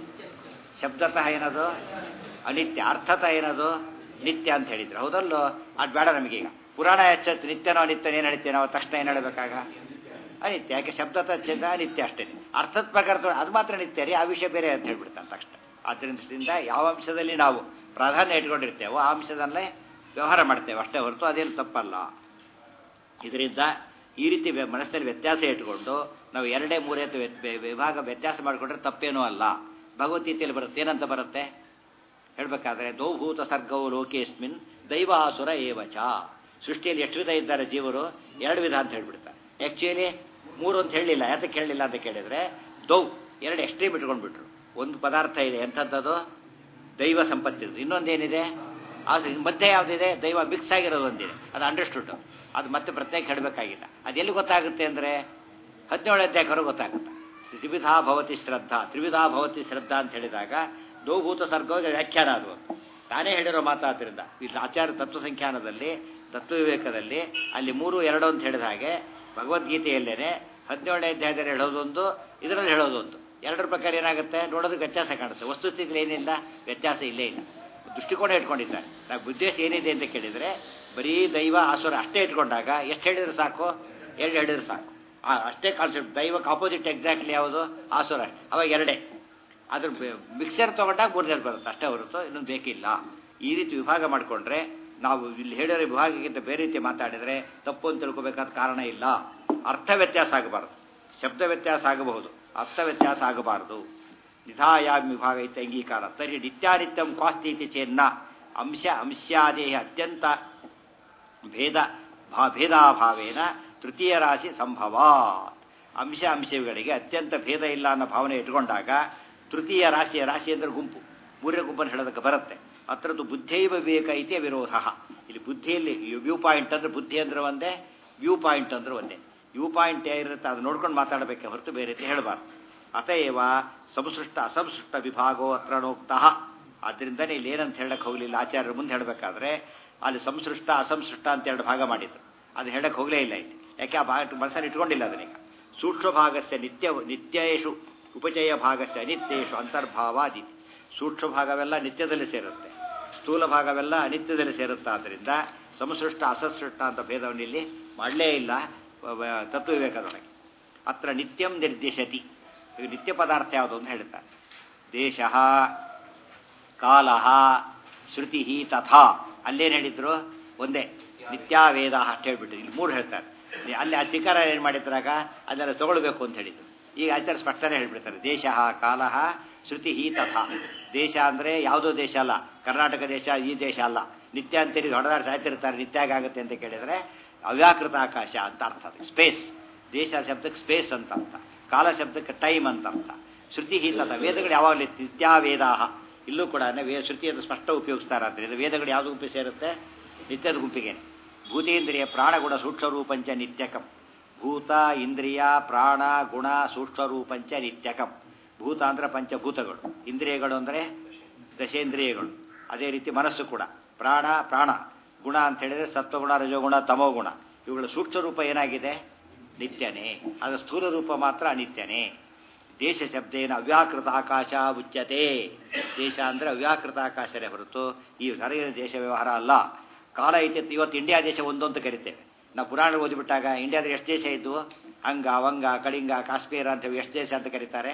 ಅನಿತ್ಯ. ಅರ್ಥತಃ ಏನದು? ನಿತ್ಯ ಅಂತ ಹೇಳಿದ್ರು. ಹೌದಲ್ಲೋ? ಅದು ಬೇಡ ನಮಗೀಗ. ಪುರಾಣ ಹೆಚ್ಚು ನಿತ್ಯನೋ ಅನಿತ್ಯನೋ ಏನು ಹೇಳ್ತೀವಿ ನಾವು? ತಕ್ಷಣ ಏನು ಹೇಳಬೇಕಾಗ? ಅನಿತ್ಯ. ಯಾಕೆ ಶಬ್ದತಃ ಛೇದ ನಿತ್ಯ ಅಷ್ಟೇ. ಅರ್ಥದ ಪ್ರಕಾರ ಅದು ಮಾತ್ರ ನಿತ್ಯ ರೀ, ಆ ವಿಷಯ ಬೇರೆ ಅಂತ ಹೇಳ್ಬಿಡ್ತಾನೆ ತಕ್ಷಣ. ಆದ್ದರಿಂದ ಯಾವ ಅಂಶದಲ್ಲಿ ನಾವು ಪ್ರಾಧಾನ್ಯ ಇಟ್ಕೊಂಡಿರ್ತೇವೋ ಆ ಅಂಶದಲ್ಲೇ ವ್ಯವಹಾರ ಮಾಡ್ತೇವೆ ಅಷ್ಟೇ ಹೊರತು ಅದೇನು ತಪ್ಪಲ್ಲ. ಇದರಿಂದ ಈ ರೀತಿ ಮನಸ್ಸಿನಲ್ಲಿ ವ್ಯತ್ಯಾಸ ಇಟ್ಕೊಂಡು ನಾವು 2-3 ವಿಭಾಗ ವ್ಯತ್ಯಾಸ ಮಾಡಿಕೊಂಡ್ರೆ ತಪ್ಪೇನೂ ಅಲ್ಲ. ಭಗವದ್ಗೀತೆಯಲ್ಲಿ ಬರುತ್ತೆ. ಏನಂತ ಬರುತ್ತೆ ಹೇಳಬೇಕಾದ್ರೆ? ದೌಭೂತ ಸರ್ಗವು ಲೋಕೇಸ್ಮಿನ್ ದೈವಾಸುರ ಏವಚ. ಸೃಷ್ಟಿಯಲ್ಲಿ ಎಷ್ಟು ವಿಧ ಇದ್ದಾರೆ ಜೀವರು? 2 ವಿಧ ಅಂತ ಹೇಳ್ಬಿಡ್ತಾರೆ. ಆ್ಯಕ್ಚುಲಿ 3 ಅಂತ ಹೇಳಲಿಲ್ಲ. ಯಾತಕ್ಕೆ ಹೇಳಲಿಲ್ಲ ಅಂತ ಕೇಳಿದರೆ, 2 ಎಕ್ಸ್ಟ್ರೀಮ್ ಇಟ್ಕೊಂಡ್ಬಿಟ್ರು. ಒಂದು ಪದಾರ್ಥ ಇದೆ, ಎಂಥದ್ದು? ದೈವ ಸಂಪತ್ತಿರೋದು. ಇನ್ನೊಂದೇನಿದೆ? ಅದು ಮಧ್ಯೆ ಯಾವುದಿದೆ? ದೈವ ಮಿಕ್ಸ್ ಆಗಿರೋದು ಒಂದಿದೆ. ಅದು ಅಂಡರ್ಸ್ಟುಡ್. ಅದು ಮತ್ತೆ ಪ್ರತ್ಯೇಕ ಹೇಳಬೇಕಾಗಿಲ್ಲ. ಅದು ಎಲ್ಲಿ ಗೊತ್ತಾಗುತ್ತೆ ಅಂದರೆ 17ನೇ ಅಧ್ಯಾಯಕ್ಕವರು ಗೊತ್ತಾಗುತ್ತೆ. ತ್ರಿವಿಧಾ ಭವತಿ ಶ್ರದ್ಧಾ, ತ್ರಿವಿಧಾ ಭವತಿ ಶ್ರದ್ಧಾ ಅಂತ ಹೇಳಿದಾಗ ದೋಭೂತ ಸರ್ಗವಾಗಿ ವ್ಯಾಖ್ಯಾನ ಅದು ತಾನೇ ಹೇಳಿರೋ ಮಾತಾದ್ರಿಂದ. ಇಲ್ಲಿ ಆಚಾರ್ಯ ತತ್ವ ಸಂಖ್ಯಾನದಲ್ಲಿ ತತ್ವ ವಿವೇಕದಲ್ಲಿ ಅಲ್ಲಿ 3, 2 ಅಂತ ಹೇಳಿದ ಹಾಗೆ ಭಗವದ್ಗೀತೆಯಲ್ಲೇನೆ 17ನೇ ಅಧ್ಯಾಯದಲ್ಲಿ ಹೇಳೋದೊಂದು, ಇದರಲ್ಲಿ ಹೇಳೋದೊಂದು. ಎರಡರ ಪ್ರಕಾರ ಏನಾಗುತ್ತೆ ನೋಡೋದಕ್ಕೆ ವ್ಯತ್ಯಾಸ ಕಾಣುತ್ತೆ. ವಸ್ತುಸ್ಥಿತಿಯಲ್ಲಿ ಏನಿಲ್ಲ, ವ್ಯತ್ಯಾಸ ಇಲ್ಲೇ ಇಲ್ಲ. ದೃಷ್ಟಿಕೋನ ಇಟ್ಕೊಂಡಿದ್ದಾರೆ. ನಾವು ಉದ್ದೇಶ ಏನಿದೆ ಅಂತ ಕೇಳಿದರೆ ಬರೀ ದೈವ ಆಸುರ ಅಷ್ಟೇ ಇಟ್ಕೊಂಡಾಗ ಎಷ್ಟು ಹೇಳಿದ್ರೆ ಸಾಕು, 2 ಹೇಳಿದ್ರೆ ಸಾಕು. ಅಷ್ಟೇ ಕಾನ್ಸೆಪ್ಟ್. ದೈವಕ್ಕೆ ಆಪೋಸಿಟ್ ಎಕ್ಸಾಕ್ಟ್ಲಿ ಯಾವುದು, ಆಸುರ. ಅವಾಗ 2. ಅದ್ರ ಮಿಕ್ಸರ್ ತೊಗೊಂಡಾಗ 3ನೇದು ಬರುತ್ತೆ ಅಷ್ಟೇ ಹೊರತು ಇನ್ನೊಂದು ಬೇಕಿಲ್ಲ. ಈ ರೀತಿ ವಿಭಾಗ ಮಾಡಿಕೊಂಡ್ರೆ ನಾವು ಇಲ್ಲಿ ಹೇಳಿರೋ ವಿಭಾಗಕ್ಕಿಂತ ಬೇರೆ ರೀತಿ ಮಾತಾಡಿದರೆ ತಪ್ಪು ಅಂತ ತಿಳ್ಕೋಬೇಕಾದ ಕಾರಣ ಇಲ್ಲ. ಅರ್ಥ ವ್ಯತ್ಯಾಸ ಆಗಬಾರ್ದು, ಶಬ್ದ ವ್ಯತ್ಯಾಸ ಆಗಬಹುದು, ಅರ್ಥ ವ್ಯತ್ಯಾಸ ಆಗಬಾರದು. ನಿಧಾಯಾಮ್ ವಿಭಾಗ ಇತ್ಯ ಅಂಗೀಕಾರ. ತರ್ಹಿ ನಿತ್ಯಾನಿತ್ಯಂ ಕ್ವಾಸ್ತಿ ಚೇನ್ನ ಅಂಶ ಅಂಶ್ಯಾದೇಹ ಅತ್ಯಂತ ಭೇದಾಭಾವೇನ ತೃತೀಯ ರಾಶಿ ಸಂಭವ. ಅಂಶ ಅಂಶಗಳಿಗೆ ಅತ್ಯಂತ ಭೇದ ಇಲ್ಲ ಅನ್ನೋ ಭಾವನೆ ಇಟ್ಕೊಂಡಾಗ ತೃತೀಯ ರಾಶಿ, ರಾಶಿ ಅಂದರೆ ಗುಂಪು, 3ನೇ ಗುಂಪನ್ನು ಹೇಳೋದಕ್ಕೆ ಬರುತ್ತೆ. ಅತ್ರದ್ದು ಬುದ್ಧೈವ ವಿವೇಕ ಐತಿ ವಿರೋಧ. ಇಲ್ಲಿ ಬುದ್ಧಿಯಲ್ಲಿ ವ್ಯೂ ಪಾಯಿಂಟ್ ಅಂದರೆ ಬುದ್ಧಿ ಅಂದರೆ ಒಂದೇ, ವ್ಯೂ ಪಾಯಿಂಟ್ ಅಂದ್ರೆ ಒಂದೇ. ವ್ಯೂ ಪಾಯಿಂಟ್ ಏನಿರುತ್ತೆ ಅದು ನೋಡ್ಕೊಂಡು ಮಾತಾಡಬೇಕೆ ಹೊರತು ಬೇರೆ ರೀತಿ ಹೇಳಬಾರ್ದು. ಅತಏವ ಸಂಸೃಷ್ಟ ಅಸಂಸೃಷ್ಟ ವಿಭಾಗೋ ಅತ್ರಣೋಕ್ತಃ. ಆದ್ದರಿಂದನೇ ಇಲ್ಲಿ ಏನಂತ ಹೇಳಕ್ಕೆ ಹೋಗಲಿಲ್ಲ ಆಚಾರ್ಯರ ಮುಂದೆ ಹೇಳಬೇಕಾದ್ರೆ ಅಲ್ಲಿ ಸಂಸೃಷ್ಟ ಅಸಂಸೃಷ್ಟ ಅಂತ 2 ಭಾಗ ಮಾಡಿದ್ರು. ಅದು ಹೇಳಕ್ಕೆ ಹೋಗಲೇ ಇಲ್ಲ ಇಲ್ಲಿ. ಯಾಕೆ ಆ ಭಾಗ ಮನಸ್ಸಲ್ಲಿ ಇಟ್ಕೊಂಡಿಲ್ಲ ಅದನ್ನೀಗ. ಸೂಕ್ಷ್ಮ ಭಾಗಸ್ಯ ನಿತ್ಯೇಷು ಉಪಚಯ ಭಾಗಸ್ಯ ಅನಿತ್ಯೇಷು ಅಂತರ್ಭಾವಾದಿ. ಸೂಕ್ಷ್ಮ ಭಾಗವೆಲ್ಲ ನಿತ್ಯದಲ್ಲಿ ಸೇರುತ್ತೆ, ಸ್ಥೂಲ ಭಾಗವೆಲ್ಲ ಅನಿತ್ಯದಲ್ಲಿ ಸೇರುತ್ತೆ. ಆದ್ದರಿಂದ ಸಂಸೃಷ್ಟ ಅಸಂಸೃಷ್ಟ ಅಂತ ಭೇದವನ್ನು ಇಲ್ಲಿ ಮಾಡಲೇ ಇಲ್ಲ ತತ್ವ ವಿವೇಕದೊಳಗೆ. ಅತ್ರ ನಿತ್ಯಂ ನಿರ್ದಿಶತಿ. ನಿತ್ಯ ಪದಾರ್ಥ ಯಾವುದು ಅಂತ ಹೇಳ್ತಾರೆ. ದೇಶ, ಕಾಲ, ಶ್ರುತಿ ತಥಾ. ಅಲ್ಲೇನು ಹೇಳಿದ್ರು, ಒಂದೇ ನಿತ್ಯಾವೇದ ಅಷ್ಟು ಹೇಳ್ಬಿಟ್ಟು ಇಲ್ಲಿ 3 ಹೇಳ್ತಾರೆ. ಅಲ್ಲಿ ಆ ಚಿಕಾರ ಏನು ಮಾಡಿದ್ರಾಗ ಅದೆಲ್ಲ ತಗೊಳ್ಬೇಕು ಅಂತ ಹೇಳಿದ್ರು. ಈಗ ಆಚಾರ್ಯ ಸ್ಪಷ್ಟನೆ ಹೇಳ್ಬಿಡ್ತಾರೆ. ದೇಶ, ಕಾಲ, ಶ್ರುತಿ ತಥಾ. ದೇಶ ಅಂದರೆ ಯಾವುದೋ ದೇಶ ಅಲ್ಲ, ಕರ್ನಾಟಕ ದೇಶ ಈ ದೇಶ ಅಲ್ಲ. ನಿತ್ಯ ಅಂತೇಳಿ ಹೊಡೆದಾಡಿ ಸಾಯ್ತಿರ್ತಾರೆ. ನಿತ್ಯ ಆಗುತ್ತೆ ಅಂತ ಕೇಳಿದರೆ ಅವ್ಯಾಕೃತ ಆಕಾಶ ಅಂತ ಅರ್ಥ. ಸ್ಪೇಸ್. ದೇಶ ಶಬ್ದಕ್ಕೆ ಸ್ಪೇಸ್ ಅಂತ ಅರ್ಥ, ಕಾಲ ಶಬ್ದಕ್ಕೆ ಟೈಮ್ ಅಂತ ಅರ್ಥ. ಶ್ರುತಿ ತಥಾ. ವೇದಗಳು ಯಾವಾಗಲೂ ನಿತ್ಯಾವೇದಾಹ. ಇಲ್ಲೂ ಕೂಡ ಶ್ರುತಿಯನ್ನು ಸ್ಪಷ್ಟ ಉಪಯೋಗಿಸ್ತಾರೆ. ಆದ್ದರಿಂದ ವೇದಗಳು ಯಾವುದು ಗುಂಪಿ ಸೇರುತ್ತೆ, ನಿತ್ಯದ ಗುಂಪಿಗೆ. ಭೂತೇಂದ್ರಿಯ ಪ್ರಾಣಗುಣ ಸೂಕ್ಷ್ಮರೂಪಂಚ ನಿತ್ಯಕಂ. ಭೂತ, ಇಂದ್ರಿಯ, ಪ್ರಾಣ, ಗುಣ, ಸೂಕ್ಷ್ಮರೂಪಂಚ ನಿತ್ಯಕಂ. ಭೂತ ಅಂದರೆ ಪಂಚಭೂತಗಳು, ಇಂದ್ರಿಯಗಳು ಅಂದರೆ ದಶೇಂದ್ರಿಯಗಳು, ಅದೇ ರೀತಿ ಮನಸ್ಸು ಕೂಡ. ಪ್ರಾಣ, ಗುಣ ಅಂತ ಹೇಳಿದರೆ ಸತ್ವಗುಣ, ರಜೋಗುಣ, ತಮೋಗುಣ. ಇವುಗಳ ಸೂಕ್ಷ್ಮ ರೂಪ ಏನಾಗಿದೆ, ನಿತ್ಯನೇ. ಅದರ ಸ್ಥೂಲ ರೂಪ ಮಾತ್ರ ಅನಿತ್ಯನೇ. ದೇಶ ಶಬ್ದೇನ ಅವ್ಯಾಕೃತ ಆಕಾಶ ಉಚ್ಯತೆ. ದೇಶ ಅಂದರೆ ಅವ್ಯಾಕೃತ ಆಕಾಶನೇ ಹೊರತು ಈ ಹೊರಗಿನ ದೇಶ ವ್ಯವಹಾರ ಅಲ್ಲ. ಕಾಲ ಐತೆ. ಇವತ್ತು ಇಂಡಿಯಾ ದೇಶ ಒಂದು ಅಂತ ಕರಿತೇವೆ ನಾವು. ಪುರಾಣ ಓದಿಬಿಟ್ಟಾಗ ಇಂಡಿಯಾದಲ್ಲಿ ಎಷ್ಟು ದೇಶ ಇದ್ವು, ಅಂಗ, ವಂಗ, ಕಳಿಂಗ, ಕಾಶ್ಮೀರ ಅಂತ ಎಷ್ಟು ದೇಶ ಅಂತ ಕರೀತಾರೆ,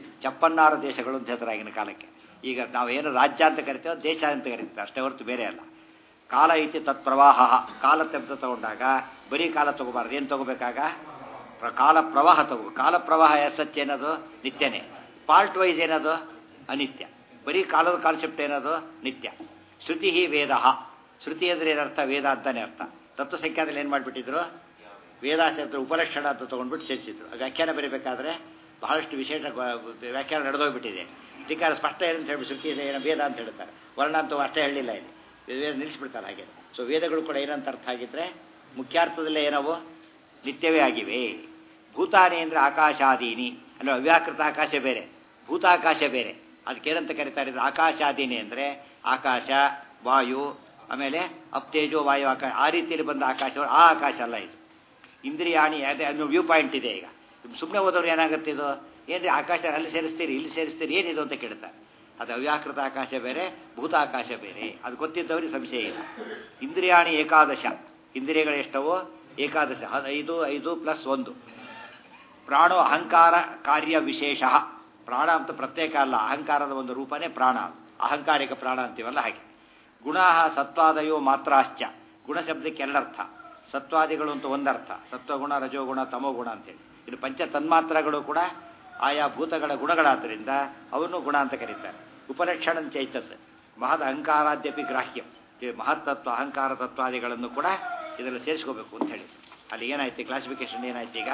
56 ದೇಶಗಳು ಅಂತ ಹೇಳ್ತಾರೆ ಆಗಿನ ಕಾಲಕ್ಕೆ. ಈಗ ನಾವು ಏನು ರಾಜ್ಯ ಅಂತ ಕರಿತೇವೆ, ದೇಶ ಅಂತ ಕರಿತೇವೆ ಅಷ್ಟೇ ಹೊರತು ಬೇರೆ ಅಲ್ಲ. ಕಾಲ ಐತಿ ತತ್ ಪ್ರವಾಹ. ಕಾಲ ತೆಗೆದು ತಗೊಂಡಾಗ ಬರೀ ಕಾಲ ತಗೋಬಾರ್ದು. ಏನು ತಗೋಬೇಕಾಗ ಕಾಲ ಪ್ರವಾಹ ತಗೋ. ಕಾಲ ಪ್ರವಾಹ ಎಸ್ಸಚ್ ಏನದು, ನಿತ್ಯನೇ. ಪಾರ್ಟ್ ವೈಸ್ ಏನದು, ಅನಿತ್ಯ. ಬರೀ ಕಾಲದ ಕಾನ್ಸೆಪ್ಟ್ ಏನದು, ನಿತ್ಯ. ಶ್ರುತಿ ವೇದ. ಶ್ರುತಿ ಅಂದರೆ ಏನರ್ಥ, ವೇದ ಅಂತಾನೆ ಅರ್ಥ. ತತ್ವ ಸಂಖ್ಯಾದಲ್ಲಿ ಏನು ಮಾಡಿಬಿಟ್ಟಿದ್ರು, ವೇದಾಶಬ್ದ ಉಪಲಕ್ಷಣ ಅಂತ ತೊಗೊಂಡ್ಬಿಟ್ಟು ಸೇರಿಸಿದ್ರು. ವ್ಯಾಖ್ಯಾನ ಬರೀಬೇಕಾದ್ರೆ ಬಹಳಷ್ಟು ವಿಶೇಷ ವ್ಯಾಖ್ಯಾನ ನಡೆದೋಗ್ಬಿಟ್ಟಿದೆ. ಟೀಕಾರ ಸ್ಪಷ್ಟ ಏನಂತ ಹೇಳ್ಬಿಟ್ಟು ಶ್ರುತಿ ಏನೋ ವೇದ ಅಂತ ಹೇಳ್ತಾರೆ. ವರ್ಣ ಅಂತೂ ಅಷ್ಟೇ ಹೇಳಲಿಲ್ಲ ಇಲ್ಲಿ, ವೇದ ನಿಲ್ಲಿಸ್ಬಿಡ್ತಾರೆ ಹಾಗೆ. ಸೊ ವೇದಗಳು ಕೂಡ ಏನಂತ ಅರ್ಥ ಆಗಿದ್ರೆ ಮುಖ್ಯಾರ್ಥದಲ್ಲೇ ಏನವು ನಿತ್ಯವೇ ಆಗಿವೆ. ಭೂತಾನಿ ಅಂದರೆ ಆಕಾಶಾದೀನಿ ಅಂದರೆ ಅವ್ಯಾಕೃತ ಆಕಾಶ ಬೇರೆ, ಭೂತಾಕಾಶ ಬೇರೆ. ಅದಕ್ಕೇನಂತ ಕರೀತಾರೆ, ಆಕಾಶಾದೀನಿ ಅಂದರೆ ಆಕಾಶ, ವಾಯು, ಆಮೇಲೆ ಅಪ್ತೇಜೋ ವಾಯು ಆಕಾಶ. ಆ ರೀತಿಯಲ್ಲಿ ಬಂದ ಆಕಾಶ, ಆ ಆಕಾಶ ಅಲ್ಲ ಇದು. ಇಂದ್ರಿಯಾಣಿ ಅದೇ ಅನ್ನೋ ವ್ಯೂ ಪಾಯಿಂಟ್ ಇದೆ. ಈಗ ಸುಮ್ಮನೆ ಹೋದವ್ರು ಏನಾಗುತ್ತೆ, ಇದು ಏನ್ರಿ ಆಕಾಶ ಅಲ್ಲಿ ಸೇರಿಸ್ತೀರಿ ಇಲ್ಲಿ ಸೇರಿಸ್ತೀರಿ ಏನಿದು ಅಂತ ಕೇಳ್ತಾರೆ. ಅದು ಅವ್ಯಾಕೃತ ಆಕಾಶ ಬೇರೆ, ಭೂತಾಕಾಶ ಬೇರೆ. ಅದು ಗೊತ್ತಿದ್ದವ್ರಿಗೆ ಸಂಶಯ ಇಲ್ಲ. ಇಂದ್ರಿಯಾಣಿ ಏಕಾದಶ. ಇಂದ್ರಿಯಗಳು ಎಷ್ಟವೋ ಏಕಾದಶ, 5 + 1. ಪ್ರಾಣೋ ಅಹಂಕಾರ ಕಾರ್ಯ ವಿಶೇಷ. ಪ್ರಾಣ ಅಂತ ಪ್ರತ್ಯೇಕ ಅಲ್ಲ, ಅಹಂಕಾರದ ಒಂದು ರೂಪನೇ ಪ್ರಾಣ. ಅಹಂಕಾರಿಕ ಪ್ರಾಣ ಅಂತೀವಲ್ಲ ಹಾಗೆ. ಗುಣ ಸತ್ವಾದಯೋ ಮಾತ್ರಾಶ್ಚ. ಗುಣ ಶಬ್ದಕ್ಕೆ ಎರಡರ್ಥ. ಸತ್ವಾದಿಗಳು ಅಂತ ಒಂದರ್ಥ, ಸತ್ವಗುಣ, ರಜೋಗುಣ, ತಮೋಗುಣ ಅಂತೇಳಿ. ಇನ್ನು ಪಂಚ ತನ್ಮಾತ್ರಗಳು ಕೂಡ ಆಯಾ ಭೂತಗಳ ಗುಣಗಳಾದ್ದರಿಂದ ಅವನ್ನು ಗುಣ ಅಂತ ಕರೀತಾರೆ. ಉಪಲಕ್ಷಣ ಚೈತಸ್ ಮಹದ್ ಅಹಂಕಾರಾದ್ಯಪಿ ಗ್ರಾಹ್ಯ. ಮಹತ್ತತ್ವ ಅಹಂಕಾರ ತತ್ವಾದಿಗಳನ್ನು ಕೂಡ ಇದರಲ್ಲಿ ಸೇರಿಸ್ಕೋಬೇಕು ಅಂತ ಹೇಳಿ. ಅಲ್ಲಿ ಏನಾಯ್ತು, ಕ್ಲಾಸಿಫಿಕೇಶನ್ ಏನಾಯ್ತು, ಈಗ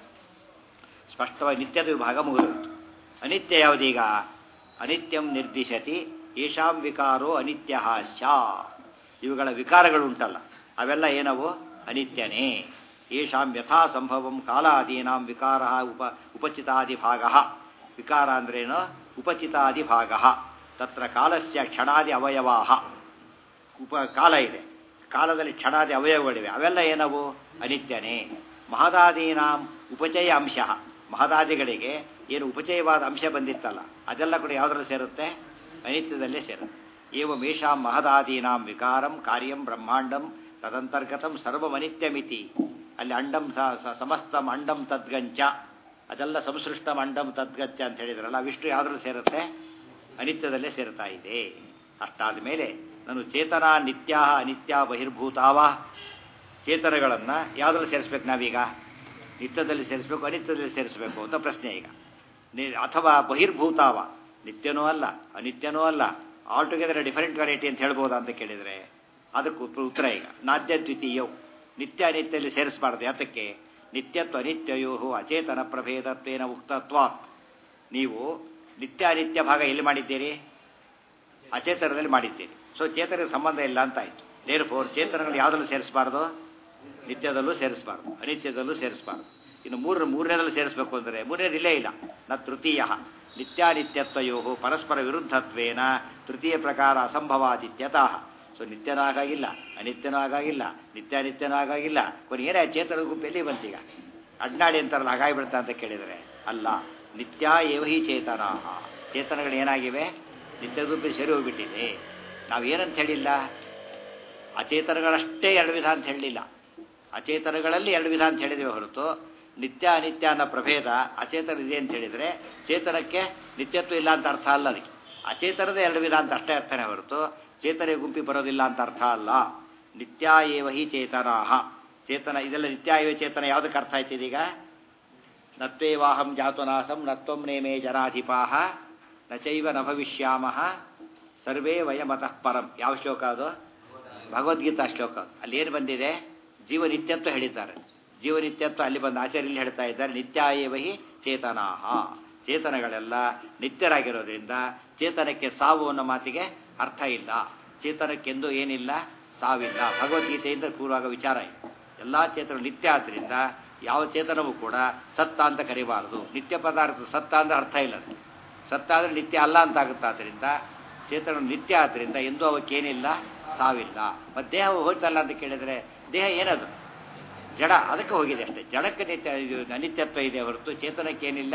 ಸ್ಪಷ್ಟವಾಗಿ ನಿತ್ಯದ ವಿಭಾಗ ಮುಗಿದೋಯ್ತು. ಅನಿತ್ಯ ಯಾವುದೀಗ, ಅನಿತ್ಯಂ ನಿರ್ದಿಶತಿ ಯೇಷಾಂ ವಿಕಾರೋ ಅನಿತ್ಯ ಸ್ಯಾ. ಇವುಗಳ ವಿಕಾರಗಳು ಉಂಟಲ್ಲ ಅವೆಲ್ಲ ಏನವು, ಅನಿತ್ಯನೇ. ಯೇಷಾಂ ಯಥಾ ಸಂಭವಂ ಕಾಲಾದೀನಾಂ ವಿಕಾರ ಉಪಚಿತಾದಿಭಾಗ. ವಿಕಾರ ಅಂದ್ರೇನು? ಉಪಚಿತಾದಿಭಾಗ. ತತ್ರ ಕಾಲಸ್ಯ ಕ್ಷಣಾದಿ ಅವಯವಾಹ. ಕಾಲ ಇದೆ, ಕಾಲದಲ್ಲಿ ಕ್ಷಣಾದಿ ಅವಯವಗಳಿವೆ, ಅವೆಲ್ಲ ಏನವು? ಅನಿತ್ಯನೇ. ಮಹದಾದೀನಾಂ ಉಪಚಯ ಅಂಶ. ಮಹದಾದಿಗಳಿಗೆ ಏನು ಉಪಚಯವಾದ ಅಂಶ ಬಂದಿತ್ತಲ್ಲ, ಅದೆಲ್ಲ ಕೂಡ ಯಾವುದರಲ್ಲಿ ಸೇರುತ್ತೆ? ಅನಿತ್ಯದಲ್ಲೇ ಸೇರುತ್ತೆ. ಏವಮೇಷಾಂ ಮಹದಾದೀನಾಂ ವಿಕಾರಂ ಕಾರ್ಯಂ ಬ್ರಹ್ಮಾಂಡಂ ತದಂತರ್ಗತಂ ಸರ್ವಮನಿತ್ಯಮಿತಿ. ಅಲ್ಲಿ ಅಂಡಂ ಸಮಸ್ತಂ ಅಂಡಂ ತದ್ಗಂಚ, ಅದೆಲ್ಲ ಸಂಸೃಷ್ಟಂ ಅಂಡಂ ತದ್ಗಂಚ ಅಂತ ಹೇಳಿದ್ರಲ್ಲ, ಅವಿಷ್ಟು ಯಾವುದ್ರಲ್ಲಿ ಸೇರುತ್ತೆ? ಅನಿತ್ಯದಲ್ಲೇ ಸೇರ್ತಾ ಇದೆ. ಅಷ್ಟಾದ ಮೇಲೆ ನಾನು ಚೇತನ ನಿತ್ಯ ಅನಿತ್ಯ ಬಹಿರ್ಭೂತಾವ. ಚೇತನಗಳನ್ನು ಯಾವುದ್ರಲ್ಲಿ ಸೇರಿಸ್ಬೇಕು ನಾವೀಗ? ನಿತ್ಯದಲ್ಲಿ ಸೇರಿಸಬೇಕು, ಅನಿತ್ಯದಲ್ಲಿ ಸೇರಿಸಬೇಕು ಅಂತ ಪ್ರಶ್ನೆ ಈಗ. ಅಥವಾ ಬಹಿರ್ಭೂತಾವ, ನಿತ್ಯನೂ ಅಲ್ಲ ಅನಿತ್ಯನೂ ಅಲ್ಲ, ಆಲ್ ಟುಗೆದರ್ ಡಿಫರೆಂಟ್ ವೆರೈಟಿ ಅಂತ ಹೇಳ್ಬೋದಾ ಅಂತ ಕೇಳಿದರೆ ಅದಕ್ಕೆ ಉತ್ತರ ಈಗ ನಾದ್ಯ ದ್ವಿತೀಯವು. ನಿತ್ಯ ಅನಿತ್ಯದಲ್ಲಿ ಸೇರಿಸಬಾರ್ದು. ಯಾತಕ್ಕೆ? ನಿತ್ಯತ್ವ ಅನಿತ್ಯಯೋ ಅಚೇತನ ಪ್ರಭೇದತ್ವೇನ ಉಕ್ತತ್ವಾತ್. ನೀವು ನಿತ್ಯ ಅನಿತ್ಯ ಭಾಗ ಎಲ್ಲಿ ಮಾಡಿದ್ದೀರಿ? ಅಚೇತನದಲ್ಲಿ ಮಾಡಿದ್ದೀರಿ. ಸೊ ಚೇತನಕ್ಕೆ ಸಂಬಂಧ ಇಲ್ಲ ಅಂತ ಆಯಿತು. ದೇರ್ಫೋರ್ ಚೇತನಗಳು ಯಾವುದಲ್ಲೂ ಸೇರಿಸಬಾರ್ದು? ನಿತ್ಯದಲ್ಲೂ ಸೇರಿಸಬಾರ್ದು, ಅನಿತ್ಯದಲ್ಲೂ ಸೇರಿಸಬಾರ್ದು. ಇನ್ನು ಮೂರನೇದಲ್ಲೂ ಸೇರಿಸಬೇಕು ಅಂದರೆ ಮೂರನೇದು ಇಲ್ಲೇ ಇಲ್ಲ. ನ ತೃತೀಯ ನಿತ್ಯಾನಿತ್ಯತ್ವಯೋ ಪರಸ್ಪರ ವಿರುದ್ಧತ್ವೇನ ತೃತೀಯ ಪ್ರಕಾರ ಅಸಂಭವಾದಿತ್ಯತಃ. ಸೊ ನಿತ್ಯನೂ ಆಗಾಗಿಲ್ಲ, ಅನಿತ್ಯನೂ ಆಗಾಗಿಲ್ಲ, ನಿತ್ಯಾನಿತ್ಯನೂ ಆಗಾಗಿಲ್ಲ. ಕೊನೆ ಏನೇ ಚೇತನದ ಗುಂಪು ಎಲ್ಲಿ ಬಂತೀಗ? ಅಡ್ನಾಡಿ ಅಂತಾರಲ್ಲ, ಹಾಗಾಗಿಬಿಡ್ತಾ ಅಂತ ಕೇಳಿದರೆ ಅಲ್ಲ. ನಿತ್ಯ ಏವ ಹಿ ಚೇತನ. ಚೇತನಗಳು ಏನಾಗಿವೆ? ನಿತ್ಯ ಗುಂಪಿಗೆ ಸೇರಿ ಹೋಗ್ಬಿಟ್ಟಿದೆ. ನಾವೇನಂತ ಹೇಳಿಲ್ಲ, ಅಚೇತನಗಳಷ್ಟೇ ಎರಡು ವಿಧ ಅಂತ ಹೇಳಲಿಲ್ಲ. ಅಚೇತನಗಳಲ್ಲಿ ಎರಡು ವಿಧ ಅಂತ ಹೇಳಿದ್ದೇವೆ ಹೊರತು ನಿತ್ಯ ಅನಿತ್ಯ ಅನ್ನೋ ಪ್ರಭೇದ ಅಚೇತನ ಇದೆ ಅಂತ ಹೇಳಿದರೆ ಚೇತನಕ್ಕೆ ನಿತ್ಯತ್ವ ಇಲ್ಲ ಅಂತ ಅರ್ಥ ಅಲ್ಲ. ಅದಕ್ಕೆ ಅಚೇತನದ ಎರಡು ವಿಧ ಅಂತ ಅಷ್ಟೇ ಅರ್ಥನೇ ಹೊರತು ಚೇತನ ಗುಂಪಿ ಬರೋದಿಲ್ಲ ಅಂತ ಅರ್ಥ ಅಲ್ಲ. ನಿತ್ಯ ಏವ ಹಿ ಚೇತನಾಹ. ಚೇತನ ಇದೆಲ್ಲ ನಿತ್ಯ ಏವ ಚೇತನ ಯಾವುದಕ್ಕೆ ಅರ್ಥ ಆಯ್ತಿದೀಗ? ನತ್ವೇವಾಹಂ ಜಾತುನಾಸಂ ನತ್ವಂ ನೇಮೇ ಜರಾಧಿಪಾಹ ನಚೈವ ನ ಭವಿಷ್ಯಾಮಃ ಸರ್ವೇ ವಯಮತಃ ಪರಂ. ಯಾವ ಶ್ಲೋಕ ಅದು? ಭಗವದ್ಗೀತಾ ಶ್ಲೋಕ. ಅಲ್ಲಿ ಏನು ಬಂದಿದೆ? ಜೀವನಿತ್ಯತ್ವ ಹೇಳಿದ್ದಾರೆ. ಜೀವನಿತ್ಯತ್ವ ಅಲ್ಲಿ ಬಂದು ಆಚಾರ್ಯಲ್ಲಿ ಹೇಳ್ತಾ ಇದ್ದಾರೆ. ನಿತ್ಯ ಏವ ಹಿ ಚೇತನಾಹ. ಚೇತನಗಳೆಲ್ಲ ನಿತ್ಯರಾಗಿರೋದ್ರಿಂದ ಚೇತನಕ್ಕೆ ಸಾವು ಅನ್ನೋ ಮಾತಿಗೆ ಅರ್ಥ ಇಲ್ಲ. ಚೇತನಕ್ಕೆಂದು ಏನಿಲ್ಲ, ಸಾವಿಲ್ಲ. ಭಗವದ್ಗೀತೆಯಿಂದ ಪೂರ್ವಾಗ ವಿಚಾರ ಇದೆ. ಎಲ್ಲ ಚೇತನ ನಿತ್ಯ ಆದ್ದರಿಂದ ಯಾವ ಚೇತನವೂ ಕೂಡ ಸತ್ತ ಅಂತ ಕರಿಬಾರದು. ನಿತ್ಯ ಪದಾರ್ಥ ಸತ್ತ ಅಂದ್ರೆ ಅರ್ಥ ಇಲ್ಲ. ಸತ್ತ ಅಂದರೆ ನಿತ್ಯ ಅಲ್ಲ ಅಂತ ಆಗುತ್ತೆ. ಆದ್ದರಿಂದ ಚೇತನ ನಿತ್ಯ ಆದ್ದರಿಂದ ಎಂದೂ ಅವಕ್ಕೇನಿಲ್ಲ, ಸಾವಿಲ್ಲ. ಮತ್ತು ದೇಹ ಹೋಗ್ತಲ್ಲ ಅಂತ ಕೇಳಿದರೆ ದೇಹ ಏನದು? ಜಡ, ಅದಕ್ಕೆ ಹೋಗಿದೆ ಅಷ್ಟೇ. ಜಡಕ್ಕೆ ನಿತ್ಯ ಅನಿತ್ಯತ್ವ ಇದೆ ಹೊರತು ಚೇತನಕ್ಕೇನಿಲ್ಲ.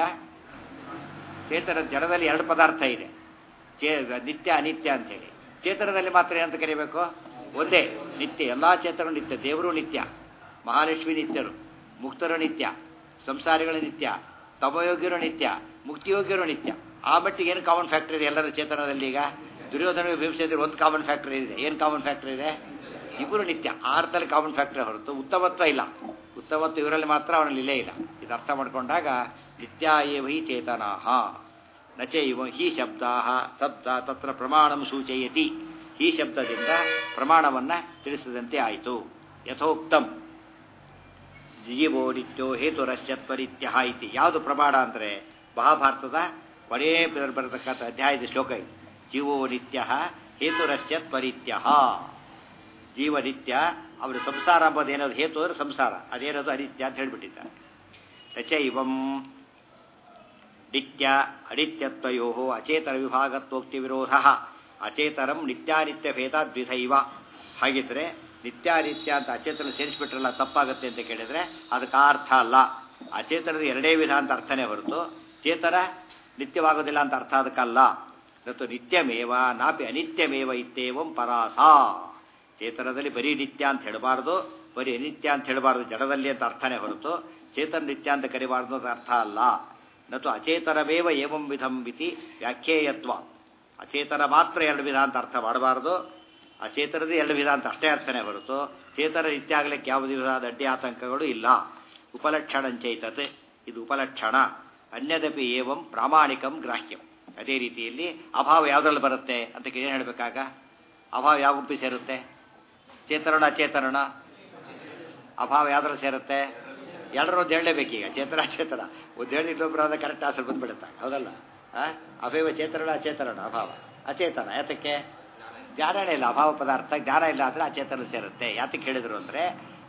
ಚೇತನ ಜಡದಲ್ಲಿ ಎರಡು ಪದಾರ್ಥ ಇದೆ, ನಿತ್ಯ ಅನಿತ್ಯ ಅಂತೇಳಿ. ಚೇತನದಲ್ಲಿ ಮಾತ್ರ ಏನಂತ ಕರಿಬೇಕು? ಒಂದೇ ನಿತ್ಯ. ಎಲ್ಲ ಚೇತನರು ನಿತ್ಯ. ದೇವರು ನಿತ್ಯ, ಮಹಾಲಕ್ಷ್ಮಿ ನಿತ್ಯರು, ಮುಕ್ತರು ನಿತ್ಯ, ಸಂಸಾರಿಗಳು ನಿತ್ಯ, ತಮಯೋಗ್ಯರು ನಿತ್ಯ, ಮುಕ್ತಿಯೋಗ್ಯರು ನಿತ್ಯ. ಆ ಮಟ್ಟಿಗೆ ಏನು ಕಾಮನ್ ಫ್ಯಾಕ್ಟರ್ ಇದೆ ಎಲ್ಲರ ಚೇತನದಲ್ಲಿ? ಈಗ ದುರ್ಯೋಧನ ಭೀಮಸೇನರಿಗೆ ಒಂದು ಕಾಮನ್ ಫ್ಯಾಕ್ಟರ್ ಇದೆ. ಏನು ಕಾಮನ್ ಫ್ಯಾಕ್ಟರ್ ಇದೆ? ಇಬ್ಬರು ನಿತ್ಯ. ಆ ಅರ್ಥದಲ್ಲಿ ಕಾಮನ್ ಫ್ಯಾಕ್ಟರ್ ಹೊರತು ಉತ್ತಮತ್ವ ಇಲ್ಲ. ಉತ್ತಮತ್ವ ಇವರಲ್ಲಿ ಮಾತ್ರ, ಅವನಲ್ಲಿ ಇಲ್ಲೇ ಇಲ್ಲ. ಇದು ಅರ್ಥ ಮಾಡ್ಕೊಂಡಾಗ ನಿತ್ಯ ಏವ ಹಿ ಚೇತನಾಹ ನಚೈವ ಹಿ ಶಬ್ದಾಹ ಶಬ್ದ ತತ್ರ ಪ್ರಮಾಣಂ ಸೂಚಯತಿ. ಈ ಶಬ್ದದಿಂದ ಪ್ರಮಾಣವನ್ನು ತಿಳಿಸಿದಂತೆ ಆಯಿತು. ಯಥೋಕ್ತಂ ಜೀವೋ ನಿತ್ಯೋ ಹೇತುರಶ್ಯತ್ವರಿತ್ಯ ಇತಿ. ಯಾವುದು ಪ್ರಮಾಣ ಅಂದರೆ ಮಹಾಭಾರತದ ಕೊನೇ ಬರತಕ್ಕಂಥ ಅಧ್ಯಾಯದ ಶ್ಲೋಕ ಇದು. ಜೀವೋ ನಿತ್ಯ ಹೇತುರಶ್ಯತ್ವರಿತ್ಯ. ಜೀವ ನಿತ್ಯ, ಅವರು ಸಂಸಾರ ಅಂಬೋದು ಏನದು? ಹೇತು ಅಂದರೆ ಸಂಸಾರ, ಅದೇನದು ಅನಿತ್ಯ ಅಂತ ಹೇಳಿಬಿಟ್ಟಿದ್ದಾರೆ. ತಚೈವಂ ನಿತ್ಯ ಅನಿತ್ಯತ್ವಯೋ ಅಚೇತನ ವಿಭಾಗತ್ವೋಕ್ತಿ ವಿರೋಧ. ಅಚೇತನಂ ನಿತ್ಯಾನಿತ್ಯ ಭೇದಾದ್ವಿಧೈವ. ಹಾಗಿದ್ರೆ ನಿತ್ಯಾನಿತ್ಯ ಅಂತ ಅಚೇತನ ಸೇರಿಸ್ಬಿಟ್ರಲ್ಲ, ತಪ್ಪಾಗುತ್ತೆ ಅಂತ ಕೇಳಿದರೆ ಅದಕ್ಕೆ ಅರ್ಥ ಅಲ್ಲ. ಅಚೇತನದ ಎರಡೇ ವಿಧ ಅಂತ ಅರ್ಥನೇ ಹೊರತು ಚೇತನ ನಿತ್ಯವಾಗೋದಿಲ್ಲ ಅಂತ ಅರ್ಥ ಅದಕ್ಕಲ್ಲ. ಮತ್ತು ನಿತ್ಯಮೇವ ನಾಪಿ ಅನಿತ್ಯಮೇವ ಇತ್ಯೇವಂ ಪರಾಸ. ಚೇತನದಲ್ಲಿ ಬರೀ ನಿತ್ಯ ಅಂತ ಹೇಳಬಾರ್ದು, ಬರೀ ಅನಿತ್ಯ ಅಂತ ಹೇಳಬಾರ್ದು ಜಡದಲ್ಲಿ ಅಂತ ಅರ್ಥನೇ ಹೊರತು ಚೇತನ ನಿತ್ಯ ಅಂತ ಕರಿಬಾರ್ದು ಅಂತ ಅರ್ಥ ಅಲ್ಲ. ನತು ಅಚೇತನವೇವ ಏವಂ ವಿಧಂ ಇತಿ ವ್ಯಾಖ್ಯೇಯತ್ವ. ಅಚೇತನ ಮಾತ್ರ ಎರಡು ವಿಧ ಅಂತ ಅರ್ಥ ಮಾಡಬಾರ್ದು, ಅಚೇತನದೇ ಎರಡು ವಿಧ ಅಂತ ಅಷ್ಟೇ ಅರ್ಥನೇ ಹೊರತು ಚೇತನ ನಿತ್ಯ ಆಗಲಿಕ್ಕೆ ಯಾವುದೇ ವಿಧವಾದ ಅಡ್ಡಿ ಆತಂಕಗಳು ಇಲ್ಲ. ಉಪಲಕ್ಷಣಂಚೈತತ್, ಇದು ಉಪಲಕ್ಷಣ. ಅನ್ಯದಪಿ ಏವಂ ಪ್ರಾಮಾಣಿಕಂ ಗ್ರಾಹ್ಯಂ. ಅದೇ ರೀತಿಯಲ್ಲಿ ಅಭಾವ ಯಾವುದ್ರಲ್ಲಿ ಬರುತ್ತೆ ಅಂತ ಏನು ಹೇಳಬೇಕಾಗ? ಅಭಾವ ಯಾವ ಗುಂಪಿ ಸೇರುತ್ತೆ? ಚೇತನ ಅಚೇತನ. ಅಭಾವ ಯಾವುದ್ರಲ್ಲಿ ಸೇರುತ್ತೆ? ಎರಡರದ್ದು ಹೇಳಲೇಬೇಕೀಗ. ಚೇತನ ಅಚೇತನ ಒಂದು ಹೇಳಿದ್ದೊಬ್ಬರು ಆದ ಕರೆಕ್ಟ್ ಆಸರು ಬಂದುಬಿಡುತ್ತೆ, ಹೌದಲ್ಲ? ಅಭಯವ ಚೇತನ ಅಚೇತನ, ಅಭಾವ ಅಚೇತನ. ಯಾತಕ್ಕೆ? ಜ್ಞಾನನೇ ಇಲ್ಲ. ಅಭಾವ ಪದಾರ್ಥ ಜ್ಞಾನ ಇಲ್ಲ ಅಂದರೆ ಅಚೇತನ ಸೇರುತ್ತೆ. ಯಾತಕ್ಕೆ ಹೇಳಿದ್ರು ಅಂದರೆ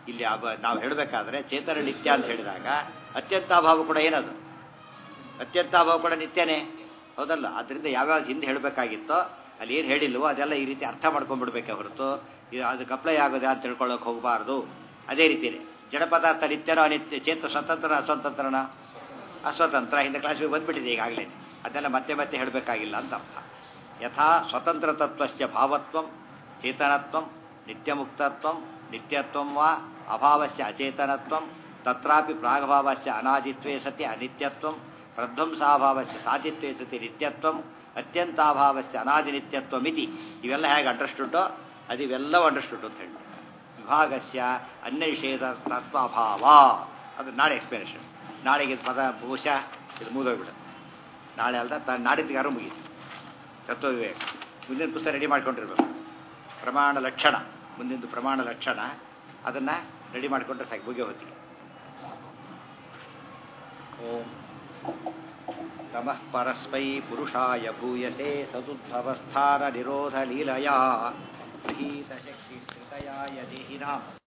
ಇಲ್ಲಿ ನಾವು ಹೇಳಬೇಕಾದ್ರೆ ಚೇತನ ನಿತ್ಯ ಅಂತ ಹೇಳಿದಾಗ ಅತ್ಯಂತಾಭಾವ ಕೂಡ ಏನದು? ಅತ್ಯಂತಾಭಾವ ಕೂಡ ನಿತ್ಯನೇ, ಹೌದಲ್ಲ? ಆದ್ದರಿಂದ ಯಾವ್ಯಾವ ಹಿಂದೆ ಹೇಳಬೇಕಾಗಿತ್ತೋ ಅಲ್ಲಿ ಏನು ಹೇಳಿಲ್ವೋ ಅದೆಲ್ಲ ಈ ರೀತಿ ಅರ್ಥ ಮಾಡ್ಕೊಂಡ್ಬಿಡ್ಬೇಕೆ ಹೊರತು ಅದಕ್ಕೆ ಅಪ್ಲೈ ಆಗೋದೆ ಅಂತ ತಿಳ್ಕೊಳ್ಳೋಕೆ ಹೋಗಬಾರ್ದು. ಅದೇ ರೀತಿಯೇ ಜಡ ಪದಾರ್ಥ ನಿತ್ಯನೋ ಅನಿತ್ಯ, ಚೇತ ಸ್ವತಂತ್ರನ ಅಸ್ವತಂತ್ರನ? ಅಸ್ವತಂತ್ರ. ಹಿಂದೆ ಕ್ಲಾಸ್ಗೆ ಬಂದ್ಬಿಟ್ಟಿದೆ ಈಗಾಗಲೇ, ಅದೆಲ್ಲ ಮತ್ತೆ ಮತ್ತೆ ಹೇಳಬೇಕಾಗಿಲ್ಲ ಅಂತ ಅರ್ಥ. ಯಥಾ ಸ್ವತಂತ್ರ ತತ್ವಸ್ಯ ಭಾವತ್ವಂ ಚೇತನತ್ವಂ ನಿತ್ಯಮುಕ್ತತ್ವಂ ನಿತ್ಯತ್ವಂ ವಾ ಅಭಾವಸ್ಯ ಅಚೇತನತ್ವಂ ತತ್ರಾಪಿ ಪ್ರಾಗಭಾವಸ್ಯ ಅನಾದಿತ್ವೇ ಸತಿ ಅನಿತ್ಯತ್ವಂ ಪ್ರಧ್ವಂಸಾಭಾವಸ್ಯ ಸಾಧಿತ್ವೇ ಸತಿ ನಿತ್ಯತ್ವಂ ಅತ್ಯಂತಾಭಾವಸ್ಯ ಅನಾದಿ ನಿತ್ಯತ್ವಮಿತಿ. ಇವೆಲ್ಲ ಹೇಗೆ ಅಂಡರ್ಸ್ಟುಡ್ಡೋ ಅದು ಇವೆಲ್ಲವೂ ಅಂಡರ್ಸ್ಟುಡ್ ಅಂತ ಹೇಳಿ. ವಿಭಾಗಸ್ಯ ಅನ್ಯನಿಷೇಧ ತತ್ವಾಭಾವ, ಅದು ನಾಳೆ ಎಕ್ಸ್ಪ್ಲನೇಷನ್. ನಾಳೆಗೆ ಪದ ಬಹುಶಃ ಇದು ಮುಗಿದೋಗ್ಬಿಡುತ್ತೆ. ನಾಳೆ ಅಲ್ದ ನಾಡಿದ್ದಿಗಾರು ಮುಗೀತು ತತ್ವ ವಿವೇಕ. ಮುಂದಿನ ಪುಸ್ತಕ ರೆಡಿ ಮಾಡ್ಕೊಂಡಿರ್ಬೇಕು. ಪ್ರಮಾಣ ಲಕ್ಷಣ, ಮುಂದಿಂದು ಪ್ರಮಾಣ ಲಕ್ಷಣ, ಅದನ್ನು ರೆಡಿ ಮಾಡಿಕೊಂಡ್ರೆ ಸಾಕು ಮುಗಿಯೋ ಹೊತ್ತಿಗೆ. ಓಂ ತಮಃ ಪರಸ್ಮೈ ಪುರುಷಾಯ ಭೂಯಸೆ ಸದುದ್ಭವಸ್ಥಾನ ನಿರೋಧ ಲೀಲಯಾ ಗೃಹೀತ ಶಕ್ತಿ ಶ್ರಿತಯಾಯ ದೇಹಿನಾಂ